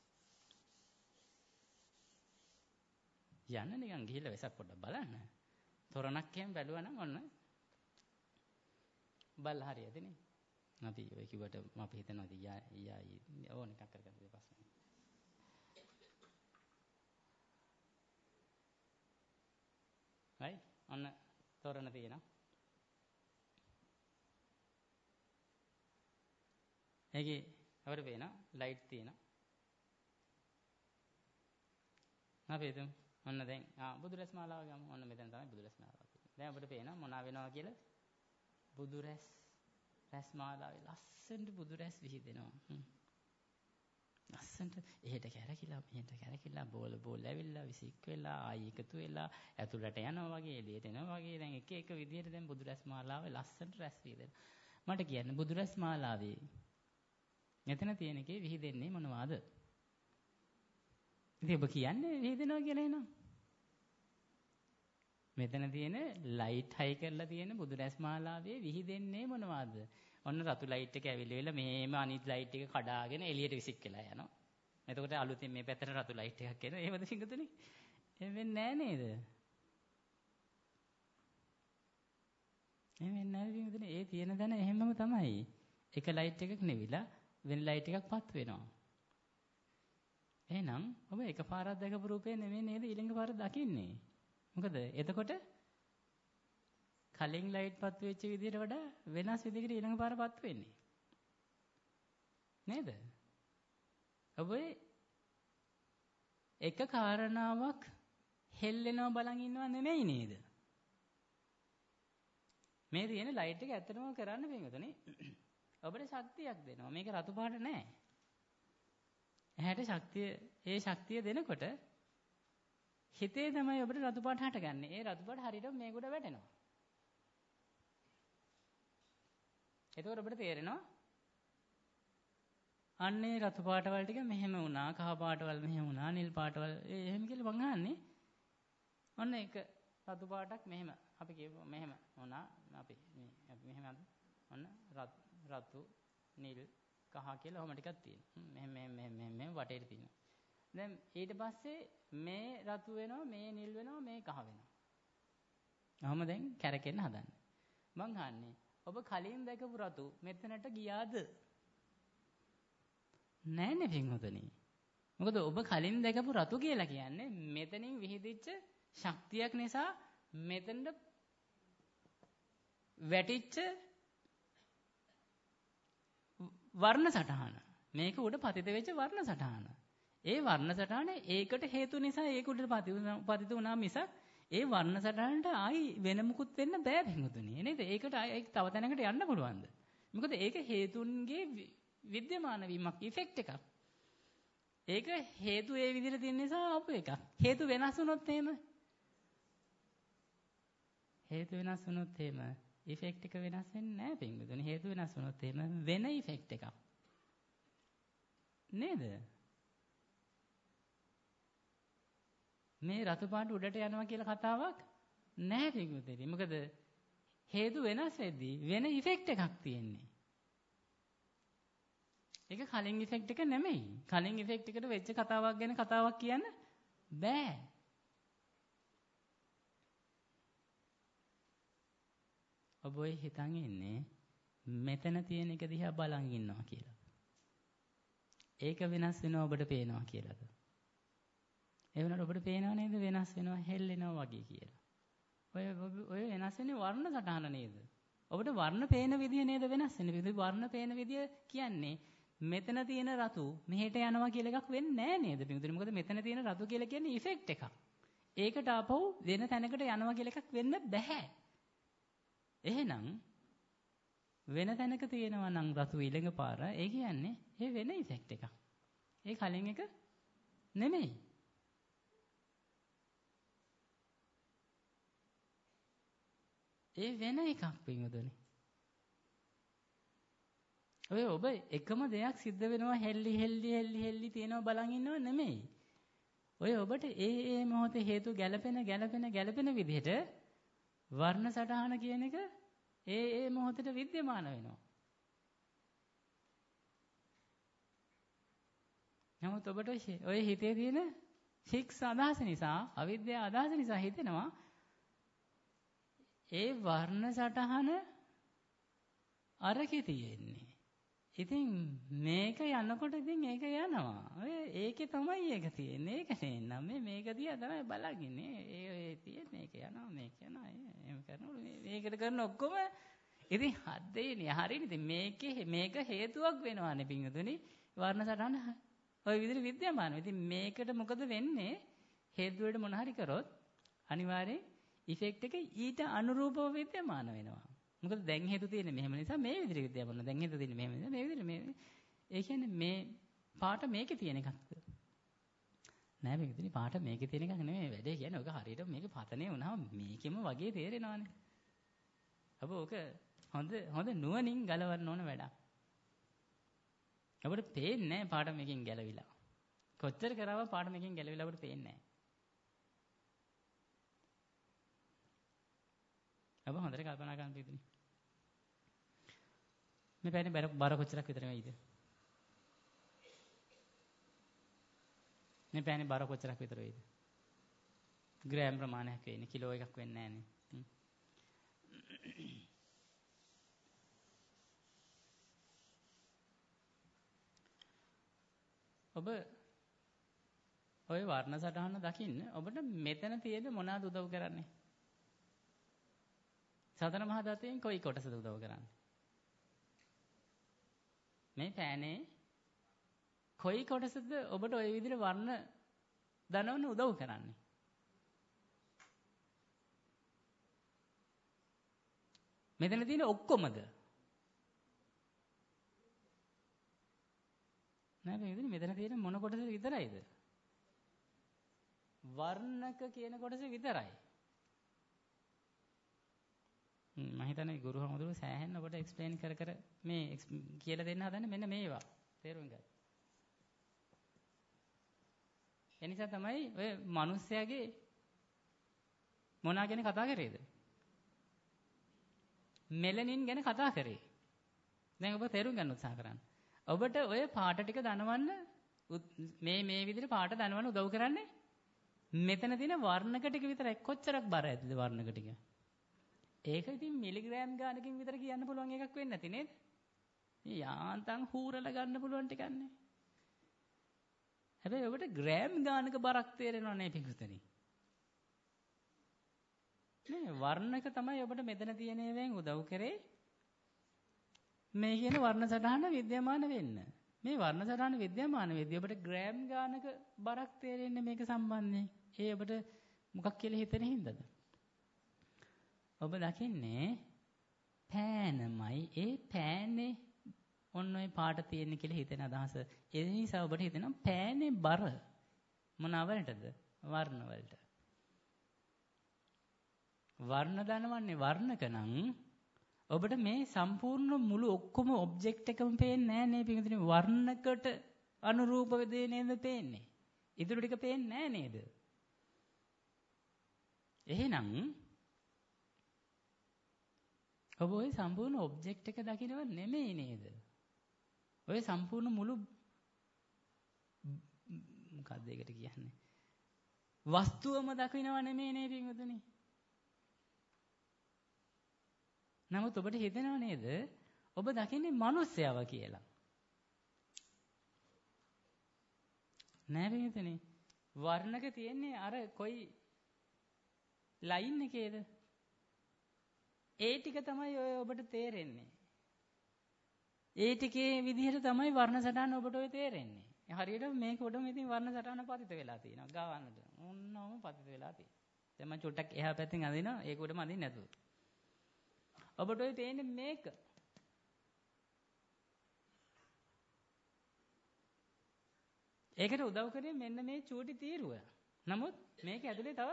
යන්න නිකන් ගිහිල්ලා වෙසක් පොඩ්ඩක් බලන්න. තොරණක් එහෙම බැලුවා නම් ඔන්න බල්ල හරියදනේ. අපි ඔය කිව්වට අපි හිතනවා යා යා ඕන එකක් කරගන්න දෙපස්සේ. හයි ඔන්න තොරණ තියෙනවා. ඒකේ අපිට පේනවා ලයිට් තියෙනවා. අපි හිතමු ඔන්න දැන් ආ බුදුරැස් මාලාව ගමු. ඔන්න මෙතන තමයි බුදුරැස් මාලාව තියෙන්නේ. දැන් අපිට පේනවා මොනවා වෙනවා කියලා බුදුරැස් රැස් මාලාවේ ලස්සනට බුදුරැස් විහිදෙනවා. හ්ම්. ලස්සනට එහෙට කැරකිලා මෙහෙට කැරකිලා බෝල බෝල ඇවිල්ලා විසික් වෙලා ආයි එකතු වෙලා ඇතුළට යනවා වගේ එළියට එනවා වගේ දැන් එක එක විදිහට දැන් බුදුරැස් මාලාවේ ලස්සනට රැස් විහිදෙනවා. මට කියන්න බුදුරැස් මාලාවේ මෙතන තියෙන එකේ විහිදෙන්නේ මොනවාද? ඉතින් ඔබ කියන්නේ විහිදෙනවා කියලා එනවා. මෙතන තියෙන ලයිට් හයි කරලා තියෙන බුදුරැස් මාලාවේ විහිදෙන්නේ මොනවද? ඔන්න රතු ලයිට් එක ඇවිල්ලා මෙහෙම අනිත් ලයිට් එක කඩාගෙන එළියට විසික් වෙලා යනවා. එතකොට අලුතෙන් මේ පැත්තට රතු ලයිට් එකක් එනවා. එහෙමද සිංගතුනේ? එහෙම වෙන්නේ නැහැ නේද? එහෙම වෙන්නේ නැහැ සිංගතුනේ. ඒ තියෙන දන එහෙමම තමයි. එක ලයිට් එකක් නෙවිලා වෙන ලයිට් එකක් පත් වෙනවා. එහෙනම් ඔබ එකපාරක් දැකපු රූපේ නෙමෙයි නේද ඊළඟ පාර දකින්නේ. මොකද එතකොට කලින් ලයිට් පත්තු වෙච්ච විදිහට වඩා වෙනස් විදිහකට ඊළඟ පාර පත්තු වෙන්නේ. නේද? ඔබ එක කාරණාවක් හෙල්ලෙනවා බලන් ඉන්නව නෙමෙයි නේද? මේ තියෙන ලයිට් එක ඇත්තටම කරන්න පින්වතුනි ඔබට ශක්තියක් දෙනවා. මේක රතු පාට නෑ. ඇහැට ශක්තිය ඒ ශක්තිය දෙනකොට හිතේ තමයි ඔබට රතු පාට හටගන්නේ. ඒ රතු පාට හරියට මේක උඩ වැටෙනවා. එතකොට ඔබට තේරෙනවා අන්නේ රතු පාටවල ටික මෙහෙම වුණා, කහ පාටවල මෙහෙම වුණා, නිල් පාටවල එහෙම කියලා මං අහන්නේ. ඔන්න ඒක රතු පාටක් මෙහෙම අපි කියමු මෙහෙම වුණා. අපි මේ අපි මෙහෙම ඔන්න රතු, නිල්, කහ කියලා ඔහොම ටිකක් තියෙනවා. මෙහෙම මෙහෙම මෙහෙම මෙහෙම වටේට තියෙනවා. දැන් ඊට පස්සේ මේ රතු වෙනවා, මේ නිල් වෙනවා, මේ කහ වෙනවා. ඔහොම දැන් කැරකෙන්න හදන්නේ. මං අහන්නේ ඔබ කලින් දැකපු රතු මෙතනට ගියාද? නෑනේ පින්වතුනි. මොකද ඔබ කලින් දැකපු රතු කියලා කියන්නේ මෙතනින් විහිදිච්ච ශක්තියක් නිසා මෙතනට වැටිච්ච වර්ණ සටහන. මේක උඩ පතිත වෙච්ච වර්ණ සටහන. ඒ වර්ණ සටහන ඒකට හේතු නිසා ඒක උඩට පතිත වුණා මිසක් ඒ වර්ණ සටහනට ආයි වෙන මුකුත් වෙන්න බෑ පින්වතුනි. නේද? ඒකට ආයි තව තැනකට යන්න පුළුවන්ද? මොකද ඒක හේතුන්ගේ විද්‍යමාන වීමක් ඉෆෙක්ට් එකක්. ඒක හේතු ඒ විදිහට තියෙන නිසා ආපු එකක්. හේතු වෙනස් වුණොත් එහෙම හේතු වෙනස් වුණොත් එහෙම ඉෆෙක්ට් එක වෙනස් වෙන්නේ නැහැ පින්වතුනි. හේතු වෙනස් වුණොත් එහෙම වෙන ඉෆෙක්ට් එකක්. නේද? මේ රතු පාට උඩට යනවා කියලා කතාවක් නැහැ පින්වතුනි. මොකද හේතු වෙනස් වෙද්දී වෙන ඉෆෙක්ට් එකක් තියෙන්නේ. ඒක කලින් ඉෆෙක්ට් එක නෙමෙයි. කලින් ඉෆෙක්ට් එකට වෙච්ච කතාවක් ගැන කතාවක් කියන්න බෑ. ඔබ ඔය හිතන් ඉන්නේ මෙතන තියෙන එක දිහා බලන් ඉන්නවා කියලා. ඒක වෙනස් වෙනවා ඔබට පේනවා කියලාද? ඒ වුණාට ඔබට පේනව නේද වෙනස් වෙනවා හෙල්ලෙනවා වගේ කියලා. ඔය ඔය වෙනස් වෙන්නේ වර්ණ සටහන නේද? ඔබට වර්ණ පේන විදිය නේද වෙනස් වෙන්නේ? වර්ණ පේන විදිය කියන්නේ මෙතන තියෙන රතු මෙහෙට යනවා කියලා එකක් වෙන්නේ නැහැ නේද? පිටුදින මොකද මෙතන තියෙන රතු කියලා කියන්නේ ඉෆෙක්ට් එකක්. ඒකට ආපහු වෙන තැනකට යනවා කියලා එකක් වෙන්න බෑ. එහෙනම් වෙන තැනක තියෙනවා නම් රතු ඊළඟ පාර ඒ කියන්නේ ඒ වෙන ඉෆෙක්ට් එකක්. ඒ කලින් එක නෙමෙයි. ඒ වෙන එකක් පින්වතුනි. ඔය ඔබ එකම දෙයක් සිද්ධ වෙනවා හෙල්ලි හෙල්ලි හෙල්ලි හෙල්ලි තියෙනවා බලන් ඉන්නව නෙමෙයි. ඔය ඔබට ඒ ඒ මොහොතේ හේතු ගැළපෙන ගැළපෙන ගැළපෙන විදිහට වර්ණ සටහන කියන එක ඒ ඒ මොහොතේ විද්‍යමාන වෙනවා. නමුත් ඔබට ඔය හිතේ තියෙන සික්ස් අදහස නිසා අවිද්‍යාව අදහස නිසා හිතෙනවා ඒ වර්ණ සටහන අරකේ තියෙන්නේ. ඉතින් මේක යනකොට ඉතින් ඒක යනවා. ඔය ඒකේ තමයි ඒක තියෙන්නේ. ඒක නේනම් මේ මේක දිහා තමයි බලගන්නේ. ඒ ඒ තියෙන්නේ ඒක යනවා මේක යනවා. එහෙම කරනකොට මේකට කරන ඔක්කොම ඉතින් හදේනේ හරිනේ. ඉතින් මේකේ මේක හේතුවක් වෙනවානේ පින්වතුනි. වර්ණ සටහන ඔය විදිහට විද්‍යමාන. ඉතින් මේකට මොකද වෙන්නේ? හේතු වලට මොන හරි කරොත් අනිවාර්යෙන් ඉෆෙක්ට් එක ඊට අනුරූපව විද්‍යමාන වෙනවා. මොකද දැන් හේතු තියෙන්නේ මෙහෙම නිසා මේ විදිහට විද්‍යාව කරනවා. දැන් හේතු තියෙන්නේ මෙහෙම නිසා මේ විදිහට මේ ඒ කියන්නේ මේ පාට මේකේ තියෙන එකක්ද? නෑ මේක තියෙන්නේ පාට මේකේ තියෙන එකක් නෙමෙයි. වැඩේ කියන්නේ ඔක හරියට මේක පතනේ වුණාම මේකෙම වගේ තේරෙනවානේ. අප ඔක හොඳ හොඳ නුවණින් ගලවන්න ඕන වැඩක්. අපිට පේන්නේ නෑ පාට මේකෙන් ගැලවිලා. කොච්චර කරාම පාට මේකෙන් ගැලවිලා අපිට පේන්නේ නෑ. अब හොඳට කල්පනා කරන්න පිටුනේ. මේ පැන්නේ බර බර කොච්චරක් විතර වෙයිද? මේ පැන්නේ බර කොච්චරක් විතර වෙයිද? ග්‍රෑම් ප්‍රමාණයක් වෙන්නේ කිලෝ එකක් වෙන්නේ නැහනේ. ඔබ ඔය වර්ණ සටහන දකින්න ඔබට මෙතන තියෙන මොනවාද උදව් කරන්නේ? සතර මහා ධාතුන් කොයි කොටසද උදව් කරන්නේ? මේ පෑනේ කොයි කොටසද ඔබට ওই විදිහට වර්ණ දනවන්න උදව් කරන්නේ? මෙතන තියෙන ඔක්කොමද? නෑ මේ විදිහට මෙතන තියෙන මොන කොටස විතරයිද? වර්ණක කියන කොටස විතරයි. මම හිතන්නේ ගුරු හමුදුරු සෑහෙන්න ඔබට එක්ස්ප්ලেইন කර කර මේ කියලා දෙන්න හදන්නේ මෙන්න මේවා. තේරුම් ගන්න. එනිසා තමයි ඔය මිනිස්යාගේ මොනවා ගැන කතා කරේද? මෙලනින් ගැන කතා කරේ. දැන් ඔබ තේරුම් ගන්න උත්සාහ කරන්න. ඔබට ඔය පාට ටික දනවන්න මේ මේ විදිහට පාට දනවන්න උදව් කරන්නේ මෙතන තියෙන වර්ණක ටික විතරයි. කොච්චරක් බර ඇතිද වර්ණක ටික? ඒක ඉතින් මිලිග්‍රෑම් ගානකින් විතර කියන්න පුළුවන් එකක් වෙන්නේ නැති නේද? මේ යාන්තම් හූරලා ගන්න පුළුවන් ටිකක් නේ. හැබැයි ඔබට ග්‍රෑම් ගානක බරක් තේරෙනව නේ පිටුතනේ. නේ වර්ණක තමයි ඔබට මෙතන තියෙන ඒවායින් උදව් කරේ මේ කියන වර්ණ සටහන විද්‍යමාන වෙන්න. මේ වර්ණ සටහන විද්‍යමාන වෙද්දී ඔබට ග්‍රෑම් ගානක බරක් තේරෙන්නේ මේක සම්බන්ධයෙන්. ඒ ඔබට මොකක් කියලා හිතෙන හින්දාද? ඔබ දකින්නේ පෑනමයි. ඒ පෑනේ ඔන්න ඔය පාට තියෙන කියලා හිතෙන අදහස. ඒ නිසා ඔබට හිතෙනවා පෑනේ බර මොනවලටද? වර්ණ වලට. වර්ණ දනවන්නේ වර්ණක නම් ඔබට මේ සම්පූර්ණ මුළු ඔක්කොම ඔබ්ජෙක්ට් එකම පේන්නේ නැහැ නේ පිටුදිනේ. වර්ණකට අනුරූප දේ නේද පේන්නේ. ඉතුරු ටික පේන්නේ නැහැ නේද? එහෙනම් ඔබ ওই සම්පූර්ණ ඔබ්ජෙක්ට් එක දකින්නව නෙමෙයි නේද? ඔය සම්පූර්ණ මුළු මොකක්ද ඒකට කියන්නේ? වස්තුවම දකින්නව නෙමෙයි නේ පිටුදිනේ. නමුත් ඔබට හිතෙනව නේද ඔබ දකින්නේ මිනිස්සයව කියලා? නෑ පිටුදිනේ. වර්ණක තියෙන්නේ අර කොයි ලයින් එකේද? ඒ ටික තමයි ඔය ඔබට තේරෙන්නේ. ඒ ටිකේ විදිහට තමයි වර්ණ සටහන ඔබට ඔය තේරෙන්නේ. හරියට මේක උඩම ඉතින් වර්ණ සටහන පතිත වෙලා තියෙනවා. ගාවන්නට. ඕන්නම පතිත වෙලා තියෙනවා. දැන් මම චුට්ටක් එහා පැත්තෙන් අදිනවා. ඒක උඩම අදින්න නැතුව. ඔබට ඔය තේන්නේ මේක. ඒකට උදව් කරේ මෙන්න මේ චූටි තීරුව. නමුත් මේක ඇතුලේ තව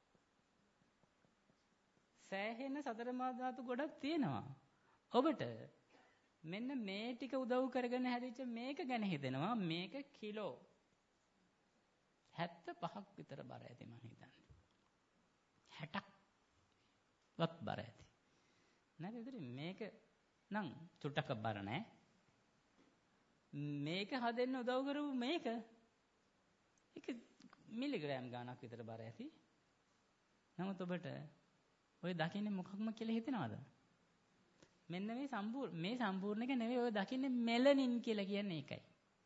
සෑහෙන සතර මහා ධාතු ගොඩක් තියෙනවා. ඔබට මෙන්න මේ ටික උදව් කරගෙන හැදිච්ච මේක ගැන හිතෙනවා මේක කිලෝ හැත්තෑ පහක් විතර බර ඇති මම හිතන්නේ. හැටක් වත් බර ඇති. නේද? ඉතින් මේක නම් චුට්ටක් බර නැහැ. මේක හදෙන්න උදව් කරපු මේක ඒක මිලිග්‍රෑම් ගාණක් විතර බර ඇති. නමුත් ඔබට ඔය දකින්නේ මොකක්ම කියලා හිතනවද? මෙන්න මේ සම්පූර්ණ මේ සම්පූර්ණ එක නෙවෙයි ඔය දකින්නේ මෙලනින් කියලා කියන්නේ ඒකයි.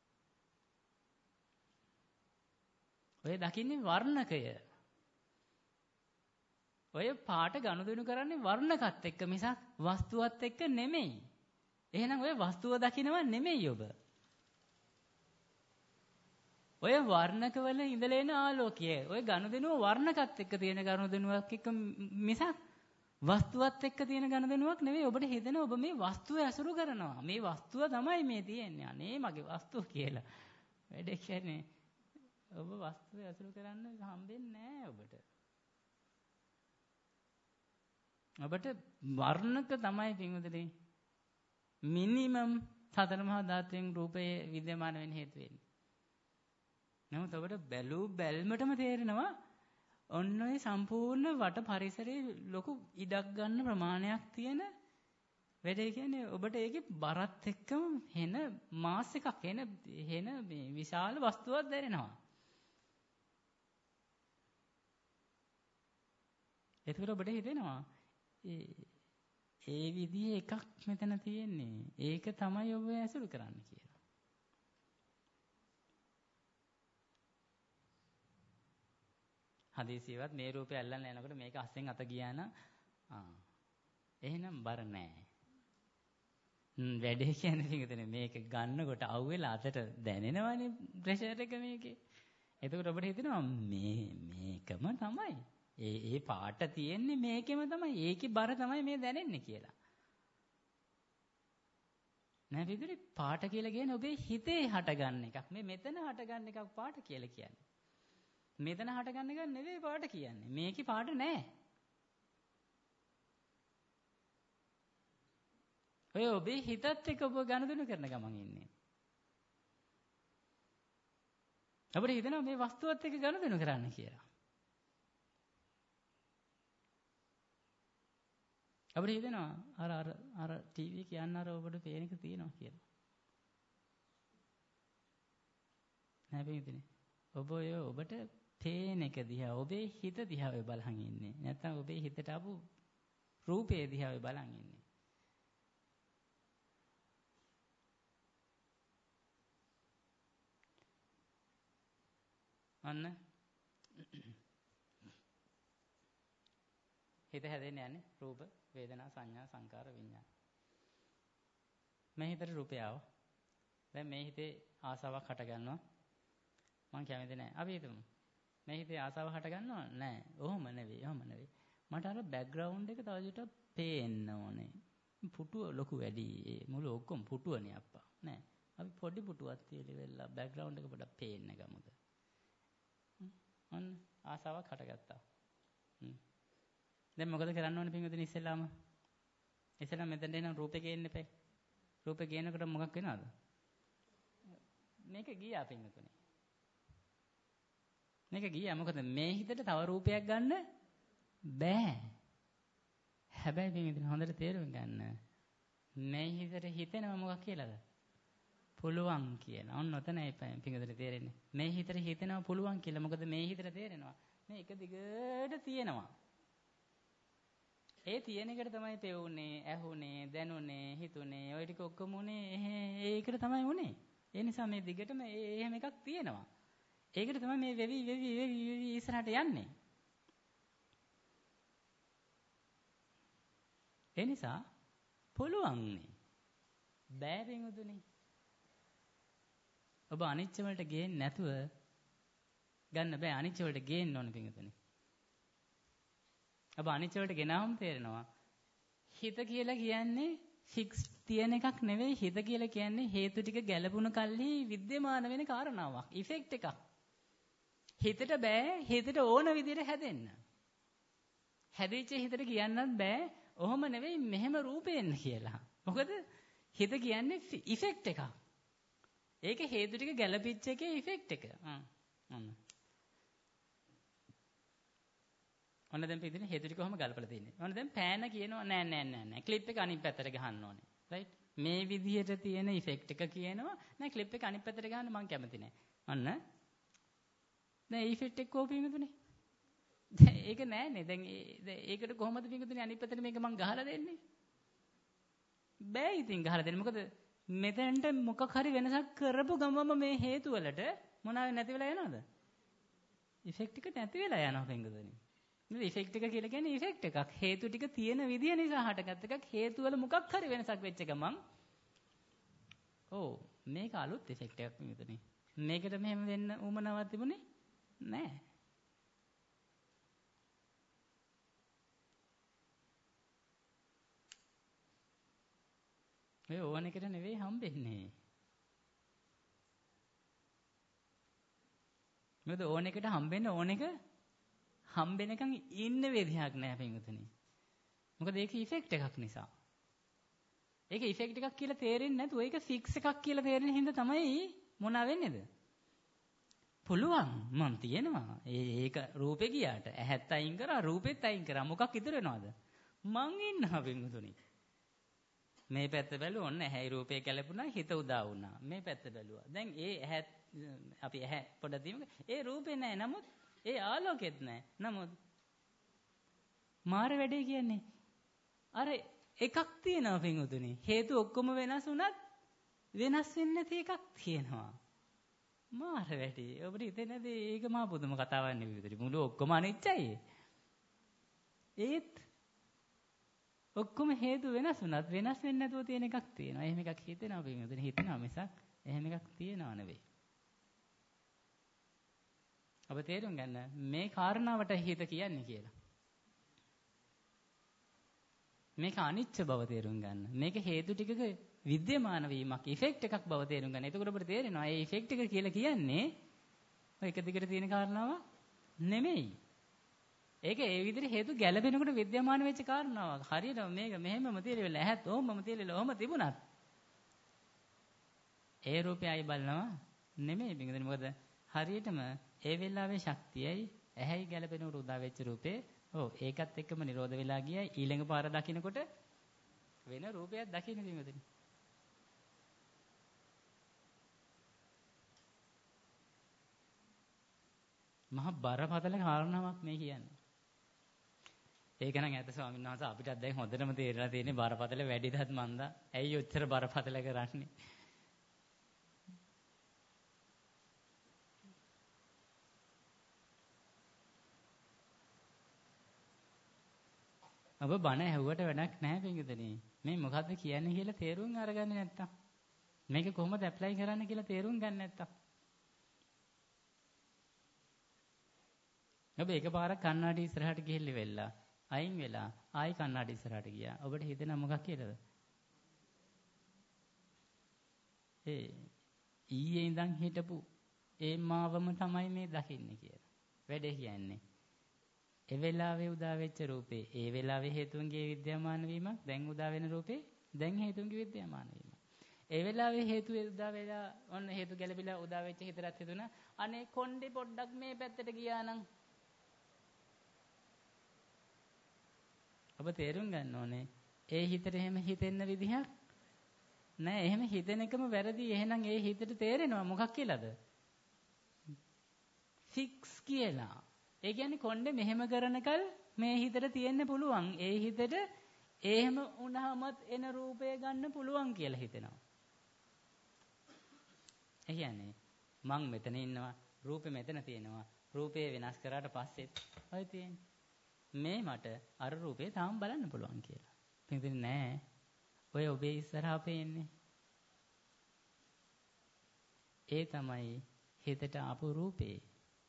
ඔය දකින්නේ වර්ණකය. ඔය පාට ගනුදෙනු කරන්නේ වර්ණකත් එක්ක මිසක් වස්තුවත් එක්ක නෙමෙයි. එහෙනම් ඔය වස්තුව දකින්නව නෙමෙයි ඔබ. ඔය වර්ණකවල ඉඳලා එන ආලෝකය. ඔය ගනුදෙනුව වර්ණකත් එක්ක තියෙන ගනුදෙනුවක් එක්ක මිසක් වස්තුවත් එක්ක තියෙන ගනුදෙනුවක් නෙවෙයි. ඔබට හිතෙන ඔබ මේ වස්තුව ඇසුරු කරනවා. මේ වස්තුව තමයි මේ තියෙන්නේ. අනේ මගේ වස්තුව කියලා. වැඩ කියන්නේ ඔබ වස්තුව ඇසුරු කරන්න හම්බෙන්නේ නැහැ ඔබට. ඔබට වර්ණක තමයි පින්වතුනි මිනිමම් සතර මහා ධාතුන් රූපයේ විද්‍යමාන වෙන්න හේතු වෙන්නේ. නමුත් ඔබට බැලූ බැල්මටම තේරෙනවා ඔන්න ඔය සම්පූර්ණ වට පරිසරයේ ලොකු ඉඩක් ගන්න ප්‍රමාණයක් තියෙන වැඩේ කියන්නේ ඔබට ඒකේ බරත් එක්කම හෙන මාස් එකක් හෙන හෙන මේ විශාල වස්තුවක් දැනෙනවා. ඒකට ඔබට හිතෙනවා ඒ ඒ විදිහේ එකක් මෙතන තියෙන්නේ. ඒක තමයි ඔබ ඇසුරු කරන්න කියලා. හදිසියවත් මේ රූපය අල්ලන්න යනකොට මේක අස්සෙන් අත ගියා නම් ආ එහෙනම් බර නෑ. වැඩේ කියන්නේ පිටුනේ මේක ගන්නකොට අවුවෙලා අතට දැනෙනවනේ ප්‍රෙෂර් එක මේකේ. එතකොට ඔබට හිතෙනවා මේ මේකම තමයි. ඒ ඒ පාට තියෙන්නේ මේකෙම තමයි. ඒකේ බර තමයි මේ දැනෙන්නේ කියලා. නෑ පිටුනේ පාට කියලා කියන්නේ ඔබේ හිතේ හටගන්න එකක්. මේ මෙතන හටගන්න එකක් පාට කියලා කියන්නේ. මෙතන හටගන්න එක නෙවෙයි පාට කියන්නේ. මේකේ පාට නෑ. ඔය ඔබේ හිතත් එක්ක ඔබ ගනුදෙනු කරන ගමන් ඉන්නේ. අපිට හිතෙනවා මේ වස්තුවත් එක්ක ගනුදෙනු කරන්න කියලා. අපිට හිතෙනවා අර අර අර ටීවී කියන්න අර ඔබට පේන එක තියෙනවා කියලා. නෑ පිටිනේ. ඔබ ඔය ඔබට පේන එක දිහා ඔබේ හිත දිහා ඔය බලන් ඉන්නේ. නැත්නම් ඔබේ හිතට ආපු රූපේ දිහා ඔය බලන් ඉන්නේ. අන්න හිත හැදෙන්නේ යන්නේ රූප වේදනා සංඥා සංකාර විඤ්ඤාණ. මේ හිතේ රූපය ආවා. දැන් මේ හිතේ ආසාවක් හට ගන්නවා. මං කැමති නැහැ. අපි හිතමු. මේ හිතේ ආසාවක් හට ගන්නවා නෑ. ඔහොම නෙවෙයි. ඔහොම නෙවෙයි. මට අර බෑග්ග්‍රවුන්ඩ් එක තව ටිකක් පේන්න ඕනේ. පුටුව ලොකු වැඩි. මුළු ඔක්කොම පුටුවනේ අප්පා. නෑ. අපි පොඩි පුටුවක් තියලා වෙලා බෑග්ග්‍රවුන්ඩ් එක පොඩ්ඩක් පේන්න ගමුද. අන්න ආසාවක් හටගත්තා. දැන් මොකද කරන්න ඕනේ පින්වතුනි ඉස්සෙල්ලාම? ඉස්සෙල්ලාම මෙතනට එන රූපේ ගේන්න එපා. රූපේ ගේනකොට මොකක් වෙනවද? මේක ගියා පින්වතුනි. මේක ගියා මොකද මේ හිතට තව රූපයක් ගන්න බෑ. හැබැයි පින්වතුනි හොඳට තේරුම් ගන්න. මේ හිතට හිතෙනවා මොකක් කියලාද? පුළුවන් කියන. ඔන්න ඔතනයි පින්වතුනි තේරෙන්නේ. මේ හිතට හිතෙනවා පුළුවන් කියලා. මොකද මේ හිතට තේරෙනවා. මේ එක දිගට තියෙනවා. ඒ තියෙන එකට තමයි පෙවුනේ, ඇහුනේ, දැනුනේ, හිතුනේ, ওই ටික ඔක්කොම උනේ ඒකට තමයි උනේ. ඒ නිසා මේ දිගටම එහෙම එකක් තියෙනවා. ඒකට තමයි මේ වෙවි වෙවි වෙවි වෙවි ඉස්සරහට යන්නේ. ඒ නිසා පුළුවන්නේ. බෑ පින්වතුනි. ඔබ අනිච්ච වලට ගේන්නේ නැතුව ගන්න බෑ. අනිච්ච වලට ගේන්න ඕන පින්වතුනි. ඔබ අනිච්ච වලට ගෙනාවම තේරෙනවා හිත කියලා කියන්නේ ෆික්ස් තියෙන එකක් නෙවෙයි. හිත කියලා කියන්නේ හේතු ටික ගැලපුණ කල්හි विद्यमान වෙන කාරණාවක්. ඉෆෙක්ට් එකක්. හිතට බෑ හිතට ඕන විදිහට හැදෙන්න. හැදිච්ච හිතට කියන්නත් බෑ ඔහොම නෙවෙයි මෙහෙම රූපෙන්න කියලා. මොකද හිත කියන්නේ ඉෆෙක්ට් එකක්. ඒක හේතු ටික ගැලපිච්ච එකේ ඉෆෙක්ට් එක. හ්ම්. ඔන්න. ඔන්න දැන් පිටින් හේතු ටික කොහොම ගලපලා තින්නේ. ඔන්න දැන් පෑන කියනවා නෑ නෑ නෑ නෑ. ක්ලිප් එක අනිත් පැත්තට ගහන්න ඕනේ. රයිට්? මේ විදිහට තියෙන ඉෆෙක්ට් එක කියනවා නෑ ක්ලිප් එක අනිත් පැත්තට ගහන්න මම කැමති නෑ. ඔන්න. දැන් ඉෆෙක්ට් එක කොහොමද? ඒක නෑනේ. දැන් ඒකට කොහොමද පිටුනේ අනිත් පැත්තට මේක මං ගහලා දෙන්නේ? බෑ ඉතින් ගහලා දෙන්න. මොකද මෙතෙන්ට මොකක් හරි වෙනසක් කරපු ගමම මේ හේතු වලට මොනවාද නැති වෙලා යනවද? ඉෆෙක්ට් එක නැති වෙලා යනවා පිටුනේ. නේද? ඉෆෙක්ට් එක කියලා කියන්නේ ඉෆෙක්ට් එකක්. හේතු ටික තියෙන විදිය නිසා හටගත් එකක්. හේතු වල මොකක් හරි වෙනසක් වෙච්ච ගමන් ඕ මේක අලුත් ඉෆෙක්ට් එකක් පිටුනේ. මේකට මෙහෙම වෙන්න උමනාවක් තිබුණේ නෑ. මේ ඕන එකට නෙවෙයි හම්බෙන්නේ. මොකද ඕන එකට හම්බෙන්න ඕන එක හම්බෙනකන් ඉන්න වේදිකාවක් නෑ පින්වතුනි. මොකද ඒක ඉෆෙක්ට් එකක් නිසා. ඒක ඉෆෙක්ට් එකක් කියලා තේරෙන්නේ නැතුව ඒක ෆික්ස් එකක් කියලා තේරෙන හින්දා තමයි මොනවා වෙන්නේද? පුළුවන් මම තියෙනවා. ඒක රූපේ ගියාට ඇහත් අයින් කරා රූපෙත් අයින් කරා මොකක් ඉතුරු වෙනවද? මං ඉන්නවා පින්වතුනි. මේ පැත්ත බැලුවා ඔන්න ඇහැයි රූපේ කැළපුණා හිත උදා වුණා. මේ පැත්ත බැලුවා. දැන් ඒ ඇහැ අපි ඇහැ පොඩ දීමු. ඒ රූපේ නැහැ. නමුත් ඒ ආලෝකෙත් නැහැ. නමුත් මාර වැඩේ කියන්නේ අර එකක් තියෙනවා පින්වතුනි. හේතු ඔක්කොම වෙනස් වුණත් වෙනස් වෙන්නේ නැති එකක් තියෙනවා. මාර වැඩි. ඔබට හිතෙන්නේ නැද ඒක මා පුදුම කතාවක් නෙවෙයි. මුළු ඔක්කොම අනිච්චයි. ඒත් ඔක්කොම හේතු වෙනස් වුණත් වෙනස් වෙන්නේ නැතුව තියෙන එකක් තියෙනවා. එහෙම එකක් හිතෙනවා පින්වතුනි හිතනවා මිසක් එහෙම එකක් තියනව නෙවෙයි. ඔබ තේරුම් ගන්න මේ කාරණාවට හිත කියන්නේ කියලා. මේක අනිච්ච බව තේරුම් ගන්න. මේක හේතු ටිකක විද්‍යමාන වීමක් ඉෆෙක්ට් එකක් බව තේරුම් ගන්න. එතකොට අපිට තේරෙනවා මේ ඉෆෙක්ට් එක කියලා කියන්නේ ඔය එක දිගට තියෙන කාරණාවක් නෙමෙයි. ඒක ඒ විදිහට හේතු ගැළපෙනකොට විද්‍යමාන වෙච්ච කාරණාවක්. හරියට මේක මෙහෙමම තියලා ඇහත් ඕමම තියලා ඔහම තිබුණත් ඒ රූපය ආයි බලනවා නෙමෙයි. මොකද හරියටම ඒ වෙලාවේ ශක්තියයි ඇහැයි ගැළපෙනකොට උදා වෙච්ච රූපේ ඔව් ඒකත් එක්කම නිරෝධ වෙලා ගියයි ඊළඟ පාර දකින්නකොට වෙන රූපයක් දකින්න තියෙනවා. මහා බරපතල කාරණාවක් මේ කියන්නේ. ඒක නම් ඇත්ත ස්වාමීන් වහන්සේ අපිටත් දැන් හොඳටම තේරෙලා තියෙන්නේ බරපතල වැඩිදත් මන්දා. ඇයි ඔච්චර බරපතල කරන්නේ? ඔබ බණ ඇහුවට වැඩක් නැහැ පින්විතනේ. මේ මොකද්ද කියන්නේ කියලා තේරුම් අරගන්නේ නැත්තම්. මේක කොහොමද ඇප්ලයි කරන්න කියලා තේරුම් ගන්න නැත්තම්. ඔබ එකපාරක් කන්නාඩි ඉස්සරහට ගිහිල්ලි වෙලා අයින් වෙලා ආයි කන්නාඩි ඉස්සරහට ගියා. ඔබට හිතෙනා මොකක් කියලාද? ඒ ඊයේ ඉඳන් හිටපු ඒ මාවම තමයි මේ දකින්නේ කියලා. වැඩේ කියන්නේ. ඒ වෙලාවේ උදා වෙච්ච රූපේ ඒ වෙලාවේ හේතුන්ගේ විද්‍යාමාන වීමක් දැන් උදා වෙන රූපේ දැන් හේතුන්ගේ විද්‍යාමාන වීමක්. ඒ වෙලාවේ හේතු උදා වෙලා ඔන්න හේතු ගැලපිලා උදා වෙච්ච හිතරත් හිතුණා අනේ කොණ්ඩේ පොඩ්ඩක් මේ පැත්තට ගියා නම් ඔබ තේරුම් ගන්න ඕනේ ඒ හිතට එහෙම හිතෙන්න විදිහක් නෑ. එහෙම හිතෙන එකම වැරදි. එහෙනම් ඒ හිතට තේරෙනවා මොකක් කියලාද? ෆික්ස් කියලා. ඒ කියන්නේ කොණ්ඩේ මෙහෙම කරනකල් මේ හිතට තියෙන්න පුළුවන්. ඒ හිතට එහෙම වුණාමත් එන රූපය ගන්න පුළුවන් කියලා හිතෙනවා. ඒ කියන්නේ මං මෙතන ඉන්නවා රූපේ මෙතන තියෙනවා. රූපේ වෙනස් කරාට පස්සෙත් ඔය තියෙන්නේ. මේ මට අර රූපේ තාම බලන්න පුළුවන් කියලා. පිටින් නෑ. ඔය ඔබේ ඉස්සරහා පේන්නේ. ඒ තමයි හිතට ආපු රූපේ.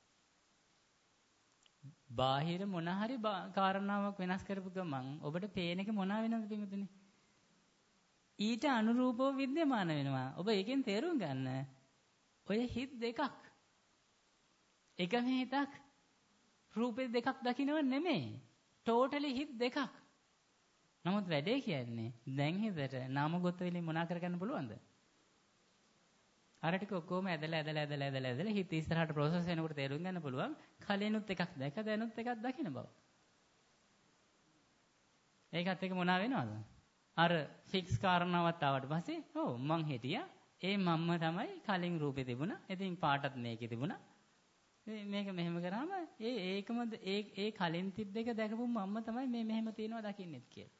බාහිර මොන හරි කාරණාවක් වෙනස් කරපු ගමන් ඔබට පේන එක මොනවා වෙනවද පිටුනේ? ඊට අනුරූපව විද්‍යමාන වෙනවා. ඔබ ඒකෙන් තේරුම් ගන්න. ඔය හිත් දෙකක්. එකම හිතක් රූපේ දෙකක් දකින්නව නෙමෙයි. ටෝටලි හිත් දෙකක්. නමුත් වැඩේ කියන්නේ දැන් හිතට නාම ගොත්ත වෙලින් මොනා කරගන්න පුළුවන්ද? අර ටික ඔක්කොම ඇදලා ඇදලා ඇදලා ඇදලා ඇදලා හිත ඉස්සරහට ප්‍රොසෙස් වෙනකොට තේරුම් ගන්න පුළුවන් කලිනුත් එකක් දැක දැනුත් එකක් දකින්න බව. ඒකත් එක මොනවා වෙනවද? අර ෆික්ස් කාරණාවක් ආවට පස්සේ ඔව් මං හිටියා ඒ මම්ම තමයි කලින් රූපේ තිබුණා. ඉතින් පාටත් මේකේ තිබුණා. මේක මෙහෙම කරාම ඒ ඒකම ඒ ඒ කලින් තිබ්බ එක දැකපු මම්ම තමයි මේ මෙහෙම තියනවා දකින්නෙත් කියලා.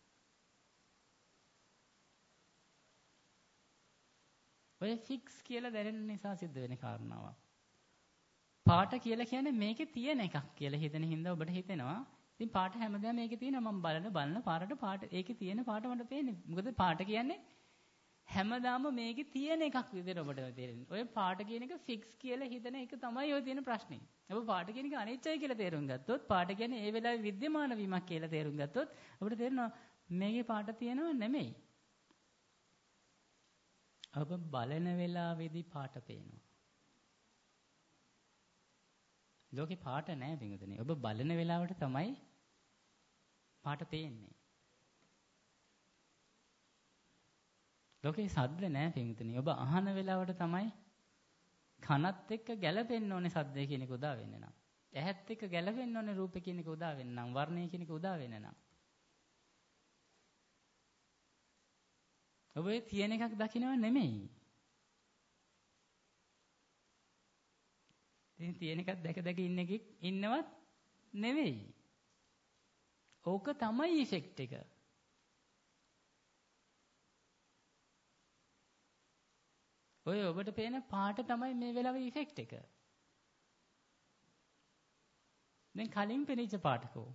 ඔය ෆික්ස් කියලා දැනෙන නිසා සිද්ධ වෙන කාරණාවක්. පාට කියලා කියන්නේ මේකේ තියෙන එකක් කියලා හිතෙන හින්දා ඔබට හිතෙනවා. ඉතින් පාට හැමදාම මේකේ තියෙනවා මම බලන බලන පාරට පාට ඒකේ තියෙන පාට මට පේන්නේ. මොකද පාට කියන්නේ හැමදාම මේකේ තියෙන එකක් විදිහට ඔබට තේරෙන්නේ. ඔය පාට කියන එක ෆික්ස් කියලා හිතන එක තමයි ඔය තියෙන ප්‍රශ්නේ. ඔබ පාට කියන එක අනිත්‍යයි කියලා තේරුම් ගත්තොත් පාට කියන්නේ ඒ වෙලාවේ විද්‍යමාන වීමක් කියලා තේරුම් ගත්තොත් ඔබට තේරෙනවා මේකේ පාට තියෙනව නෙමෙයි. ඔබ බලන වෙලාවේදී පාට පේනවා. ලෝකේ පාට නැහැ පිටුනේ. ඔබ බලන වෙලාවට තමයි පාට පේන්නේ. ලෝකේ සද්ද නැහැ පිටුනේ. ඔබ අහන වෙලාවට තමයි කනත් එක්ක ගැළපෙන්න ඕනේ සද්දේ කියන එක උදා වෙන්නේ නම්. ඇහත් එක්ක ගැළපෙන්න ඕනේ රූපේ කියන එක උදා වෙන්න නම්. වර්ණය කියන එක උදා වෙන්න නම්. ඔබ ඒ තියෙන එකක් දකින්නව නෙමෙයි. ඉතින් තියෙන එකක් දැක දැක ඉන්න එකෙක් ඉන්නවත් නෙමෙයි. ඕක තමයි ඉෆෙක්ට් එක. ඔය ඔබට පේන පාට තමයි මේ වෙලාවේ ඉෆෙක්ට් එක. දැන් කලින් පෙනිච්ච පාටකෝ.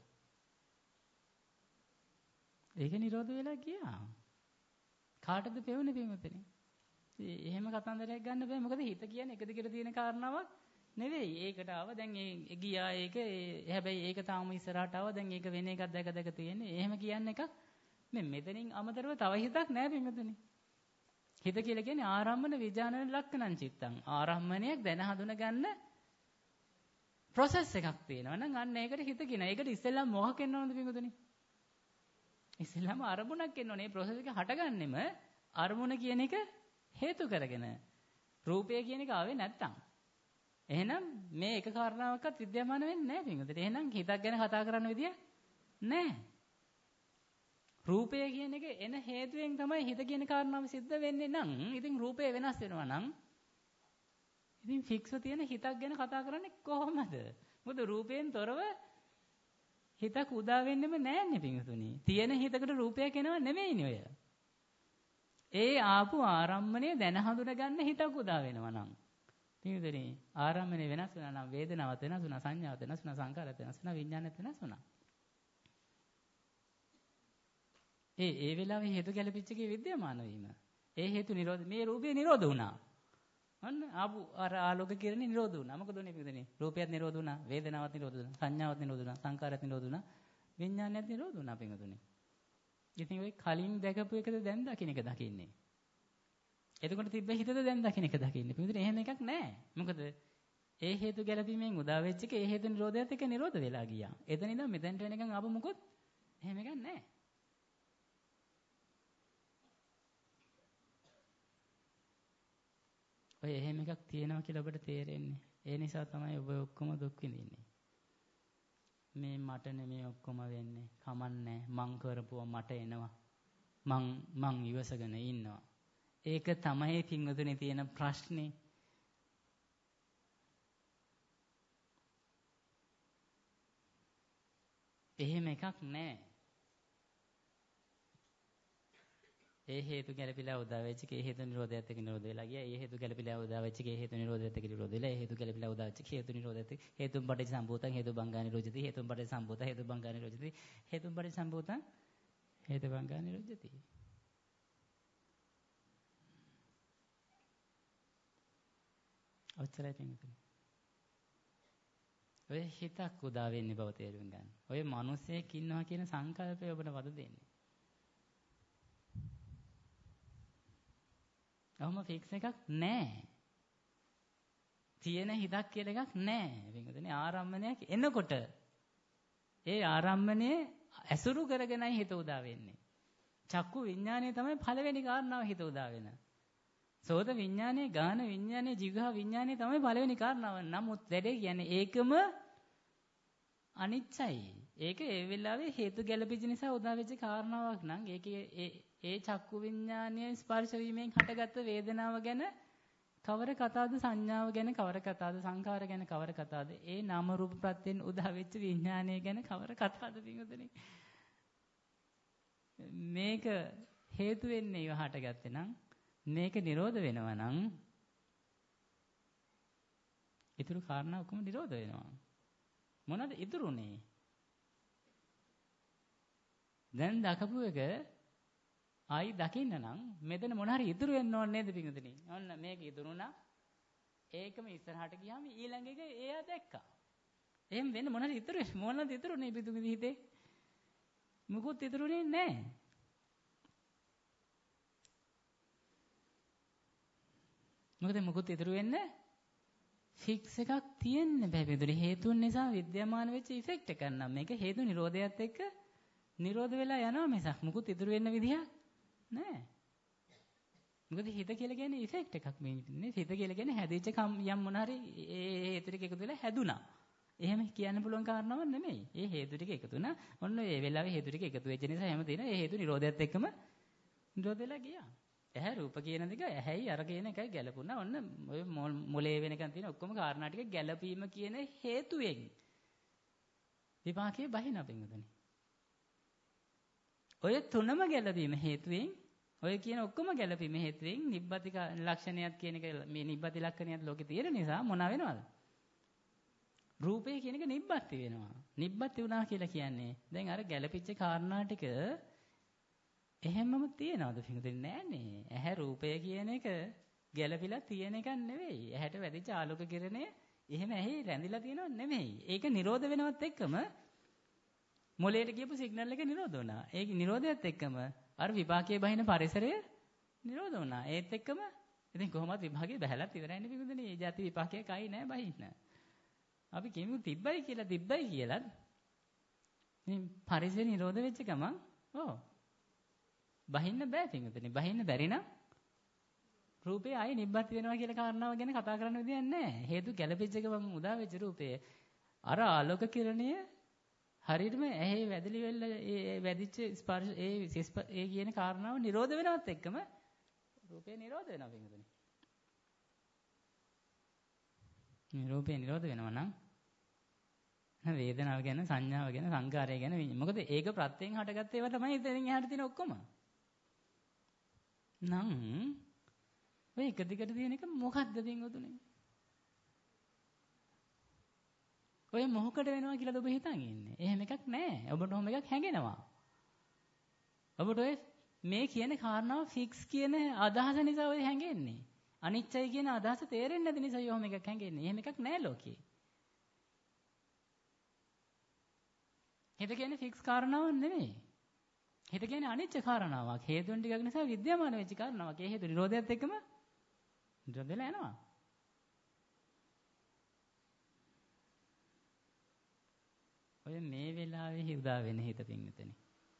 ඒක නිරෝධ වෙලා ගියා. කාටද පෙවුනේ පින්වතුනි? එහෙම කතන්දරයක් ගන්න බෑ. මොකද හිත කියන්නේ එක දිගට තියෙන කාරණාවක් නෙවෙයි. ඒකට ආව දැන් ඒ ගියා ඒක හැබැයි ඒක තාම ඉස්සරහට ආව දැන් ඒක වෙන එකක් දැක දැක තියෙන්නේ. එහෙම කියන්න එකක් මේ මෙතනින් අමතරව තව හිතක් නෑ පින්වතුනි. හිත කියලා කියන්නේ ආරම්මන විඥාන ලක්ෂණං චිත්තං. ආරම්මණයක් දැන හඳුන ගන්න process එකක් තියෙනවා නම් අන්න ඒකට හිත කියනවා. ඒකට ඉස්සෙල්ලා මොකක් එන්න ඕනද පින්වතුනි? ඉස්සෙල්ලාම අරමුණක් එන්න ඕනේ. මේ process එක හටගන්නෙම අරමුණ කියන එක හේතු කරගෙන. රූපය කියන එක ආවේ නැත්තම්. එහෙනම් මේ එක කාරණාවක්වත් විද්‍යාමාන වෙන්නේ නැහැ පින්වතුනි. එහෙනම් හිතක් ගැන කතා කරන්න විදියක් නැහැ. රූපය කියන එක එන හේතුවෙන් තමයි හිත කියන කාරණාව සිද්ධ වෙන්නේ නම් ඉතින් රූපය වෙනස් වෙනවා නම් ඉතින් ෆික්ස්ව තියෙන හිතක් ගැන කතා කරන්නේ කොහොමද? මොකද රූපයෙන් තොරව හිතක් උදා වෙන්නෙම නැන්නේ පින්වතුනි. තියෙන හිතකට රූපයක් එනව නෙමෙයිනේ ඔය. ඒ ආපු ආරම්මණය දැන හඳුන ගන්න හිතක් උදා වෙනවා නම් පින්වතුනි ආරම්මණය වෙනස් වෙනවා නම් වේදනාවක් වෙනස් වෙනවා, සංඥාවක් වෙනස් වෙනවා, සංකාරයක් වෙනස් වෙනවා, විඥානයක් වෙනස් වෙනවා. ඒ ඒ වෙලාවේ හේතු ගැලපිච්ච එකේ විද්‍යාමාන වීම. ඒ හේතු නිරෝධ මේ රූපේ නිරෝධ වුණා. අන්න ආපු අර ආලෝක කිරණේ නිරෝධ වුණා. මොකද උනේ පිටුදෙනේ? රූපයත් නිරෝධ වුණා, වේදනාවත් නිරෝධ වුණා, සංඥාවත් නිරෝධ වුණා, සංකාරයත් නිරෝධ වුණා, විඥානයත් නිරෝධ වුණා පිටුදෙනේ. ඉතින් ඔය කලින් දැකපු එකද දැන් දකින්න එක දකින්නේ. එතකොට තිබ්බ හිතද දැන් දකින්න එක දකින්නේ. පිටුදෙනේ එහෙම එකක් නැහැ. මොකද ඒ හේතු ගැලපීමෙන් උදා වෙච්ච එක ඒ හේතු නිරෝධයත් එක්ක නිරෝධ වෙලා ගියා. එතන ඉඳන් මෙතෙන්ට වෙනකන් ආපු මොකොත් එහෙම එකක් නැහැ. ඔය එහෙම එකක් තියෙනවා කියලා ඔබට තේරෙන්නේ. ඒ නිසා තමයි ඔබ ඔක්කොම දුක් විඳින්නේ. මේ මට නෙමෙයි ඔක්කොම වෙන්නේ. කමන්නේ මං කරපුවා මට එනවා. මං මං ඉවසගෙන ඉන්නවා. ඒක තමයි පින්වතුනි තියෙන ප්‍රශ්නේ. එහෙම එකක් නැහැ. ඒ හේතු ගැලපිලා උදා වෙච්ච කේ හේතු නිරෝධයත් එක්ක නිරෝධ වෙලා ගියා. ඒ හේතු ගැලපිලා උදා වෙච්ච කේ හේතු නිරෝධයත් එක්ක නිරෝධ වෙලා. ඒ හේතු ගැලපිලා උදා වෙච්ච හේතු නිරෝධයත් එක්ක හේතුන් පටිච්ච සම්භූතං හේතු බංගා නිරෝධති. හේතුන් පටිච්ච සම්භූතං හේතු බංගා නිරෝධති. හේතුන් පටිච්ච සම්භූතං හේතු බංගා නිරෝධති. ඔච්චරයි පින්වතුනි. ඔය හිතක් උදා වෙන්නේ බව තේරුම් ගන්න. ඔය මිනිසෙක් ඉන්නවා කියන සංකල්පය ඔබට වද දෙන්නේ. අවම ෆික්ස් එකක් නැහැ. තියෙන හිතක් කියලා එකක් නැහැ. පින්වතුනි ආරම්මණයක් එනකොට ඒ ආරම්මණය ඇසුරු කරගෙනයි හිත උදා වෙන්නේ. චක්කු විඥානය තමයි පළවෙනි කාරණාව හිත උදා වෙන. සෝත විඥානය, ගාන විඥානය, ජීවහා විඥානය තමයි පළවෙනි කාරණාව. නමුත් වැඩේ කියන්නේ ඒකම අනිච්චයි. ඒක ඒ වෙලාවේ හේතු ගැලපෙච්ච නිසා උදා වෙච්ච කාරණාවක් නම් ඒකේ ඒ ඒ චක්කු විඥානයේ ස්පර්ශ වීමෙන් හටගත්ත වේදනාව ගැන කවර කතාවද, සංඥාව ගැන කවර කතාවද, සංඛාර ගැන කවර කතාවද, ඒ නාම රූප ප්‍රත්‍යයෙන් උදා වෙච්ච විඥානය ගැන කවර කතාවද පින්වතුනි? මේක හේතු වෙන්නේ ඒව හටගත්තේ නම් මේක නිරෝධ වෙනවා නම් ඊතුරු කාරණා ඔක්කොම නිරෝධ වෙනවා. මොනවද ඉතුරුනේ? දැන් දකපු එක ආයි දකින්න නම් මෙතන මොන හරි ඉතුරු වෙන්න ඕනේ නේද පින්වතුනි? ඔන්න මේක ඉතුරුණා. ඒකම ඉස්සරහට ගියාම ඊළඟ එක එයා දැක්කා. එහෙම වෙන්න මොන හරි ඉතුරු මොනවද ඉතුරුනේ පිටුගේ හිතේ? මුකුත් ඉතුරුනේ නැහැ. මොකද මුකුත් ඉතුරු වෙන්නේ ෆික්ස් එකක් තියෙන්න බෑ පිටුනේ. හේතුන් නිසා විද්‍යාමාන වෙච්ච ඉෆෙක්ට් එකක් නම් මේක හේතු නිරෝධයත් එක්ක නිරෝධ වෙලා යනවා මිසක් මුකුත් ඉතුරු වෙන්න විදිහක් නෑ. මොකද හිත කියලා කියන්නේ ඉෆෙක්ට් එකක් මේ ඉන්නේ. හිත කියලා කියන්නේ හැදිච්ච යම් මොන හරි ඒ හේතු ටික එකතු වෙලා හැදුනා. එහෙම කියන්න පුළුවන් කාරණාවක් නෙමෙයි. ඒ හේතු ටික එකතු වුණා. ඔන්න ඒ වෙලාවේ හේතු ටික එකතු වෙච්ච නිසා හැම දින ඒ හේතු නිරෝධයත් එක්කම නිරෝධ වෙලා ගියා. ඇහැ රූප කියන දෙක ඇහැයි අර කියන එකයි ගැලපුණා. ඔන්න ඔය මොලේ වෙනකන් තියෙන ඔක්කොම කාරණා ටික ගැලපීම කියන හේතුවෙන් විපාකේ බහිනා පින්වතුනි. ඔය තුනම ගැලවීම හේතුවෙන් ඔය කියන ඔක්කොම ගැළපීම හේතුවෙන් නිබ්බති ලක්ෂණයක් කියන එක මේ නිබ්බති ලක්ෂණයක් ලෝකේ තියෙන නිසා මොනවා වෙනවද? රූපේ කියන එක නිබ්බති වෙනවා. නිබ්බති වුණා කියලා කියන්නේ දැන් අර ගැළපිච්ච කාරණා ටික එහෙමම තියනවද පිටුදින් නෑනේ. ඇහැ රූපය කියන එක ගැළපිලා තියෙන එකක් නෙවෙයි. ඇහැට වැදිච්ච ආලෝක කිරණය එහෙම ඇහි රැඳිලා තියෙනව නෙමෙයි. ඒක නිරෝධ වෙනවත් එක්කම මොලේට ගියපු සිග්නල් එක නිරෝධ වුණා. ඒක නිරෝධයත් එක්කම අර විපාකයේ බහින පරිසරය නිරෝධ වුණා. ඒත් එක්කම ඉතින් කොහොමද විභාගේ බහැලත් ඉවරයි නේ පිටුදිනේ. ඒ જાති විපාකයේ කයි නෑ බහින්න. අපි කියමු තිබ්බයි කියලා තිබ්බයි කියලා. ඉතින් පරිසරය නිරෝධ වෙච්ච ගමන් ඔව් බහින්න බෑ පිටුදිනේ. බහින්න බැරි නම් රූපේ ආයේ නිබ්බත් වෙනවා කියලා කාරණාව ගැන කතා කරන්න විදියක් නැහැ. හේතු ගැළපෙච්ච ගමන් උදා වෙච්ච රූපේ අර ආලෝක කිරණය හරියටම ඇහි වැදලි වෙල්ල ඒ වැදිච්ච ස්පර්ශ ඒ ඒ කියන කාරණාව නිරෝධ වෙනවත් එක්කම රූපේ නිරෝධ වෙනවා පිටුදිනේ. මේ රූපේ නිරෝධ වෙනවා නම් වේදනාව ගැන සංඥාව ගැන සංකාරය ගැන මොකද ඒක ප්‍රත්‍යයෙන් හටගත්ත ඒවා තමයි ඉතින් එහාට තියෙන ඔක්කොම. නම් ඔය එක දිගට තියෙන එක මොකද්ද පින්වතුනි? ඔය මොහොකට වෙනවා කියලාද ඔබ හිතන් ඉන්නේ? එහෙම එකක් නැහැ. ඔබට ඔහොම එකක් හැඟෙනවා. ඔබට ඔය මේ කියන කාරණාව ෆික්ස් කියන අදහස නිසා ඔය හැඟෙන්නේ. අනිච්චයි කියන අදහස තේරෙන්නේ නැති නිසා ඔහොම එකක් හැඟෙන්නේ. එහෙම එකක් නැහැ ලෝකේ. හිත කියන්නේ ෆික්ස් කාරණාවක් නෙමෙයි. හිත කියන්නේ අනිච්ච කාරණාවක්. හේතුන් ටිකක් නිසා විද්‍යාමාන වෙච්ච කාරණාවක්. ඒ හේතු නිරෝධයත් එක්කම නිරෝධ වෙලා යනවා. ඔය මේ වෙලාවේ උදා වෙන හිත පින්විතනේ.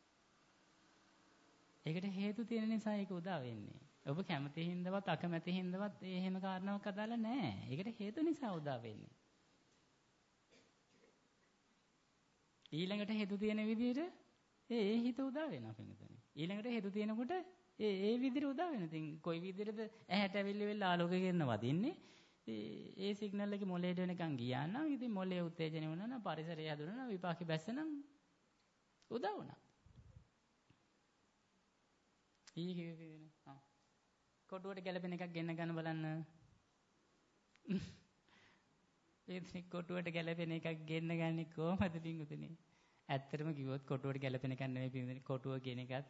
ඒකට හේතු තියෙන නිසා ඒක උදා වෙන්නේ. ඔබ කැමති හින්දාවත් අකමැති හින්දාවත් ඒ එහෙම කාරණාවක් අදාළ නැහැ. ඒකට හේතු නිසා උදා වෙන්නේ. ඊළඟට හේතු තියෙන විදිහට ඒ ඒ හිත උදා වෙනවා පින්විතනේ. ඊළඟට හේතු තියෙනකොට ඒ ඒ විදිහට උදා වෙනවා. ඉතින් කොයි විදිහටද ඇහැට ඇවිල්ලි වෙලා ආලෝක කිරණ වදින්නේ? ඒ සිග්නල් එක මොලේට වෙනකන් ගියා නම් ඉතින් මොලේ උත්තේජනය වුණා නම් පරිසරය හැදුණා නම් විපාකෙ බැස්ස නම් උදා වුණා. ඊ කිව්වේ ආ කොටුවට ගැලපෙන එකක් ගෙන්න ගන්න බලන්න. ඒ කොටුවට ගැලපෙන එකක් ගෙන්න ගන්නේ කොහමද පින්වතුනි? ඇත්තටම කිව්වොත් කොටුවට ගැලපෙන එකක් නෙවෙයි පින්වතුනි. කොටුව කියන එකත්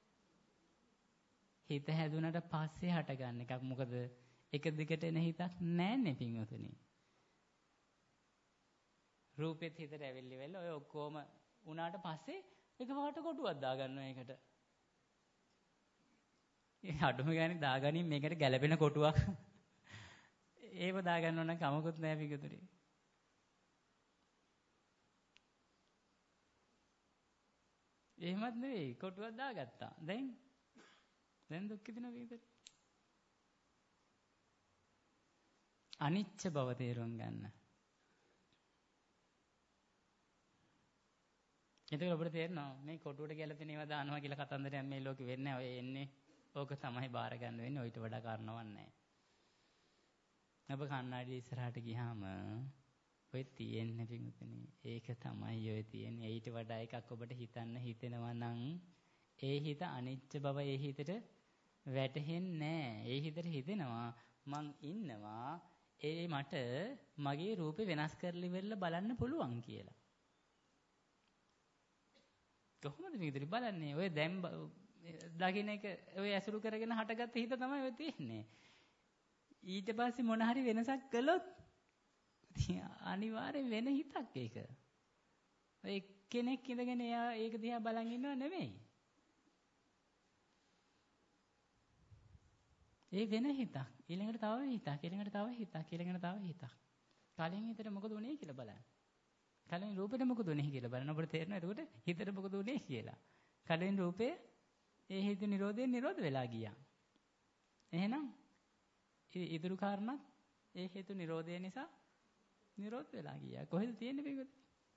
හිත හැදුනට පස්සේ හට ගන්න එකක්. මොකද එක දිගට එන හිතක් නැන්නේ පින්වතුනි. රූපෙත් හිතට ඇවිල්ලි වෙලා ඔය ඔක්කොම උනාට පස්සේ එකපාරට කොටුවක් දාගන්නවා ඒකට. ඒ අඩුම ගානේ දාගනින් මේකට ගැලපෙන කොටුවක්. ඒව දාගන්න ඕන කමකුත් නැහැ පිටුතුරි. එහෙමත් නෙවෙයි කොටුවක් දාගත්තා. දැන් දැන් දුක් හිතෙනවා පිටුතුරි. අනිච්ච බව තේරුම් ගන්න. එතකොට ඔබට තේරෙනවා මේ කොටුවට ගැලපෙන ඒවා දානවා කියලා කතන්දරයක් මේ ලෝකෙ වෙන්නේ නැහැ. ඔය එන්නේ ඕක තමයි බාර ගන්න වෙන්නේ. ඔයිට වඩා කාරණාවක් නැහැ. ඔබ කන්නාඩි ඉස්සරහට ගියාම ඔය තියෙන්නේ පිටුතුනි. ඒක තමයි ඔය තියෙන්නේ. ඊට වඩා එකක් ඔබට හිතන්න හිතෙනවා නම් ඒ හිත අනිච්ච බව ඒ හිතට වැටහෙන්නේ නැහැ. ඒ හිතට හිතෙනවා මං ඉන්නවා ඒ මට මගේ රූපේ වෙනස් කරලි වෙන්න බලන්න පුළුවන් කියලා. කොහොමද මේක බලන්නේ? ඔය දැන් දකින්න එක ඔය ඇසුරු කරගෙන හටගත්ත හිත තමයි ඔය තියෙන්නේ. ඊට පස්සේ මොන හරි වෙනසක් කළොත් අනිවාර්යෙන් වෙන හිතක් ඒක. ඔය කෙනෙක් ඉඳගෙන එයා ඒක දිහා බලන් ඉන්නව නෙමෙයි. ඒ වෙන හිතක්. ඊළඟට තව හිතක්. ඊළඟට තව හිතක්. ඊළඟට තව හිතක්. කලින් හිතට මොකද උනේ කියලා බලන්න. කලින් රූපෙට මොකද උනේ කියලා බලන්න. අපිට තේරෙනවා එතකොට හිතට මොකද උනේ කියලා. කලින් රූපේ ඒ හේතු නිරෝධයෙන් නිරෝධ වෙලා ගියා. එහෙනම් ඉදිරි කාරණා ඒ හේතු නිරෝධය නිසා නිරෝධ වෙලා ගියා. කොහෙද තියෙන්නේ මේක?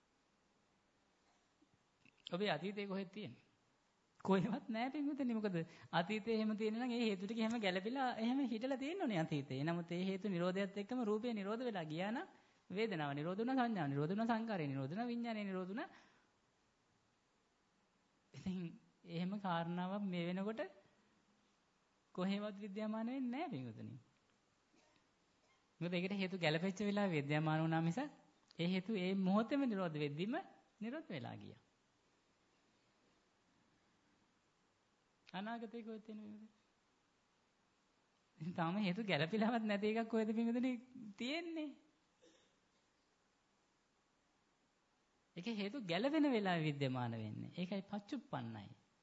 ඔබේ අතීතේ කොහෙද තියෙන්නේ? කොහෙවත් නැහැ පින්විතනේ. මොකද අතීතේ එහෙම තියෙන නම් ඒ හේතු ටික එහෙම ගැළපිලා එහෙම හිටලා තියෙන්නේ අතීතේ. නමුත් ඒ හේතු නිරෝධයත් එක්කම රූපේ නිරෝධ වෙලා ගියා නම් වේදනාව නිරෝධ වුණා, සංඥාව නිරෝධ වුණා, සංකාරය නිරෝධ වුණා, විඥානය නිරෝධ වුණා. ඉතින් එහෙම කාරණාවක් මේ වෙනකොට කොහෙවත් විද්‍යාමාන වෙන්නේ නැහැ පින්වතුනි. මොකද ඒකට හේතු ගැලපෙච්ච වෙලාවෙ විද්‍යාමාන වුණා මිසක් ඒ හේතු ඒ මොහොතේම නිරෝධ වෙද්දිම නිරෝධ වෙලා ගියා. අනාගතේ කොහෙද තියෙන්නේ? ඉතින් තාම හේතු ගැලපිලාවත් නැති එකක් කොහෙද පින්වතුනි තියෙන්නේ? ඒක හේතු ගැලවෙන වෙලාවෙ විද්‍යාමාන වෙන්නේ. ඒකයි පච්චුප්පන්නයි.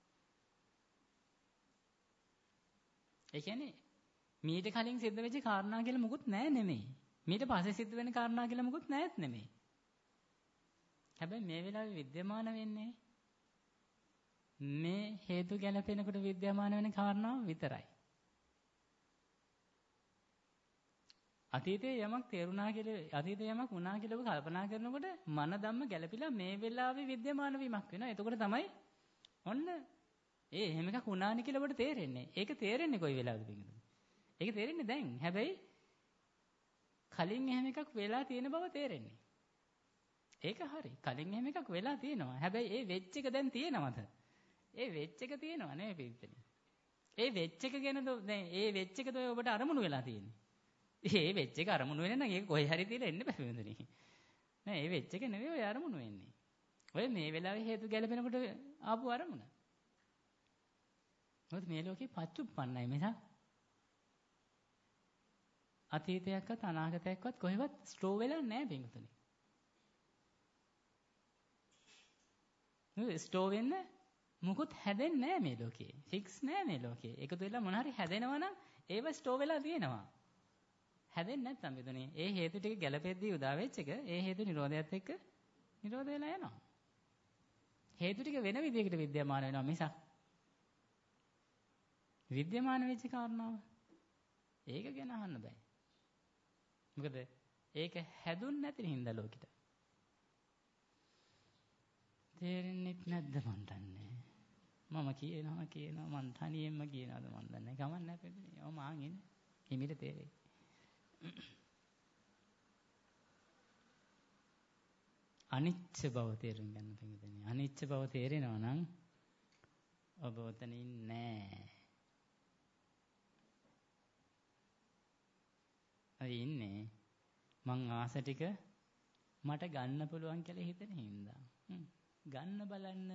ඒ කියන්නේ මීට කලින් සිද්ධ වෙච්ච කාරණා කියලා මොකුත් නැහැ නෙමෙයි. මීට පස්සේ සිද්ධ වෙන කාරණා කියලා මොකුත් නැහැත් නෙමෙයි. හැබැයි මේ වෙලාවේ විද්‍යාමාන වෙන්නේ මේ හේතු ගැලපෙනකොට විද්‍යාමාන වෙන කාරණාව විතරයි. අතීතයේ යමක් තේරුණා කියලා අතීතයේ යමක් වුණා කියලා ඔබ කල්පනා කරනකොට මන ධම්ම ගැලපිලා මේ වෙලාවේ විද්‍යාමාන වීමක් වෙනවා. එතකොට තමයි ඔන්න ඒ එහෙම එකක් වුණානි කියලා ඔබට තේරෙන්නේ. ඒක තේරෙන්නේ කොයි වෙලාවද පිටින්ද? ඒක තේරෙන්නේ දැන්. හැබැයි කලින් එහෙම එකක් වෙලා තියෙන බව තේරෙන්නේ. ඒක හරි. කලින් එහෙම එකක් වෙලා තියෙනවා. හැබැයි ඒ වෙච්ච එක දැන් තියෙනවද? ඒ වෙච්ච එක තියෙනව නේ පිටින්. ඒ වෙච්ච එක ගැන දැන් ඒ වෙච්ච එකද ඔබට අරමුණු වෙලා තියෙන්නේ. ඒ වෙච්ච එක අරමුණු වෙන්නේ නම් ඒක කොහේ හරි තියලා එන්න බෑ වෙනදනේ. නෑ ඒ වෙච්ච එක නෙවෙයි ඔය අරමුණු වෙන්නේ. ඔය මේ වෙලාවේ හේතු ගැලපෙනකොට ආපු අරමුණ. මොකද මේ ලෝකේ පච්චුප්පන්නයි මිසක් අතීතයක්වත් අනාගතයක්වත් කොහෙවත් ස්ටෝ වෙලා නැහැ පින්තුනේ. නේ ස්ටෝ වෙන්න මොකුත් හැදෙන්නේ නැහැ මේ ලෝකේ. ෆික්ස් නැහැ මේ ලෝකේ. එකතු වෙලා මොන හරි හැදෙනවා නම් ඒව ස්ටෝ වෙලා තියෙනවා. හැදෙන්නේ නැත්නම් පිටුනේ ඒ හේතු ටික ගැලපෙද්දී උදා වෙච්ච එක ඒ හේතු නිරෝධයත් එක්ක නිරෝධ වෙලා යනවා. හේතු ටික වෙන විදිහකට විද්‍යාමාන වෙනවා මිසක් විද්‍යාමාන වෙච්ච කාරණාව ඒක ගැන අහන්න බෑ. මොකද ඒක හැදුන්නේ නැති හින්දා ලෝකෙට. තේරෙන්නේ නැද්ද මන් දන්නේ. මම කියනවා කියනවා මං තනියෙන්ම කියනවාද මන් දන්නේ. ගමන් නැහැ පිටුනේ. ඔව් මාන් ඉන්නේ. හිමිට තේරෙයි. අනිච්ච බව තේරුම් ගන්න පිටුනේ. අනිච්ච බව තේරෙනවා නම් ඔබ ඔතන ඉන්නේ නැහැ. අයි ඉන්නේ මං ආස ටික මට ගන්න පුළුවන් කියලා හිතෙන හින්දා. ගන්න බලන්න.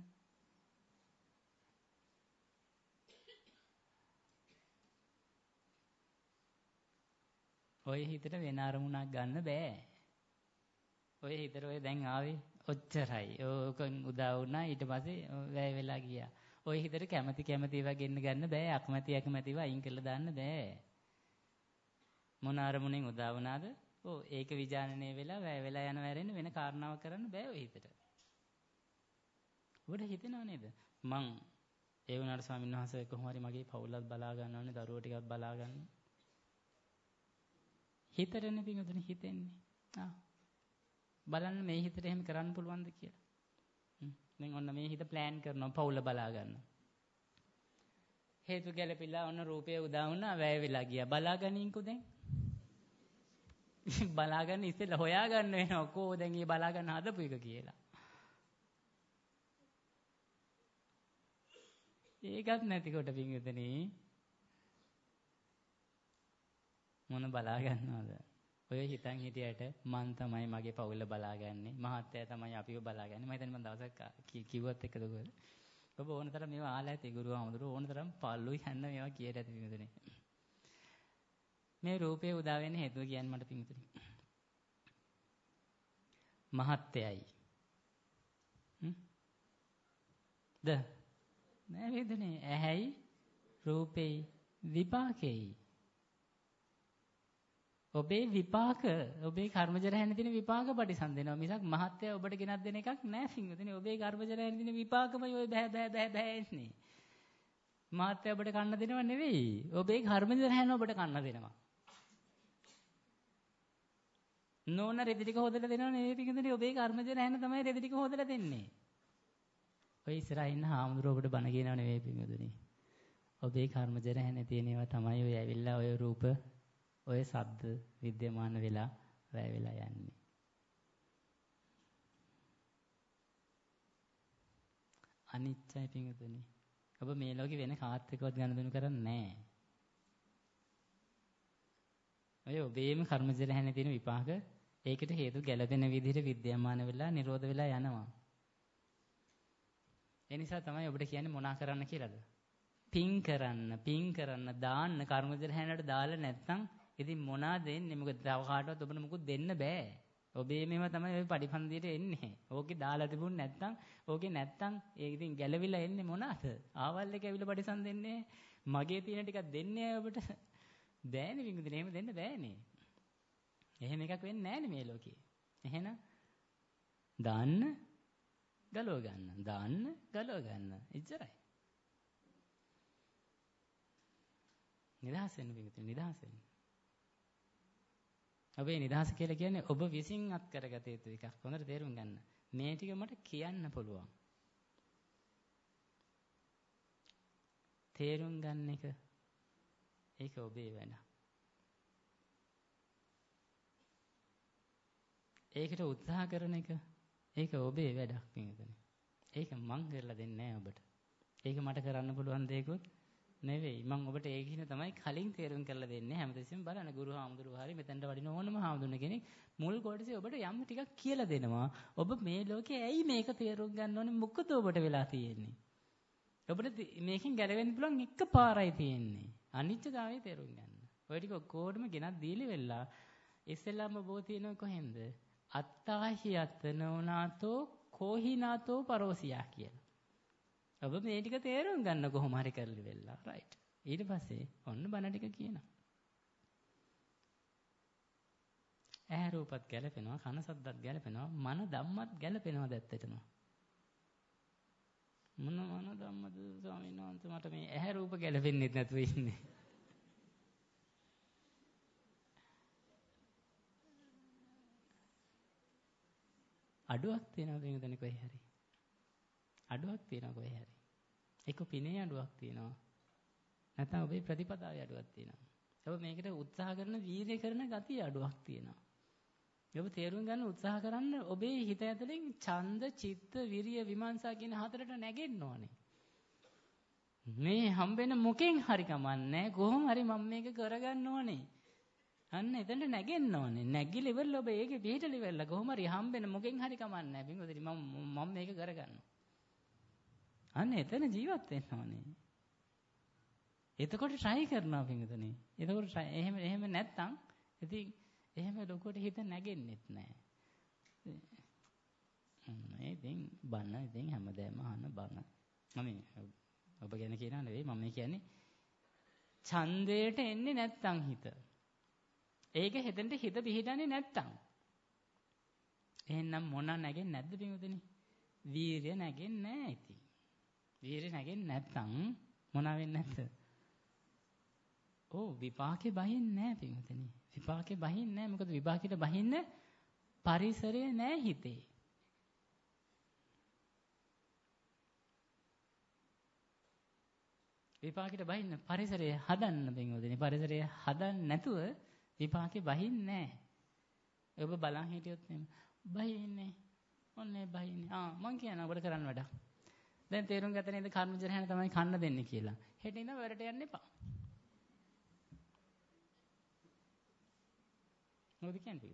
ඔය හිතට වෙන අරමුණක් ගන්න බෑ. ඔය හිතට ඔය දැන් ආවේ ඔච්චරයි. ඕකෙන් උදා වුණා ඊට පස්සේ වැය වෙලා ගියා. ඔය හිතට කැමැති කැමැති ඒවා ගෙන්න ගන්න බෑ. අකමැති අකමැති ඒවා අයින් කරලා දාන්න බෑ. මොන අරමුණෙන් උදා වුණාද? ඔව් ඒක විජානනය වෙලා වැය වෙලා යන වැරෙන්න වෙන කාරණාවක් කරන්න බෑ ඔය හිතට. ඔබට හිතෙනව නේද? මං ඒ වුණාට ස්වාමීන් වහන්සේ කොහොම හරි මගේ පවුලත් බලා ගන්න ඕනේ, දරුවෝ ටිකක් බලා ගන්න. හිතටනේ පිටුනේ හිතෙන්නේ. ආ. බලන්න මේ හිතට එහෙම කරන්න පුළුවන්ද කියලා. හ්ම්. දැන් ඔන්න මේ හිත ප්ලෑන් කරනවා පවුල බලා ගන්න. හේතු ගැලපිලා ඔන්න රූපය උදා වුණා වැය වෙලා ගියා. බලා ගනින්කෝ දැන්. බලා ගන්න ඉස්සෙල්ලා හොයා ගන්න වෙනවා කෝ දැන් ඊ බලා ගන්න හදපු එක කියලා. ඒකත් නැතිකොට පින්විතනේ මොන බලා ගන්නවද? ඔය හිතන් හිටියට මං තමයි මගේ පවුල බලාගන්නේ. මහත්තයා තමයි අපිව බලාගන්නේ. මම හිතන්නේ මම දවසක් කිව්වත් එක්කද කොහෙද? ඔබ ඕන තරම් මේවා ආලා ඇති ගුරු ආමතුරු ඕන තරම් පල්ලුයි යන්න මේවා කියලා ඇති පින්විතනේ. මේ රූපේ උදා වෙන්නේ හේතුව කියන්නේ මට පින්විතනේ. මහත්තයයි. හ්ම්? ද නෑ වේදනේ ඇහැයි රූපේ විපාකෙයි. ඔබේ විපාක ඔබේ කර්මජ රැහෙන දින විපාක පරිසම්දෙනවා මිසක් මහත්ය ඔබට ගෙනත් දෙන එකක් නෑ පින්වතුනි. ඔබේ කර්මජ රැහෙන දින විපාකමයි ඔය බෑ බෑ බෑ බෑ එන්නේ. මහත්ය ඔබට කන්න දෙනව නෙවෙයි. ඔබේ කර්මජ රැහෙන ඔබට කන්න දෙනවා. නෝන රෙදි ටික හොදලා දෙනව නෙවෙයි පින්වතුනි. ඔබේ කර්මජ රැහෙන තමයි රෙදි ටික හොදලා දෙන්නේ. ඔය ඉස්සරහින් ඉන්න හාමුදුරුවෝ ඔබට බණ කියනව නෙවෙයි පින්වතුනි. ඔබේ කර්මජ රැහෙන තියෙන ඒවා තමයි ඔය ඇවිල්ලා ඔය රූප ඔය ශබ්ද විද්‍යමාන වෙලා වැය වෙලා යන්නේ. අනිච්චයි පින්වතුනි. ඔබ මේ ලෝකේ වෙන කාත් එක්කවත් ගනුදෙනු කරන්නේ නැහැ. ඔය ඔබේම කර්මජ රැහැනේ තියෙන විපාක ඒකට හේතු ගැළපෙන විදිහට විද්‍යාමාන වෙලා නිරෝධ වෙලා යනවා. ඒ නිසා තමයි ඔබට කියන්නේ මොනා කරන්න කියලාද? පින් කරන්න, පින් කරන්න, දාන්න කර්මජ රැහැනට දාලා නැත්නම් ඉතින් මොනා දෙන්නේ? මොකද තව කාටවත් ඔබට මොකුත් දෙන්න බෑ. ඔබේ මේවා තමයි ඔය පරිපන්දියට එන්නේ. ඕකේ දාලා තිබුණ නැත්නම් ඕකේ නැත්නම් ඒක ඉතින් ගැළවිලා එන්නේ මොනවාද? ආවල් එක ඇවිල්ලා පරිසම් දෙන්නේ. මගේ තියෙන ටිකක් දෙන්නේ ඔබට. බෑනේ වින්දුනේ. එහෙම දෙන්න බෑනේ. එහෙම එකක් වෙන්නේ නෑනේ මේ ලෝකේ. එහෙනම් දාන්න ගලව ගන්න. දාන්න ගලව ගන්න. එච්චරයි. නිදහස් වෙන්න වින්දුනේ. නිදහස් වෙන්න. ඔබේ නිදහස කියලා කියන්නේ ඔබ විසින් අත් කරගත යුතු එකක්. හොඳට තේරුම් ගන්න. මේ ටික මට කියන්න පුළුවන්. තේරුම් ගන්න එක ඒක ඔබේ වැඩ. ඒකට උත්සාහ කරන එක ඒක ඔබේ වැඩක් නේදනේ. ඒක මං කරලා දෙන්නේ නැහැ ඔබට. ඒක මට කරන්න පුළුවන් දෙයක්වත් නෙවෙයි. මම ඔබට ඒක හින තමයි කලින් තේරුම් කරලා දෙන්නේ. හැමතිස්සෙම බලන්න ගුරු හාමුදුරුවෝ හරි මෙතනට වඩින ඕනම හාමුදුරන කෙනෙක් මුල් කොටසේ ඔබට යම් ටිකක් කියලා දෙනවා. ඔබ මේ ලෝකේ ඇයි මේක තේරුම් ගන්න ඕනේ? මොකද ඔබට වෙලා තියෙන්නේ? ඔබට මේකෙන් ගැලවෙන්න පුළුවන් එක පාරයි තියෙන්නේ. අනිත්‍යතාවය තේරුම් ගන්න. ඔය ටික ඔක්කොටම ගෙනත් දීලි වෙලා ඉස්සෙල්ලාම බෝ තියෙනව කොහෙන්ද? අත්තාහි අතනෝනාතෝ කෝහිනාතෝ පරෝසියා කියලා. ඔබ මේ ටික තේරුම් ගන්න කොහොම හරි කරලි වෙලා. රයිට්. ඊට පස්සේ ඔන්න බණ ටික කියනවා. ඇහැ රූපත් ගැලපෙනවා, කන සද්දත් ගැලපෙනවා, මන ධම්මත් ගැලපෙනවා දැත්තටම. මොන මන ධම්මද ස්වාමීන් වහන්සේ මට මේ ඇහැ රූප ගැලපෙන්නේ නැතුව ඉන්නේ. අඩුවක් තියෙනවා දෙන්නේ කොහේ හරි. අඩුවක් තියෙනවා කොහේ හරි. ඒක පිනේ අඩුවක් තියෙනවා. නැත්නම් ඔබේ ප්‍රතිපදාවේ අඩුවක් තියෙනවා. ඔබ මේකට උත්සාහ කරන වීර්ය කරන ගතිය අඩුවක් තියෙනවා. ඔබ තේරුම් ගන්න උත්සාහ කරන්න ඔබේ හිත ඇතුලෙන් ඡන්ද, චිත්ත, විරිය, විමර්ශා කියන හතරට නැගෙන්න ඕනේ. මේ හම්බෙන මොකෙන් හරි කමන්නේ කොහොම හරි මම මේක කරගන්න ඕනේ. අන්න එතනට නැගෙන්න ඕනේ. නැගිලි ඉවරල ඔබ ඒකේ පිටලි වෙලා කොහොම හරි හම්බෙන මොකෙන් හරි කමන්නේ නැහැ. බින්දුවදි මම මම මේක කරගන්නවා. අන්න එතන ජීවත් වෙන්න ඕනේ. එතකොට try කරනවා බින්දුවනේ. එතකොට එහෙම එහෙම නැත්තම් ඉතින් එහෙම ලොකුවට හිත නැගෙන්නෙත් නැහැ. මේ ඉතින් බන ඉතින් හැමදාම අහන බන. මම ඔබ ගැන කියනවා නෙවෙයි මම කියන්නේ ඡන්දයට එන්නේ නැත්තම් හිත. ඒක හෙතෙන්ට හිත පිහිටන්නේ නැත්තම්. එහෙනම් මොන නැගෙන්නේ නැද්ද පිටුදෙනි? වීරිය නැගෙන්නේ නැහැ ඉතින්. වීරිය නැගෙන්නේ නැත්තම් මොනවා වෙන්නේ නැද්ද? ඕ විපාකේ බහින්නේ නැහැ පිටුදෙනි. විපාකේ බහින්නේ නැහැ. මොකද විපාකෙට බහින්න පරිසරය නැහැ හිතේ. විපාකෙට බහින්න පරිසරය හදන්න පිටුදෙනි. පරිසරය හදන්න නැතුව විපාකේ බහින්නේ නැහැ. ඔබ බලන් හිටියොත් එහෙම බහින්නේ. ඔන්නේ බහින්නේ. ආ මං කියන ඔබට කරන්න වැඩක්. දැන් තේරුම් ගත්ත නේද කර්මජ රැහැන තමයි කන්න දෙන්නේ කියලා. හෙට ඉඳන් වැඩට යන්න එපා. මොකද කියන්නේ?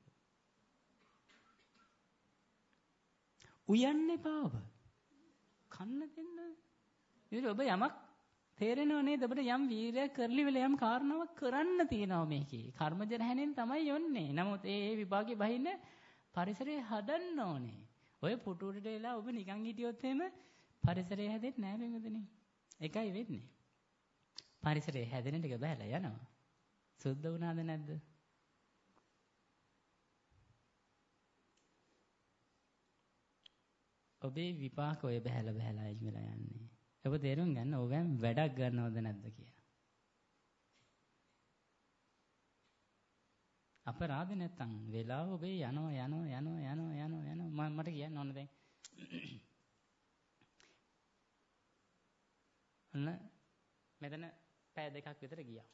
උයන්න එපා ඔබ. කන්න දෙන්න. ඉතින් ඔබ යමක් තේරෙනව නේද? ඔබට යම් වීරයක් කරලි වෙලා යම් කාරණාවක් කරන්න තියෙනවා මේකේ. කර්මජ රැහැනෙන් තමයි යන්නේ. නමුත් ඒ ඒ විපාකේ බහින්න පරිසරය හදන්න ඕනේ. ඔය පුටුවට එලා ඔබ නිකන් හිටියොත් එහෙම පරිසරය හැදෙන්නේ නැහැ බින්දුනේ. එකයි වෙන්නේ. පරිසරය හැදෙන ටික බහැලා යනවා. සුද්ධ වුණාද නැද්ද? ඔබේ විපාක ඔය බහැලා බහැලා ඉමලා යන්නේ. ඔබ තේරුම් ගන්න ඕවෙන් වැඩක් ගන්නවද නැද්ද කියලා. අපරාධ නැත්තම් වෙලාව ඔබේ යනවා යනවා යනවා යනවා යනවා යනවා මට කියන්න ඕන දැන්. අන්න මෙතන පැය දෙකක් විතර ගියා.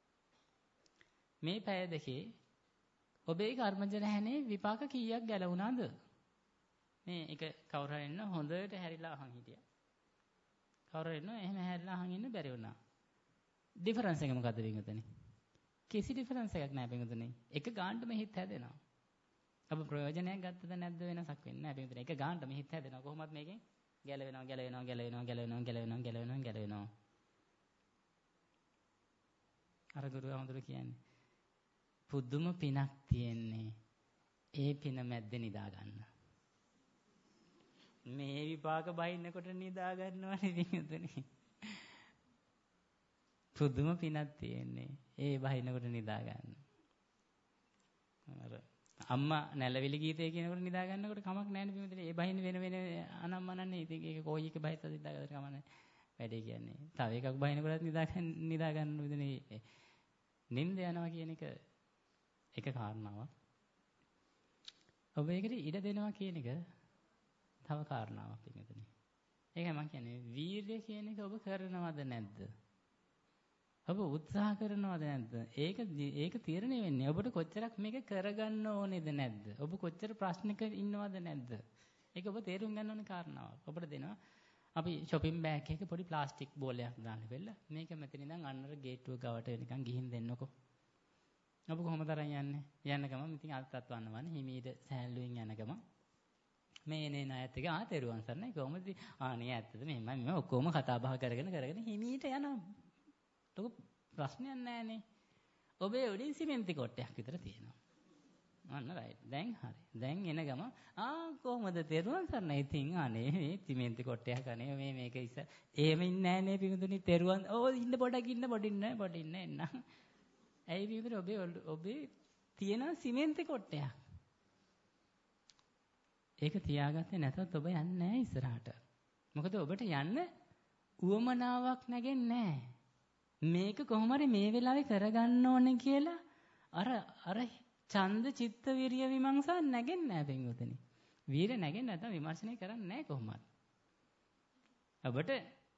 මේ පැය දෙකේ ඔබේ කර්මජ රැහැනේ විපාක කීයක් ගැලවුණාද? මේ එක කවුරු හරි ඉන්න හොඳට හැරිලා අහන් හිටියා. කවුරු ඉන්න එහෙම හැරිලා අහන් ඉන්න බැරි වුණා. ඩිෆරන්ස් එක මොකද්ද වින්ගතනේ? කිසි ඩිෆරන්ස් එකක් නැහැ පිටුතුනේ. එක ගානටම හිත හැදෙනවා. අප ප්‍රයෝජනයක් ගත්තද නැද්ද වෙනසක් වෙන්නේ නැහැ පිටුතුනේ. එක ගානටම හිත හැදෙනවා. කොහොමත් මේකෙන් ගැලවෙනවා ගැලවෙනවා ගැලවෙනවා ගැලවෙනවා ගැලවෙනවා ගැලවෙනවා ගැලවෙනවා. අර ගුරු අමතුරු කියන්නේ පුදුම පිනක් තියෙන්නේ. ඒ පින මැද්දේ නිදා ගන්න. මේ විපාක බයින්නකොට නිදා ගන්නවනේ පිටුතුනේ. පුදුම පිනක් තියෙන්නේ. ඒ බහිනකොට නිදා ගන්න. අර අම්මා නැලවිලි ගීතය කියනකොට නිදා ගන්නකොට කමක් නැහැ නේ පිටුතුනේ. ඒ බහින වෙන වෙන අනම්මනන්නේ. ඉතින් ඒක කොයි එක බහිතද නිදා ගන්න කම නැහැ. වැඩේ කියන්නේ. තව එකක් බහිනකොටත් නිදා ගන්න නිදා ගන්න පිටුතුනේ. නිින්ද යනවා කියන එක එක කාරණාවක්. ඔබ ඒකට ඉඩ දෙනවා කියන එක තව කාරණාවක් පිටුතුනේ. ඒකයි මම කියන්නේ වීර්ය කියන එක ඔබ කරනවද නැද්ද? ඔබ උත්සාහ කරනවද නැද්ද? ඒක ඒක තීරණය වෙන්නේ ඔබට කොච්චරක් මේක කරගන්න ඕනේද නැද්ද? ඔබ කොච්චර ප්‍රශ්නක ඉන්නවද නැද්ද? ඒක ඔබ තේරුම් ගන්න ඕනේ කාරණාවක්. ඔබට දෙනවා අපි shopping bag එකක පොඩි ප්ලාස්ටික් බෝලයක් දාන්න වෙලා මේක මෙතන ඉඳන් අන්නර ගේට්ටුව ගාවට වෙනකන් ගිහින් දෙන්නකෝ. ඔබ කොහොමද අරන් යන්නේ? යන්න ගමන් ඉතින් අල්තත් වන්නවනේ හිමීට සෑහලුවෙන් යන ගමන් මේ එනේ ණයත් එක ආ තෙරුවන් සරණයි කොහොමද? ආ නේ ඇත්තද මෙහෙමයි මම ඔක්කොම කතා බහ කරගෙන කරගෙන හිමීට යනවා. ලොකු ප්‍රශ්නයක් නැහැනේ. ඔබේ උඩින් සිමෙන්ති කොටයක් විතර තියෙනවා. අන්න රයිට්. දැන් හරි. දැන් එන ගම ආ කොහමද තෙරුවන් සරණයි ඉතින් අනේ මේ සිමෙන්ති කොටයක් අනේ මේ මේක ඉස එහෙම ඉන්නේ නැහනේ පිඟුතුනි තෙරුවන් ඕ ඉන්න පොඩක් ඉන්න පොඩින්න පොඩින්න එන්න. ඇයි පිඟුතුනි ඔබේ ඔබේ තියෙන සිමෙන්ති කොටයක්. ඒක තියාගත්තේ නැතත් ඔබ යන්නේ නැහැ ඉස්සරහට. මොකද ඔබට යන්න උවමනාවක් නැගෙන්නේ නැහැ. මේක කොහොම හරි මේ වෙලාවේ කරගන්න ඕනේ කියලා අර අර ඡන්ද චිත්ත විරිය විමර්ශන නැගෙන්නේ නැහැ පින්වතුනි. වීර නැගෙන්නේ නැත්නම් විමර්ශනය කරන්නේ නැහැ කොහොමද? ඔබට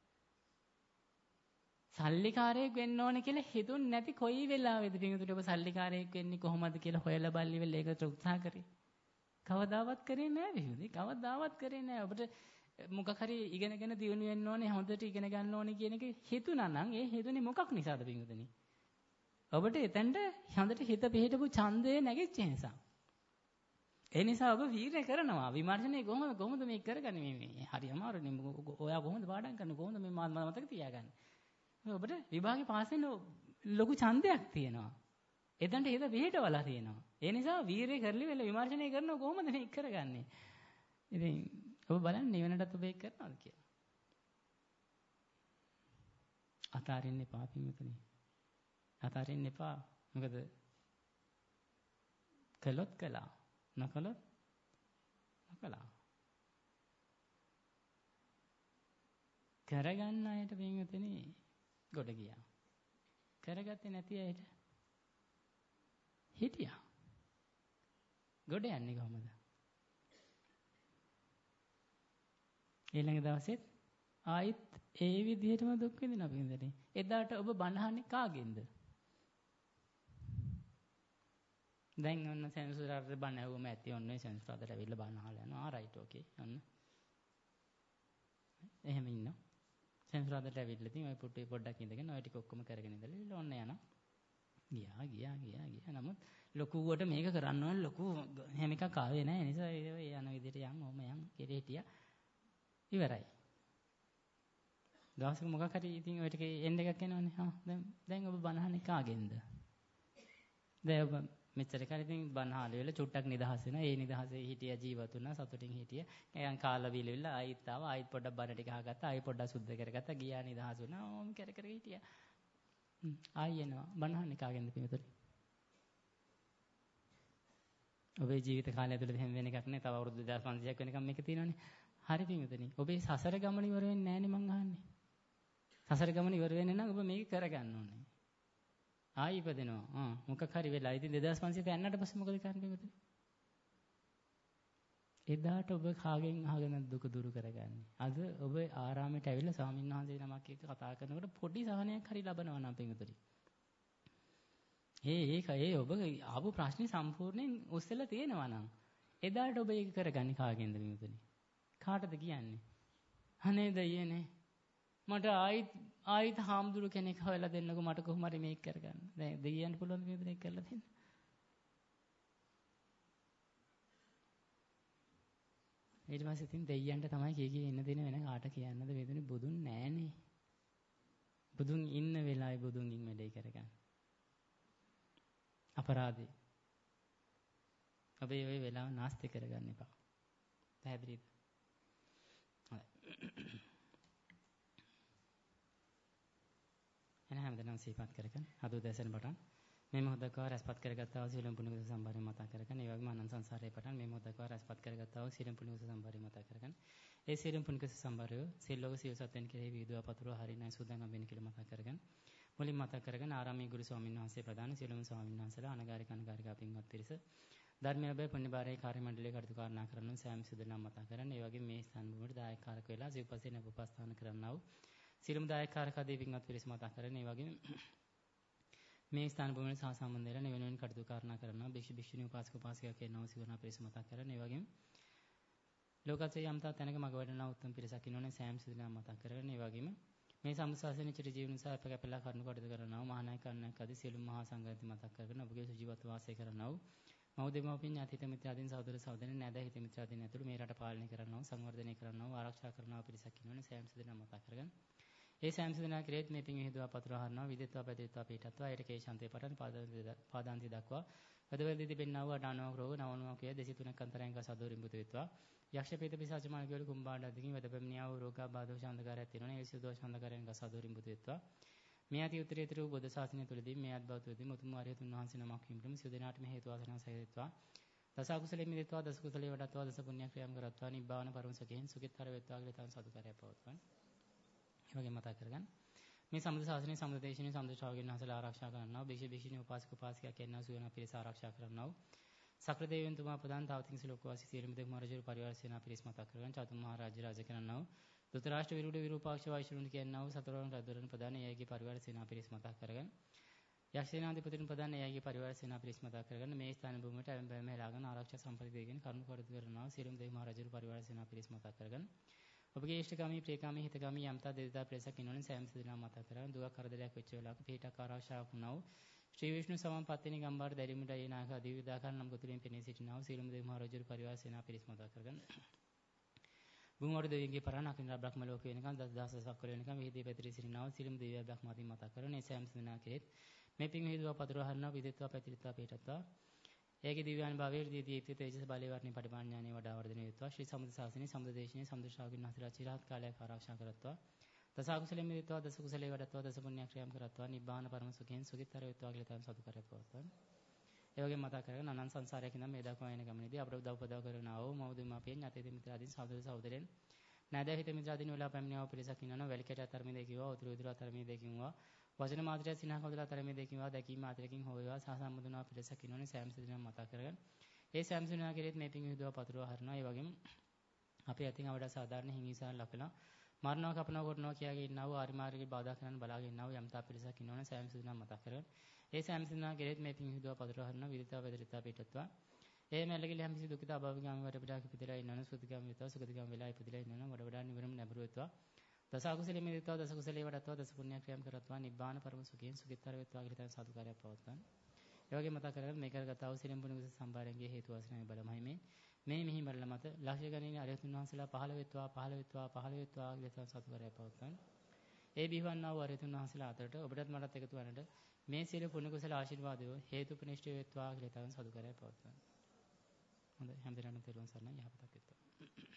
සල්ලිකාරයෙක් වෙන්න ඕනේ කියලා හිතුන්නේ නැති කොයි වෙලාවෙද පින්වතුනි ඔබ සල්ලිකාරයෙක් වෙන්නේ කොහොමද කියලා හොයලා බලලි වෙල ඒකට උත්සාහ කරේ. කවදාවත් කරේ නැහැ පින්වතුනි. කවදාවත් කරේ නැහැ. ඔබට මොකක් හරි ඉගෙනගෙන දියුණු වෙන්න ඕනේ හොඳට ඉගෙන ගන්න ඕනේ කියන එක හිතුණා නම් ඒ හිතුනේ මොකක් නිසාද පින්වතුනි? ඔබට එතෙන්ට හොඳට හිත පිහිටපු ඡන්දය නැගිච්ච නිසා. ඒ නිසා ඔබ වීරය කරනවා. විමර්ශනය කොහොමද කොහොමද මේක කරගන්නේ මේ හරි අමාරුනේ. ඔයා කොහොමද පාඩම් කරන්නේ? කොහොමද මේ මතක තියාගන්නේ? ඔබට විභාගේ පාස් වෙන්න ලොකු ඡන්දයක් තියෙනවා. එතනට හිත පිහිටවලා තියෙනවා. ඒ නිසා වීරය කරලි වෙල විමර්ශනය කරනවා කොහොමද මේක කරගන්නේ? ඉතින් ඔබ බලන්න නිවනටත් ඔබ ඒක කරනවද කියලා. අතාරින්න එපා පින්වතුනි. අතාරින්න එපා. මොකද කළොත් කළා. නොකළොත් නොකළා. කරගන්න අයට පින්වතුනි ගොඩ ගියා. කරගත්තේ නැති අයට හිටියා. ගොඩ යන්නේ කොහමද? ඊළඟ දවසෙත් ආයිත් ඒ විදිහටම දුක් විඳිනවා පින්වතුනි. එදාට ඔබ බනහන්නේ කාගෙන්ද? දැන් ඔන්න සෙන්සුරාට බණ ඇහුවම ඇති ඔන්න සෙන්සුරාට ඇවිල්ලා බණ අහලා යනවා. ආ රයිට් ඕකේ. ඔන්න. එහෙම ඉන්නවා. සෙන්සුරාට ඇවිල්ලා ඉතින් ඔය පුටුවේ පොඩ්ඩක් ඉඳගෙන ඔය ටික ඔක්කොම කරගෙන ඉඳලා ඔන්න යනවා. ගියා ගියා ගියා ගියා. නමුත් ලොකුවට මේක කරන්න ඕන ලොකු හැම එකක් ආවේ නැහැ. ඒ නිසා ඒ යන විදිහට යන් ඕම යන් කෙරේ හිටියා. ඉවරයි. දවසක මොකක් හරි ඉතින් ඔය ටික එන්න එකක් එනවනේ. හා දැන් දැන් ඔබ බනහන්නේ කාගෙන්ද? දැන් ඔබ මෙච්චර කාලෙ ඉතින් බනහාල වෙලා චුට්ටක් නිදහස් වෙනවා. ඒ නිදහසේ හිටිය ජීවත් වුණා සතුටින් හිටිය. නිකන් කාලා බීලා ආයිත් ආවා. ආයිත් පොඩ්ඩක් බන ටික අහගත්තා. ආයි පොඩ්ඩක් සුද්ධ කරගත්තා. ගියා නිදහස් වුණා. ඕම් කර කර හිටියා. හ්ම් ආයි එනවා. බනහන්නේ කාගෙන්ද පිටුතුනි? ඔබේ ජීවිත කාලය ඇතුළත හැම වෙන එකක් නේ. තව අවුරුදු දෙදාස් පන්සීයක් වෙනකම් මේක තියෙනවනේ. හරි පිටුතුනි. ඔබේ සසර ගමන ඉවර වෙන්නේ නැහනේ මං අහන්නේ. සසර ගමන ඉවර වෙන්නේ නම් ඔබ මේක කරගන්න ඕනේ. ආයි ඉපදෙනවා. ආ මොකක් හරි වෙලා. ඉතින් දෙදාස් පන්සීයට යන්නට පස්සේ මොකද කරන්නේ පිටුතුනි? එදාට ඔබ කාගෙන් අහගෙන දුක දුරු කරගන්නේ. අද ඔබ ආරාමයට ඇවිල්ලා ස්වාමීන් වහන්සේ නමක් එක්ක කතා කරනකොට පොඩි සහනයක් හරි ලබනවා නම් පිටුතුනි. ඒ ඒක ඒ ඔබ ආපු ප්‍රශ්නේ සම්පූර්ණයෙන් උස්සලා තියෙනවා නම් එදාට ඔබ ඒක කරගන්නේ කාගෙන්ද පිටුතුනි? කාටද කියන්නේ? අනේ දයනේ මට ආයිත් ආයිත් හාමුදුරු කෙනෙක් හොයලා දෙන්නකෝ මට කොහොම හරි මේක කරගන්න. දැන් දෙයියන්ට පුළුවන් මේක මේක කරලා දෙන්න. ඊට පස්සේ ඉතින් දෙයියන්ට තමයි කී කී ඉන්න දෙන වෙන කාට කියන්නද වේදුනේ බුදුන් නෑනේ. බුදුන් ඉන්න වෙලාවේ බුදුන්ගෙන් වැඩේ කරගන්න. අපරාධේ. අපි ওই වෙලාව නාස්ති කරගන්න එපා. පැහැදිලිද? හොඳයි. එන හැමදෙනාම සිහිපත් කරගන්න. අද උදෑසන පටන් මේ මොහොතකව රැස්පත් කරගත්තා වූ සීලම් පුණ්‍ය කුසල සම්භාරය මතක් කරගන්න. ඒ වගේම අනන්ත සංසාරයේ පටන් මේ මොහොතකව රැස්පත් කරගත්තා වූ සීලම් පුණ්‍ය කුසල සම්භාරය මතක් කරගන්න. ඒ සීලම් පුණ්‍ය කුසල සම්භාරය සියලෝක සියලු සත්‍යයන් කෙරෙහි විදුවා පතුරව හරිනයි සූදානම් වෙන්න කියලා මතක් කරගන්න. මුලින් මතක් කරගෙන ආරාමී ගුරු ස්වාමීන් වහන්සේ ප්‍රදාන සියලුම ස්වාමීන් වහන්සේලා අනගාരിക අනගාരികා පින්වත් පිරිස ධර්මයේ බය පුණ්‍ය භාරයේ කාර්ය මණ්ඩලයේ කටයුතු කරනා කරන සෑම සිදුනම් මතක් කරගන්න. ඒ වගේම මේ ස්ථාන භූමියට දායකකාරක වෙලා සිව්පසේන උපස්ථාන කරන්නා වූ සියලුම දායකකාරක ආදී පින්වත් පිරිස මතක් කරගෙන ඒ වගේම මේ ස්ථාන භූමියට සහ සම්බන්ධ වෙලා නිවෙන වෙන කටයුතු කරනා කරනවා භික්ෂු භික්ෂුණී උපාසක උපාසිකා කියනවා සිවණ පිරිස මතක් කරගෙන ඒ වගේම ලෝකසේ යම්තා තැනක මග වඩනා උත්තම පිරිසක් ඉන්නෝනේ සෑම සිදුනම් මතක් කරගෙන ඒ වගේම මේ සම්සාසන චිර ජීවන නිසා අප කැපලා කරුණු කටයුතු කරනවා මහානායක අන්නක ආදී සියලුම මහා සංඝරත්නය මතක් කරගෙන ඔබගේ සුජීවත්ව වාසය කරනවා මෞදෙමෝපින් ඥාතිත මිත්‍රාදීන් සහෝදර සහෝදරයන් නැද හිත මිත්‍රාදීන් ඇතුළු මේ රට පාලනය කරනවා සංවර්ධනය කරනවා ආරක්ෂා කරනවා පිරිසක් ඉන්නෝනේ සෑම සිදුනම් මතක් කරගෙන ඒ සෑම සිදුනා කෙරෙහිත් මේ පින් විහිදුවා පතුරවා හරනවා විදෙත්වා පැතිරෙත්වා පිටත්වා ඒට කේශාන්තේ පටන් පාදාන්ති දක්වා වැදවලදී තිබෙන්නා වූ අඩානෝක රෝග නවනුවක් කිය දෙසිය තුනක් අන්තරයෙන් කසදෝරින් බුත වෙත්වා යක්ෂ පීත පිසාච මාර්ගවල කුම්භාණ්ඩ අධිකින් වැදපැමිණියා වූ රෝගාබාධ ශාන්තකාරයක් තියෙනවා ඒ සියලු දෝෂ ශාන්තකාරයන් කසදෝරින් බුත වෙත්වා මේ අති උත්තරීතර වූ බුද්ධ ශාසනය තුලදී මේ අත්බවතුදී මුතුන් ආර්යතුන් වහන්සේ නමක් හිමිටම සිය දෙනාටම හේතු වාසනා සැකසෙත්වා දස අකුසලෙ මිදෙත්වා දස කුසලේ වඩත්වා දස පුණ්‍ය ක්‍රියාම් කරත්වා නිබ්බාන පරම සුඛයෙන් සුඛිතතර වෙත්වා කියලා තම සතුකාරය පවත්වන්න. ඒ වගේම මතක් කරගන්න. මේ සම්බුද්ධ ශාසනයේ සම්බුද්ධ දේශනයේ සම්බුද්ධ ශ්‍රාවකයන් වහන්සේලා ආරක්ෂා කරනවා. භික්ෂු භික්ෂුණී උපාසක උපාසිකා කියනවා සුවන පිරිස ආරක්ෂා කරනවා. සක්‍ර දෙවියන් තුමා ප්‍රදාන තාවතින් සිලෝකවාසී සියලුම දෙක් මහරජු පරිවාර සේනා පිරිස මතක් කරගන්න. චතුම් මහ රාජ්‍ය රාජ කරනවා. ධෘතරාෂ්ට්‍ර විරුද්ධ විරූපාක්ෂ වෛශ්‍රවුන් කියනවා සතරවරන් රජුරන් ප්‍රදාන එයගේ පරිවාර සේනා පිරිස මතක් කරගන්න. යක්ෂසේනාධිපතිතුන් ප්‍රදාන එයගේ පරිවාර සේනා පිරිස මතක් කරගන්න. මේ ස්ථාන භූමියට ඇලම් බැලම හෙලාගෙන ආරක්ෂා සම්පත්ති දෙගෙන කරුණු කටයුතු කරනවා. සියලුම දෙක් මහරජු පරිවාර සේනා පිරිස මතක් කරගන්න. ඔබගේ ඉෂ්ඨගාමී ප්‍රේකාමී හිතගාමී යම්තා දෙදා ප්‍රේසක් ඉන්නෝනේ සෑම සිදුනා මතක් කරගන්න. දුක කරදරයක් වෙච්ච වෙලාවක පිටක් ආරක්ෂාවක් වුණා වූ ශ්‍රී විෂ්ණු සමන්පත්තිනි ගම්බාර දැරිමුඩ යනාක ආදී විදාකාර නම් ගොතුලින් පෙනී සිටිනා වූ සියලුම දෙවියන් මහරජු පරිවාර සේනා පිරිස මතක් කරගන්න. බුමුවර දෙවියන්ගේ පරණ අකින්දා බ්‍රහ්ම ලෝක වෙනකන් දස දහසක් කර වෙනකන් විහිදී පැතිරී සිටිනා වූ සියලුම දෙවියන් බ්‍රහ්මාදී මතක් කරගෙන ඒ සෑම සිදුනා කෙරෙත් මේ පින් විහිදුවා පතුරවා හරිනවා විදෙත්වා පැතිරිත්වා පිටත්වා ඒකේ දිව්‍යාන භාවයේ දී දීප්ති තේජස බලේ වර්ණේ පරිමාඥානේ වඩා වර්ධනය වෙත්වා ශ්‍රී සම්බුද්ධ ශාසනයේ සම්බුද්ධ දේශනයේ සම්බුද්ධ ශ්‍රාවකින් වහන්සේලා චිරාත් කාලයක් ආරක්ෂා කරත්වා දස අකුසලෙ මිදෙත්වා දස කුසලේ වඩත්වා දස පුණ්‍ය ක්‍රියාම් කරත්වා නිබ්බාන පරම සුඛයෙන් සුඛිතතර වෙත්වා කියලා තමයි සතු කරේ පවත්වන. ඒ වගේම මතක් කරගෙන අනන්ත සංසාරයක ඉඳන් මේ දක්වා යන ගමනේදී අපට උදව් උපදව කරන ආවෝ මෞදු මාපියන් ඥාති මිත්‍රාදීන් සහෝදර සහෝදරයන් නැදා හිත මිත්‍රාදීන් වෙලා පැමිණියව පිරිසක් ඉන්නවනේ වැලිකැට අතරමේ දෙකියවා උතුරු උතුරු අතරමේ දෙකියවා වචන මාත්‍රය සිනහ කවදලා අතරමේ දෙකියවා දැකීම මාත්‍රකින් හොයවා සහ සම්මුදුනා පිරිසක් ඉන්නවනේ සෑම සිදුනම මතක් කරගෙන ඒ සෑම සිදුනා කෙරෙත් මේ පින් විදුවා පතුරවා හරිනවා. ඒ වගේම අපි අතින් අවඩ සාධාරණ හිංසාවක් ලකලා මරණව කපනවා කොටනවා කියාගේ ඉන්නා වූ ආරි මාර්ගයේ බාධා කරන්න බලාගෙන ඉන්නා වූ යම්තා පිරිසක් ඉන්නවනේ සෑම සිදුනා මතක් කරගෙන ඒ සෑම සිදුනා කෙරෙත් මේ පින් විදුවා පතුරවා හරිනවා විදිතා වැදරිතා පිටත්වා ඒ මැලගිලි හැම සිදු දුකිත අභවගාමී වට පිටාක ඉපදලා ඉන්නවනේ සුද්ධගාමී වෙතවා සුගතිගාමී වෙලා ඉපදලා ඉන්නවනේ වඩ වඩා නිවරම නැඹුරු වෙත්වා දස අකුසලෙ මිදෙත්වා දස කුසලේ වඩත්වා දස පුණ්‍ය ක්‍රියාම් කරත්වා නිබ්බාන පරම සුඛයෙන් සුඛිතතර වෙත්වා කියලා තමයි සාදුකාරයක් පවත්වන. ඒ වගේම මතක් කරගන්න මේ කරගත වූ සිරිම් පුණ්‍ය කුසල සම්භාරයන්ගේ හේතු වාසනාවේ බලමයි මේ මේ මෙහි මරල මත ලක්ෂ ගණනින් අරියතුන් වහන්සේලා පහළ වෙත්වා පහළ වෙත්වා පහළ වෙත්වා කියලා තමයි සාදුකාරයක් පවත්වන. ඒ බිහිවන්නා වූ අරියතුන් වහන්සේලා අතරට ඔබටත් මටත් එකතු වන්නට මේ සියලු පුණ්‍ය කුසල ආශිර්වාදය හේතුපනිෂ්ඨ වෙත්වා කියලා තමයි සාදුකාරයක් පවත්වන. හොඳයි හැමදෙනාම තෙරුවන් සරණයි යහපතක් වෙත්වා.